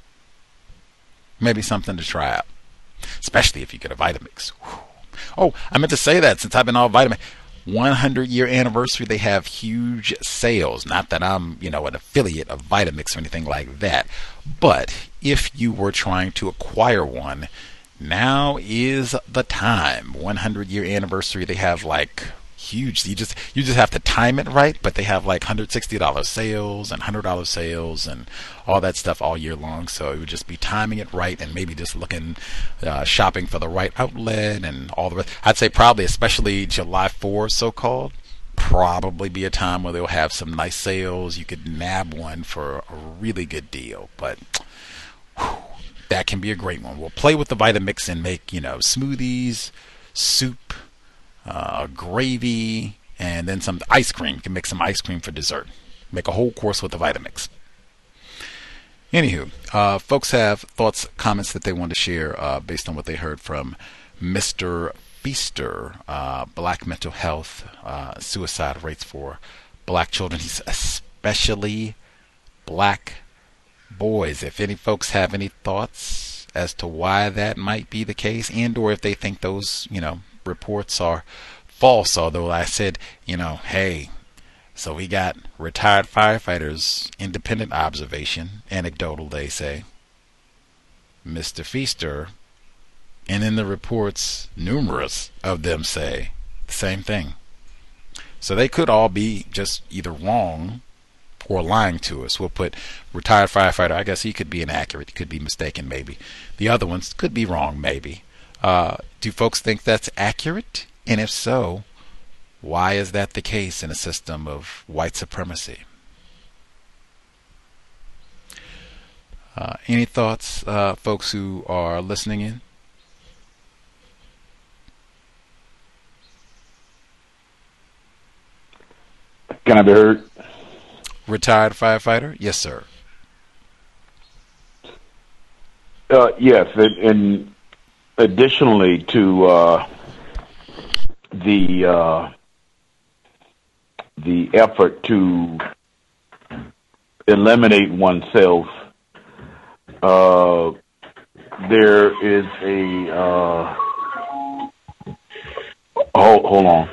Maybe something to try out, especially if you get a Vitamix. Whew. Oh, I meant to say that since I've been on Vitamin, one hundred year anniversary, they have huge sales. Not that I'm, you know, an affiliate of Vitamix or anything like that, but if you were trying to acquire one, now is the time. one hundred year anniversary, they have like huge, you just you just have to time it right, but they have like one hundred sixty dollars sales and one hundred dollars sales and all that stuff all year long. So it would just be timing it right and maybe just looking, uh, shopping for the right outlet and all the rest. I'd say probably, especially July fourth, so-called, probably be a time where they'll have some nice sales. You could nab one for a really good deal, but whew, that can be a great one. We'll play with the Vitamix and make, you know, smoothies, soup, Uh, gravy, and then some ice cream. You can make some ice cream for dessert. Make a whole course with the Vitamix. Anywho, uh, folks have thoughts, comments that they want to share uh, based on what they heard from Mister Feaster. Uh, black mental health, uh, suicide rates for black children. He's especially black boys. If any folks have any thoughts as to why that might be the case, and or if they think those, you know, reports are false, although I said, you know, hey, so we got retired firefighters, independent observation, anecdotal, they say, Mister Feaster, and in the reports, numerous of them say the same thing. So they could all be just either wrong or lying to us. We'll put retired firefighter, I guess he could be inaccurate, he could be mistaken maybe. The other ones could be wrong maybe. Uh, do folks think that's accurate? And if so, why is that the case in a system of white supremacy? Uh, any thoughts, uh, folks who are listening in? Can I be heard? Retired firefighter? Yes, sir. Uh, yes, and, and additionally to uh, the uh, the effort to eliminate oneself, uh, there is a uh, hold, hold on.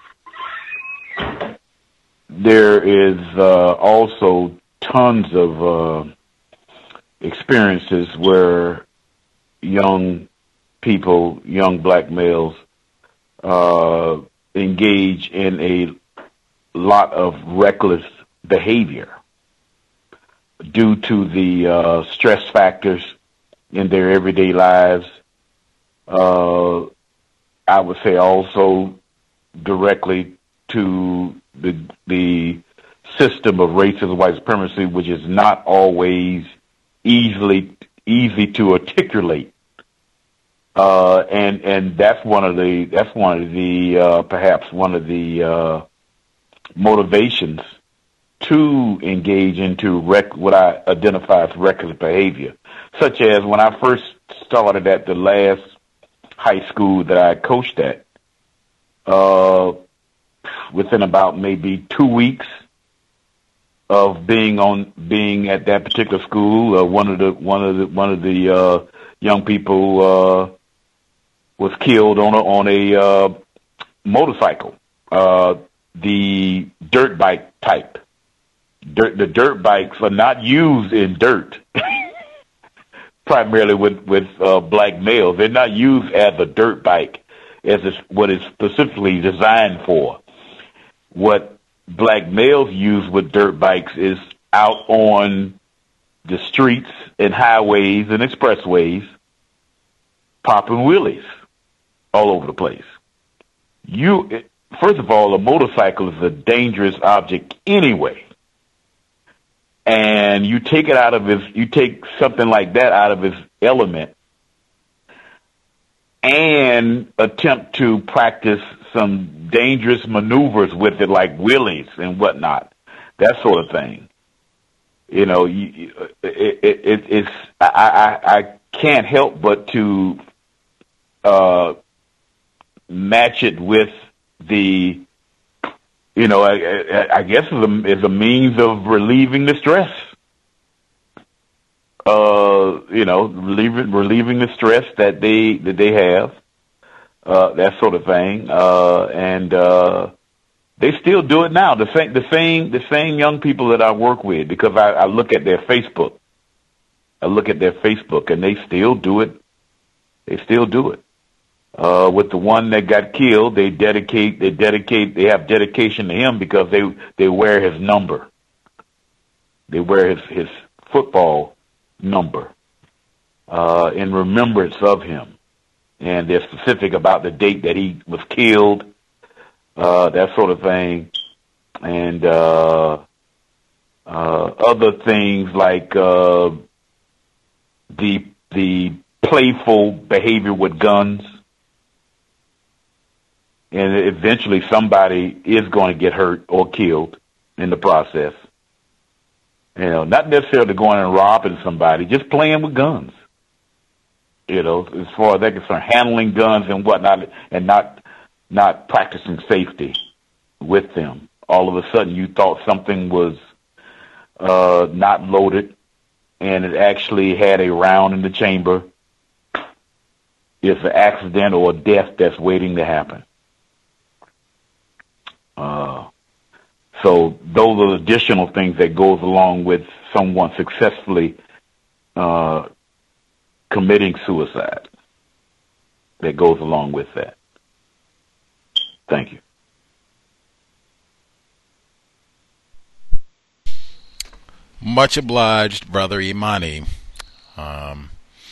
There is uh, also tons of uh, experiences where young people, young black males, uh, engage in a lot of reckless behavior due to the uh, stress factors in their everyday lives. Uh, I would say also directly to the the system of racism, white supremacy, which is not always easily easy to articulate, uh, and and that's one of the that's one of the uh, perhaps one of the uh, motivations to engage into rec- what I identify as reckless behavior, such as when I first started at the last high school that I coached at. Uh, within about maybe two weeks of being on being at that particular school, uh, one of the one of the one of the uh, young people uh, was killed on a on a uh, motorcycle, uh, the dirt bike type. Dirt, the dirt bikes are not used in dirt, primarily with with uh, black males. They're not used as a dirt bike. as it's, what it's specifically designed for. What black males use with dirt bikes is out on the streets and highways and expressways, popping wheelies all over the place. You, first of all, a motorcycle is a dangerous object anyway. And you take it out of its, you take something like that out of its element and attempt to practice some dangerous maneuvers with it, like wheelies and whatnot, that sort of thing. You know, you, it, it, it, it's, I, I, I can't help but to, uh, match it with the, you know, I, I guess is a, is a means of relieving the stress. Uh, you know, relieving, relieving the stress that they, that they have, uh, that sort of thing. Uh, and, uh, they still do it now. The same, the same, the same young people that I work with, because I, I look at their Facebook. I look at their Facebook and they still do it. They still do it. Uh, with the one that got killed, they dedicate, they dedicate, they have dedication to him because they, they wear his number. They wear his, his football number, uh, in remembrance of him. And they're specific about the date that he was killed, uh, that sort of thing. And, uh, uh, other things like, uh, the, the playful behavior with guns. And eventually somebody is going to get hurt or killed in the process. You know, not necessarily going and robbing somebody, just playing with guns. You know, as far as they're concerned, handling guns and whatnot, and not not practicing safety with them. All of a sudden you thought something was uh, not loaded, and it actually had a round in the chamber. It's an accident or a death that's waiting to happen. Uh, so those are additional things that goes along with someone successfully uh, committing suicide. That goes along with that. Thank you. Much obliged, Brother Imani. Um,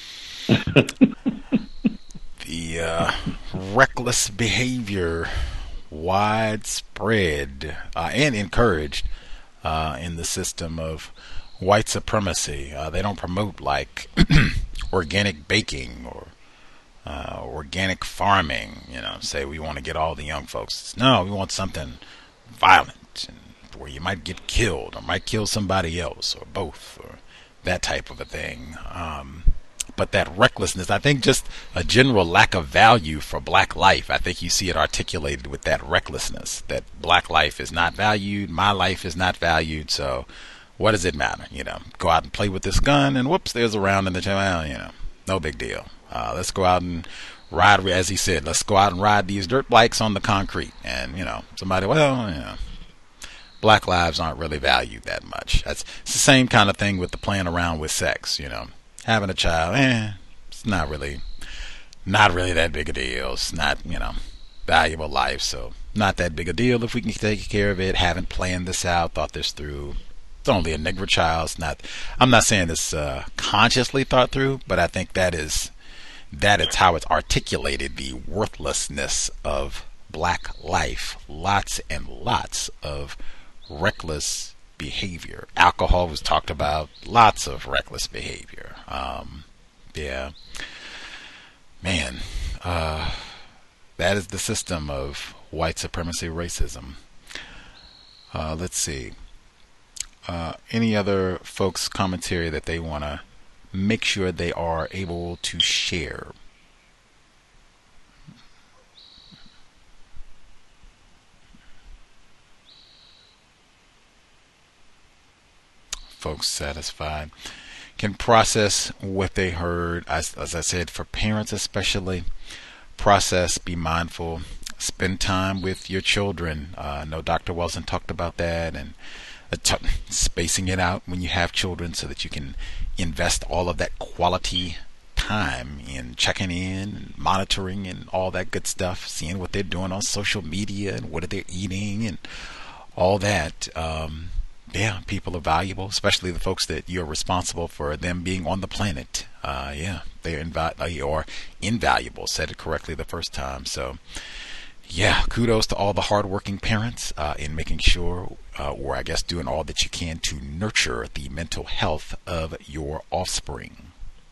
the uh, reckless behavior, widespread uh, and encouraged uh, in the system of white supremacy. Uh, they don't promote like organic baking or uh, organic farming. You know, say we want to get all the young folks. No, we want something violent and where you might get killed or might kill somebody else or both or that type of a thing. Um, but that recklessness, I think just a general lack of value for black life. I think you see it articulated with that recklessness, that black life is not valued, my life is not valued, so what does it matter? You know, go out and play with this gun and whoops, there's a round in the chamber. Well, you know, no big deal. Uh, let's go out and ride, as he said, let's go out and ride these dirt bikes on the concrete. And, you know, somebody, well, you know, black lives aren't really valued that much. That's it's the same kind of thing with the playing around with sex, you know. Having a child, eh, it's not really, not really that big a deal. It's not, you know, valuable life, so not that big a deal if we can take care of it. Haven't planned this out, thought this through. It's only a Negro child. It's not, I'm not saying this uh, consciously thought through, but I think that is, that is how it's articulated, the worthlessness of black life. Lots and lots of reckless behavior. Alcohol was talked about. Lots of reckless behavior. Um, yeah, man, uh, that is the system of white supremacy racism. Uh, let's see. Uh, any other folks' commentary that they want to make sure they are able to share? Folks satisfied, can process what they heard, as, as I said, for parents especially, process, be mindful, spend time with your children. uh, I know Doctor Wilson talked about that, and uh, t- spacing it out when you have children so that you can invest all of that quality time in checking in, monitoring, and all that good stuff, seeing what they're doing on social media and what are they eating and all that. Um, yeah, people are valuable, especially the folks that you're responsible for them being on the planet. Uh, yeah, they're invi- or invaluable. Said it correctly the first time. So, yeah, kudos to all the hardworking parents uh, in making sure, uh, or I guess doing all that you can to nurture the mental health of your offspring.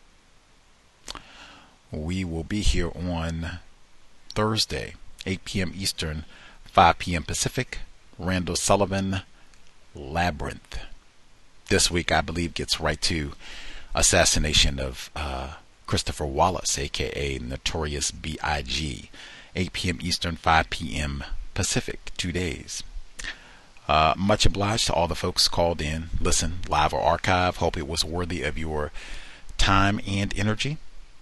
We will be here on Thursday, eight p.m. Eastern, five p.m. Pacific. Randall Sullivan, Labyrinth. This week, I believe, gets right to assassination of uh, Christopher Wallace, a k a. Notorious B I G eight p.m. Eastern, five p.m. Pacific, two days. Uh, much obliged to all the folks called in, listen, live or archive. Hope it was worthy of your time and energy.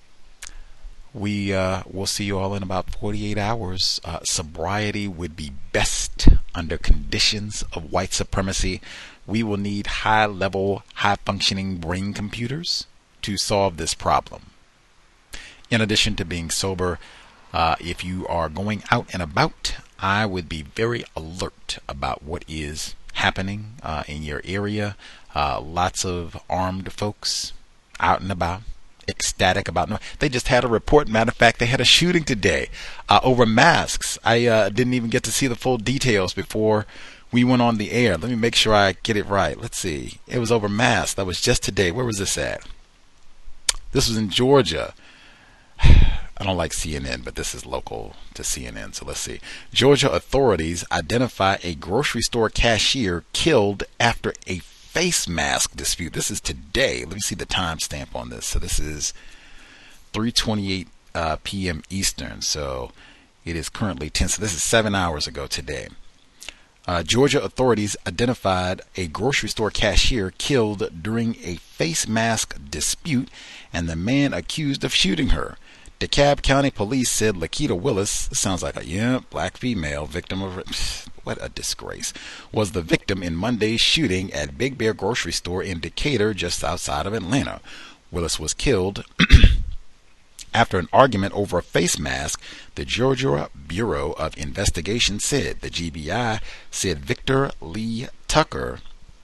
We uh, will see you all in about forty-eight hours. Uh, sobriety would be best under conditions of white supremacy. We will need high-level, high-functioning brain computers to solve this problem. In addition to being sober, uh, if you are going out and about, I would be very alert about what is happening uh, in your area. Uh, lots of armed folks out and about. Ecstatic about no. They just had a report. Matter of fact, they had a shooting today uh, over masks. I uh, didn't even get to see the full details before we went on the air. Let me make sure I get it right. Let's see. It was over masks. That was just today. Where was this at? This was in Georgia. I don't like C N N, but this is local to C N N. So let's see. Georgia authorities identify a grocery store cashier killed after a face mask dispute. This is today. Let me see the timestamp on this. So this is three twenty-eight uh, p.m. Eastern. So it is currently ten. So this is seven hours ago today. Uh, Georgia authorities identified a grocery store cashier killed during a face mask dispute and the man accused of shooting her. DeKalb County Police said Lakita Willis, sounds like a yeah, black female victim of what a disgrace, was the victim in Monday's shooting at Big Bear Grocery Store in Decatur, just outside of Atlanta. Willis was killed after an argument over a face mask, the Georgia Bureau of Investigation said. The G B I said Victor Lee Tucker,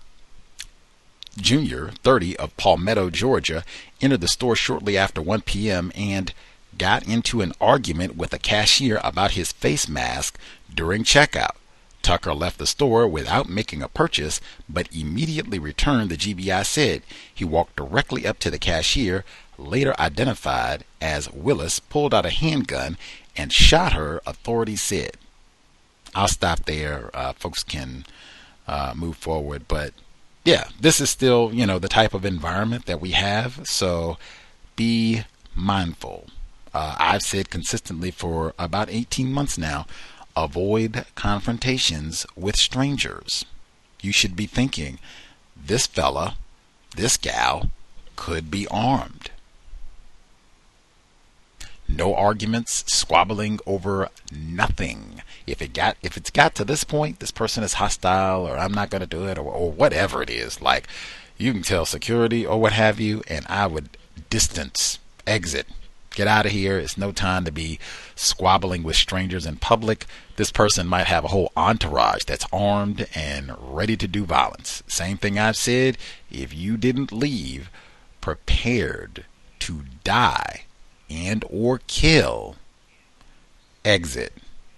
Junior, thirty, of Palmetto, Georgia, entered the store shortly after one p.m. and got into an argument with a cashier about his face mask during checkout. Tucker left the store without making a purchase, but immediately returned, the G B I said. He walked directly up to the cashier, later identified as Willis, pulled out a handgun and shot her, authorities said. I'll stop there. Uh, folks can uh, move forward. But yeah, this is still, you know, the type of environment that we have. So be mindful. Uh, I've said consistently for about eighteen months now, avoid confrontations with strangers. You should be thinking, this fella, this gal, could be armed. No arguments, squabbling over nothing. If it got, if it's got to this point, this person is hostile, or I'm not going to do it, or, or whatever it is. Like, you can tell security or what have you, and I would distance, exit. Get out of here. It's no time to be squabbling with strangers in public. This person might have a whole entourage that's armed and ready to do violence. Same thing I've said. If you didn't leave prepared to die and or kill, exit.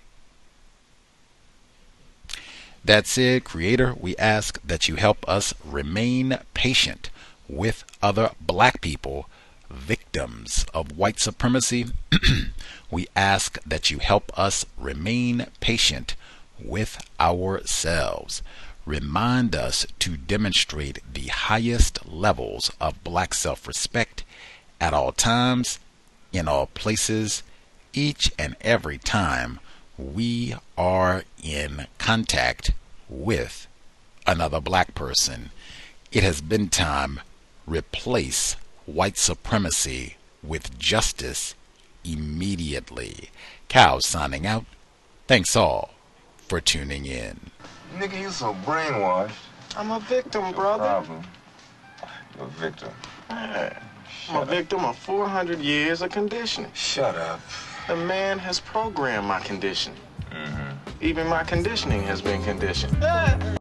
That said, Creator, we ask that you help us remain patient with other black people, victims of white supremacy. We ask that you help us remain patient with ourselves. Remind us to demonstrate the highest levels of black self-respect at all times, in all places, each and every time we are in contact with another black person. It has been time. Replace white supremacy with justice immediately. Cows signing out. Thanks all for tuning in. Nigga, you so brainwashed. I'm a victim, brother. No problem. You're a victim. Yeah. I'm a victim of four hundred years of conditioning. Shut up. The man has programmed my conditioning. Mm-hmm. Even my conditioning has been conditioned.